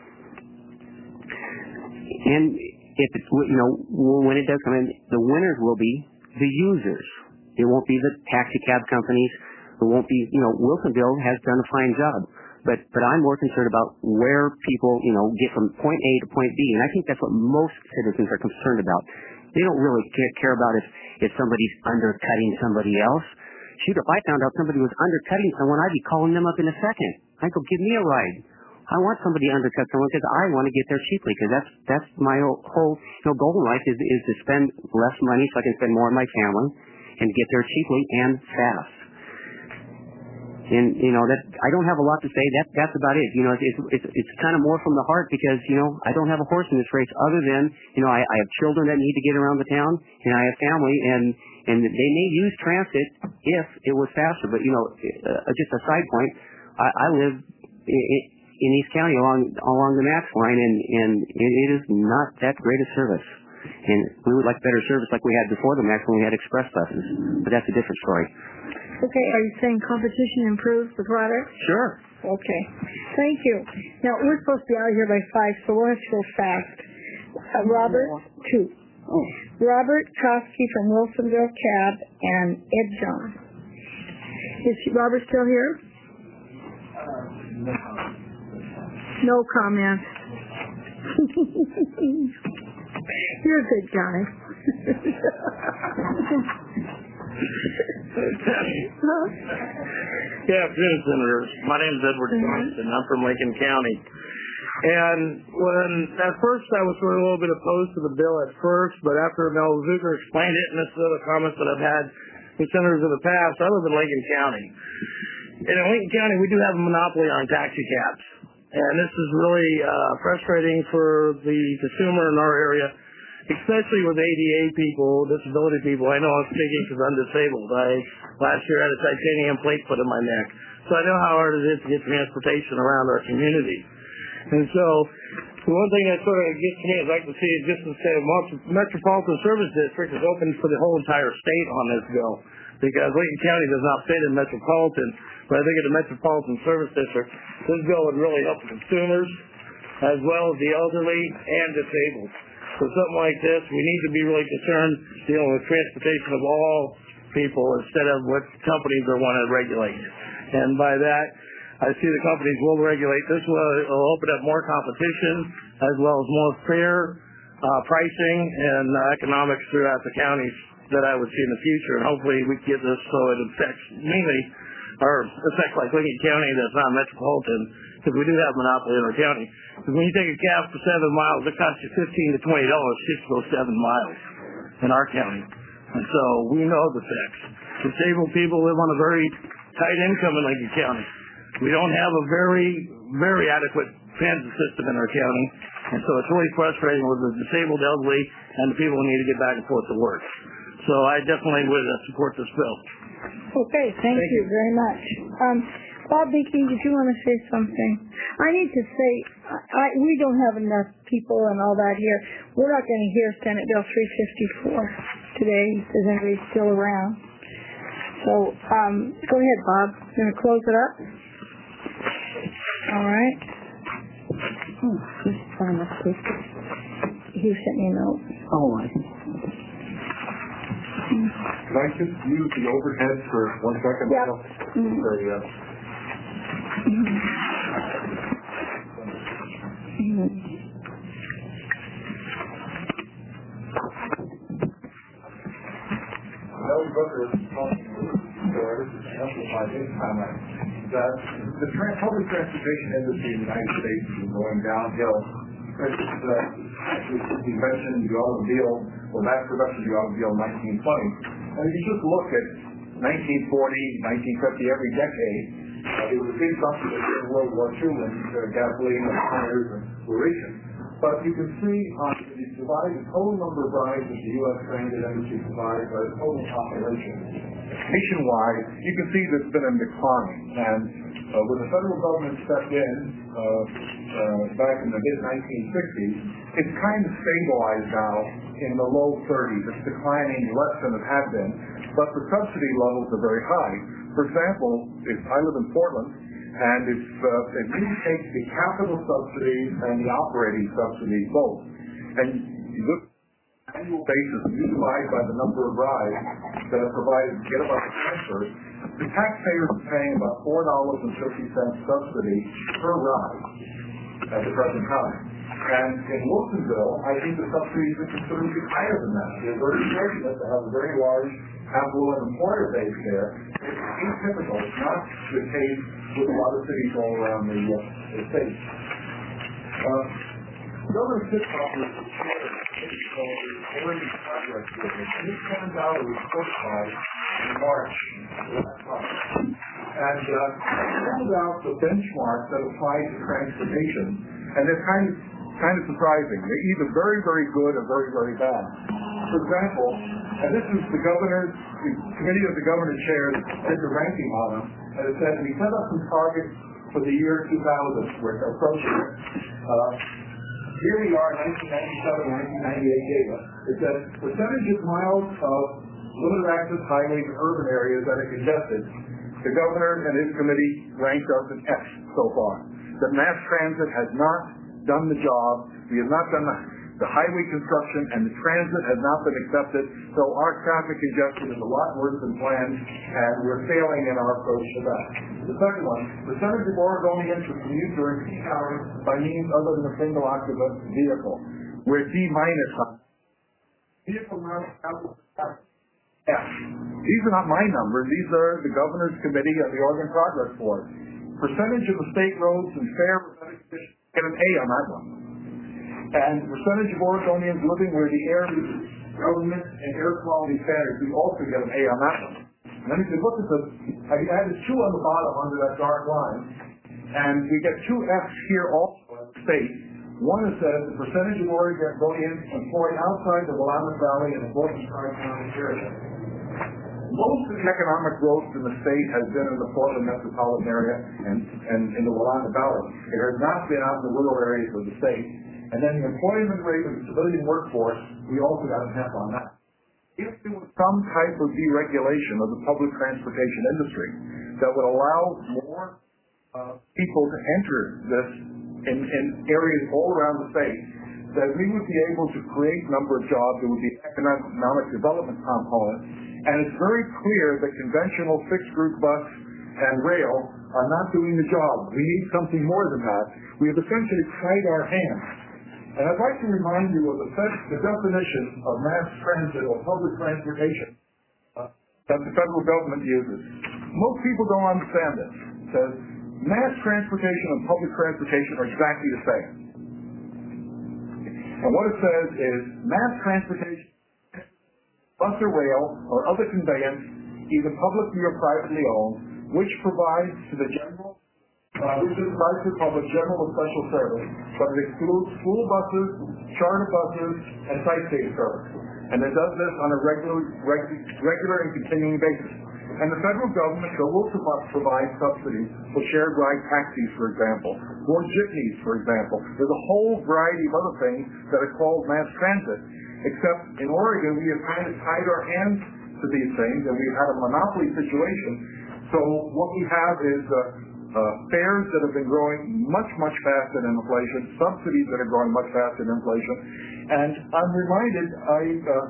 And if it's, you know, when it does come in, the winners will be the users. It won't be the taxi cab companies. It won't be, you know, Wilsonville has done a fine job. But, but I'm more concerned about where people, you know, get from point A to point B. And I think that's what most citizens are concerned about. They don't really care, care about if, if somebody's undercutting somebody else. Shoot, if I found out somebody was undercutting someone, I'd be calling them up in a second. I'd go, give me a ride. I want somebody to undercut someone because I want to get there cheaply, because that's that's my whole you know, goal in life is is to spend less money so I can spend more on my family and get there cheaply and fast. And you know that I don't have a lot to say. That that's about it. You know, it's it's it's kind of more from the heart, because you know I don't have a horse in this race other than you know I, I have children that need to get around the town, and I have family, and and they may use transit if it was faster. But you know, uh, just a side point, I, I live. It, in East County along along the Max line, and, and it, it is not that great a service. And we would like better service like we had before the Max when we had express buses. But that's a different story. Okay, are you saying competition improves the product? Sure. Okay. Thank you. Now, we're supposed to be out of here by five, so we'll have to go fast. Uh, Robert, two. Oh. Robert Kosky from Wilsonville Cab and Ed John. Is Robert still here? Uh, no. No comment. You're a good guy. Good afternoon, Senators. My name is Edward Johnson. I'm from Lincoln County. And when at first I was sort of a little bit opposed to the bill at first, but after Mel Zucker explained it, and this is other comments that I've had with senators in the past, I live in Lincoln County. And in Lincoln County, we do have a monopoly on taxi cabs. And this is really uh, frustrating for the consumer in our area, especially with A D A people, disability people. I know I'm speaking because I'm disabled. I last year had a titanium plate put in my neck. So I know how hard it is to get transportation around our community. And so the one thing that sort of gets me is like to see is just to say Metropolitan Service District is open for the whole entire state on this bill, because Lincoln County does not fit in metropolitan. But I think in the Metropolitan Service District, this bill would really help the consumers as well as the elderly and disabled. So something like this, we need to be really concerned dealing with transportation of all people instead of what companies are wanting to regulate. And by that, I see the companies will regulate. This will, will open up more competition as well as more fair uh, pricing and uh, economics throughout the counties that I would see in the future. And hopefully we can get this so it affects mainly or affects like Lincoln County that's not metropolitan, because we do have monopoly in our county. Because when you take a cab for seven miles, it costs you fifteen to twenty dollars just to go seven miles in our county. And so we know the facts. Disabled people live on a very tight income in Lincoln County. We don't have a very, very adequate transit system in our county, and so it's really frustrating with the disabled elderly and the people who need to get back and forth to work. So I definitely would uh, support this bill. Okay, thank, thank you. you very much. Um, Bob Beeke, did you want to say something? I need to say, I, we don't have enough people and all that here. We're not going to hear Senate Bill three fifty-four today, if anybody's still around. So, um, go ahead, Bob. You going to close it up? All right. Oh, this is fine. Let's take this. He sent me a note. Oh, I see. Can I just use the overhead for one second? Yep. Mm-hmm. Very, uh, mm-hmm. Mm-hmm. Ellie Booker is talking to amplify his comment that the tra- public transportation industry in the United States is going downhill. It's, uh, he mentioned the automobile, or mass production of the automobile in nineteen twenty. And if you just look at nineteen forty, nineteen fifty, every decade, uh, there was a big subsidy in World War Two when uh, gasoline and tires were rationed. But you can see on uh, the divide the total number of rides that the U S transit industry provides by the total population. Nationwide, you can see there's been a decline. And uh, when the federal government stepped in uh, uh, back in the mid nineteen sixties, it's kind of stabilized now in the low thirties. It's declining less than it had been, but the subsidy levels are very high. For example, if I live in Portland, and if, uh, if you take the capital subsidies and the operating subsidies both, and you look at an annual basis, and you divide by the number of rides that are provided to get about the transfers, the taxpayers are paying about four dollars and fifty cents subsidy per ride at the present time. And in Wilsonville, I think the subsidies are considerably higher than that. They're very fortunate to have a very large affluent employer base there. It's atypical. It's not the case with a lot of cities all around the, uh, the state. Uh, Governor Sitcom was the chair of the Oregon Progress Group, and he sent out a report card in March last month. And uh, pulled out the benchmarks that apply to transportation, and they're kind of kind of surprising. They're either very, very good or very, very bad. For example, and this is the governor's, the committee of the governor chairs did the ranking on them, and it said we set up some targets for the year two thousand. We're approaching it. Uh, here we are, nineteen ninety-seven, nineteen ninety-eight data. It says percentage of miles of limited access highways in urban areas that are congested. The governor and his committee ranked us an F so far. The mass transit has not done the job. We have not done the, the highway construction, and the transit has not been accepted. So our traffic congestion is a lot worse than planned, and we're failing in our approach to that. The second one, percentage of Oregonians who commute during peak hours by means other than a single occupant vehicle. We're D minus on vehicle miles. Yeah. These are not my numbers. These are the governor's committee and the Oregon Progress Board. Percentage of the state roads and fair get an A on that one. And percentage of Oregonians living where the air government and air quality standards, we also get an A on that one. And then if you look at the, I added two on the bottom under that dark line, and we get two F's here also in the state. One is that the percentage of Oregonians employed outside the Willamette Valley and the Portland Tri-County area. Most of the economic growth in the state has been in the Portland metropolitan area and, and in the Willamette Valley. It has not been out in the rural areas of the state. And then the employment rate of the civilian workforce, we also got a tap on that. If there was some type of deregulation of the public transportation industry that would allow more uh, people to enter this in, in areas all around the state, that we would be able to create a number of jobs. There would be an economic development component. And it's very clear that conventional fixed route bus and rail are not doing the job. We need something more than that. We have essentially tied our hands. And I'd like to remind you of the, the definition of mass transit or public transportation uh, that the federal government uses. Most people don't understand this. It says mass transportation and public transportation are exactly the same. And what it says is mass transportation bus or rail, or other conveyance, either publicly or privately owned, which provides to the general, uh, which provides to the public general or special service, but it excludes school buses, charter buses, and sightseeing service. And it does this on a regular, regu- regular and continuing basis. And the federal government will provide subsidies for shared ride taxis, for example, or jitneys, for example. There's a whole variety of other things that are called mass transit, except in Oregon we have kind of tied our hands to these things, and we've had a monopoly situation. So what we have is uh, uh, fares that have been growing much, much faster than inflation, subsidies that are growing much faster than inflation. And I'm reminded, I... Uh,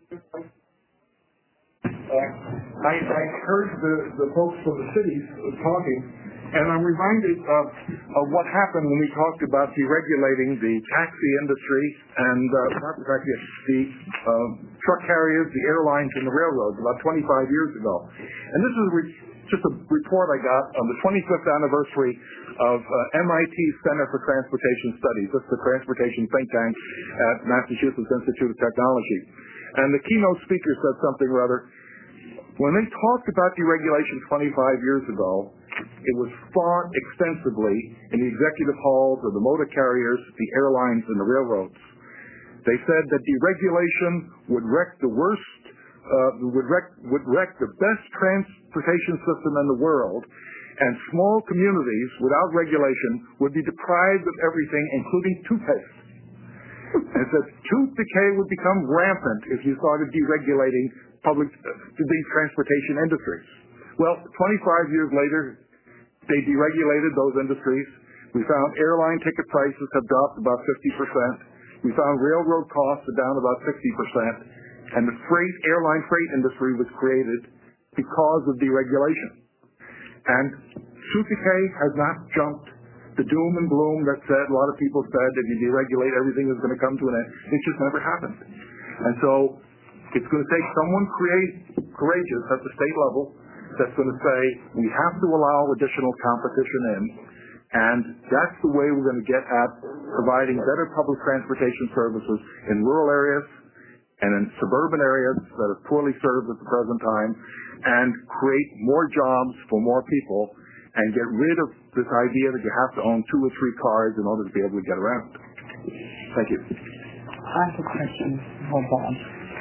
Uh, I, I heard the, the folks from the cities talking, and I'm reminded of, of what happened when we talked about deregulating the taxi industry and uh, not the taxi, the uh, truck carriers, the airlines, and the railroads about twenty-five years ago. And this is re- just a report I got on the twenty-fifth anniversary of uh, M I T's Center for Transportation Studies. That's the transportation think tank at Massachusetts Institute of Technology. And the keynote speaker said something rather. When they talked about deregulation twenty-five years ago, it was fought extensively in the executive halls of the motor carriers, the airlines, and the railroads. They said that deregulation would wreck the worst, uh, would wreck, would wreck the best transportation system in the world, and small communities without regulation would be deprived of everything, including toothpaste. And said tooth decay would become rampant if you started deregulating public uh, these transportation industries. Well, twenty-five years later, they deregulated those industries. We found airline ticket prices have dropped about fifty percent. We found railroad costs are down about sixty percent. And the freight, airline freight industry was created because of deregulation. And tooth decay has not jumped. The doom and gloom that said, a lot of people said, if you deregulate, everything is going to come to an end. It just never happened. And so it's going to take someone create, courageous at the state level that's going to say, we have to allow additional competition in. And that's the way we're going to get at providing better public transportation services in rural areas and in suburban areas that are poorly served at the present time, and create more jobs for more people, and get rid of this idea that you have to own two or three cars in order to be able to get around. Thank you. I have a question for Bob.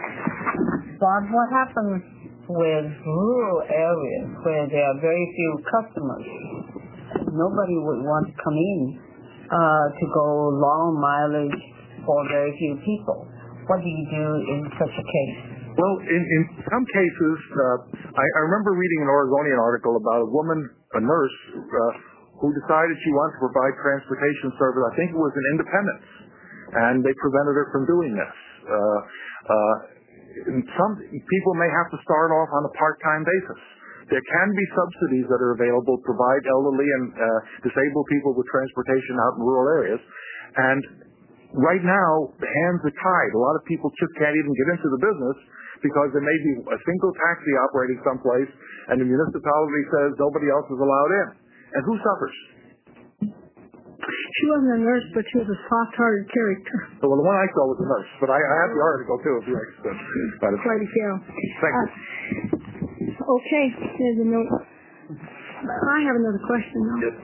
Bob, what happens with rural areas where there are very few customers? Nobody would want to come in uh, to go long mileage for very few people. What do you do in such a case? Well, in, in some cases, uh, I, I remember reading an Oregonian article about a woman, a nurse, uh, who decided she wanted to provide transportation service. I think it was in Independence, and they prevented her from doing this. Uh, uh, some people may have to start off on a part-time basis. There can be subsidies that are available to provide elderly and uh, disabled people with transportation out in rural areas. And right now, the hands are tied. A lot of people just can't even get into the business because there may be a single taxi operating someplace, and the municipality says nobody else is allowed in. And who suffers? She wasn't a nurse, but she was a soft-hearted character. So, well, the one I saw was a nurse, but I, I have the article, too, if you're interested. Quite a few. Thank you. Uh, okay, there's a note. I have another question, though. Yes.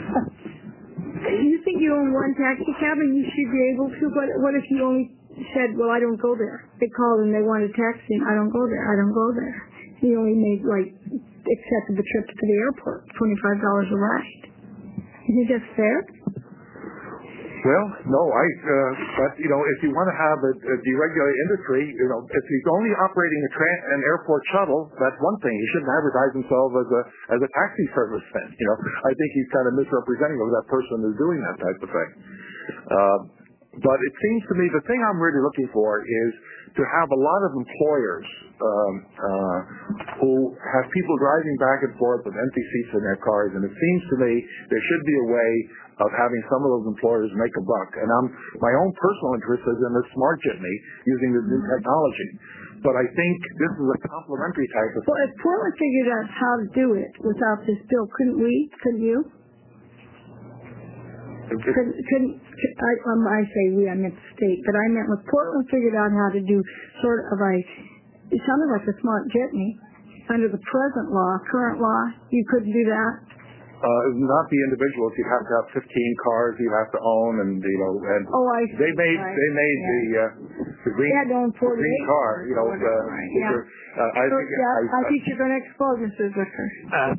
You think you own one taxi cab and you should be able to, but what if you only said, well, I don't go there. They called and they want a taxi, and I don't go there, I don't go there. You only made, like, accepted the trip to the airport, twenty-five dollars a ride. You think that's fair? Well, no, I, uh, but, you know, if you want to have a, a deregulated industry, you know, if he's only operating a tra- an airport shuttle, that's one thing. He shouldn't advertise himself as a, as a taxi service then, you know. I think he's kind of misrepresenting of that person who's doing that type of thing. Uh, but it seems to me the thing I'm really looking for is to have a lot of employers um, uh, who have people driving back and forth with empty seats in their cars, and it seems to me there should be a way of having some of those employers make a buck. And I'm, my own personal interest is in the smart jitney using the new technology. But I think this is a complementary type of thing. Well, if Portland figured out how to do it without this bill, couldn't we? Couldn't you? Couldn't, couldn't, I, um, I say we, I meant the state, but I meant when Portland figured out how to do sort of a it sounded like a smart jitney. Under the present law, current law, you couldn't do that? Uh, not the individuals. You'd have to have fifteen cars you have to own, and you know, and oh, I see. they made right. they made yeah. the uh, the green, they had to own the green car. You know, uh, right. yeah. uh, I so, think yeah, I, I think you're going to explode, Mister Zucker. Uh,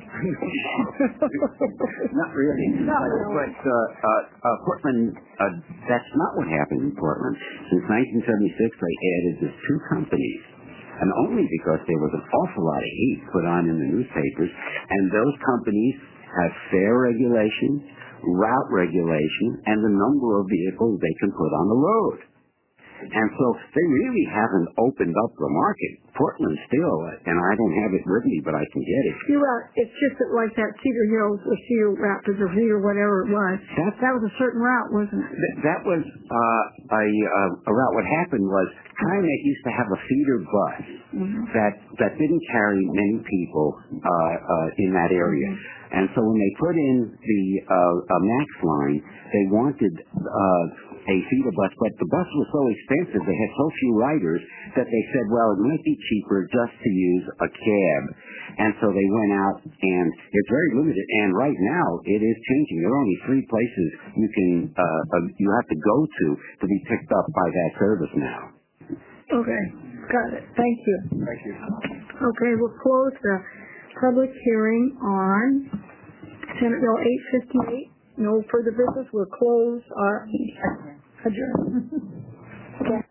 not really. No, no. But uh, uh, uh, Portland, uh, that's not what happened in Portland. Since nineteen seventy-six, they added these two companies. And only because there was an awful lot of heat put on in the newspapers. And those companies have fare regulation, route regulation, and the number of vehicles they can put on the road. And so they really haven't opened up the market. Portland still, and I don't have it with me, but I can get it. Yeah, well, it's just that like that Cedar Hills or Cedar Rapids or Cedar whatever it was, that, that was a certain route, wasn't it? Th- that was uh, a, uh, a route. What happened was TriMet used to have a feeder bus mm-hmm. that, that didn't carry many people uh, uh, in that area. Mm-hmm. And so when they put in the uh, uh, MAX line, they wanted uh, a feeder bus, but the bus was so expensive, they had so few riders, that they said, well, it might be cheaper just to use a cab. And so they went out, and it's very limited. And right now, it is changing. There are only three places you can uh, uh, you have to go to to be picked up by that service now. Okay, got it. Thank you. Thank you. Okay, we'll close the public hearing on Senate Bill eight fifty-eight. No further business. We'll close our adjourn. Okay.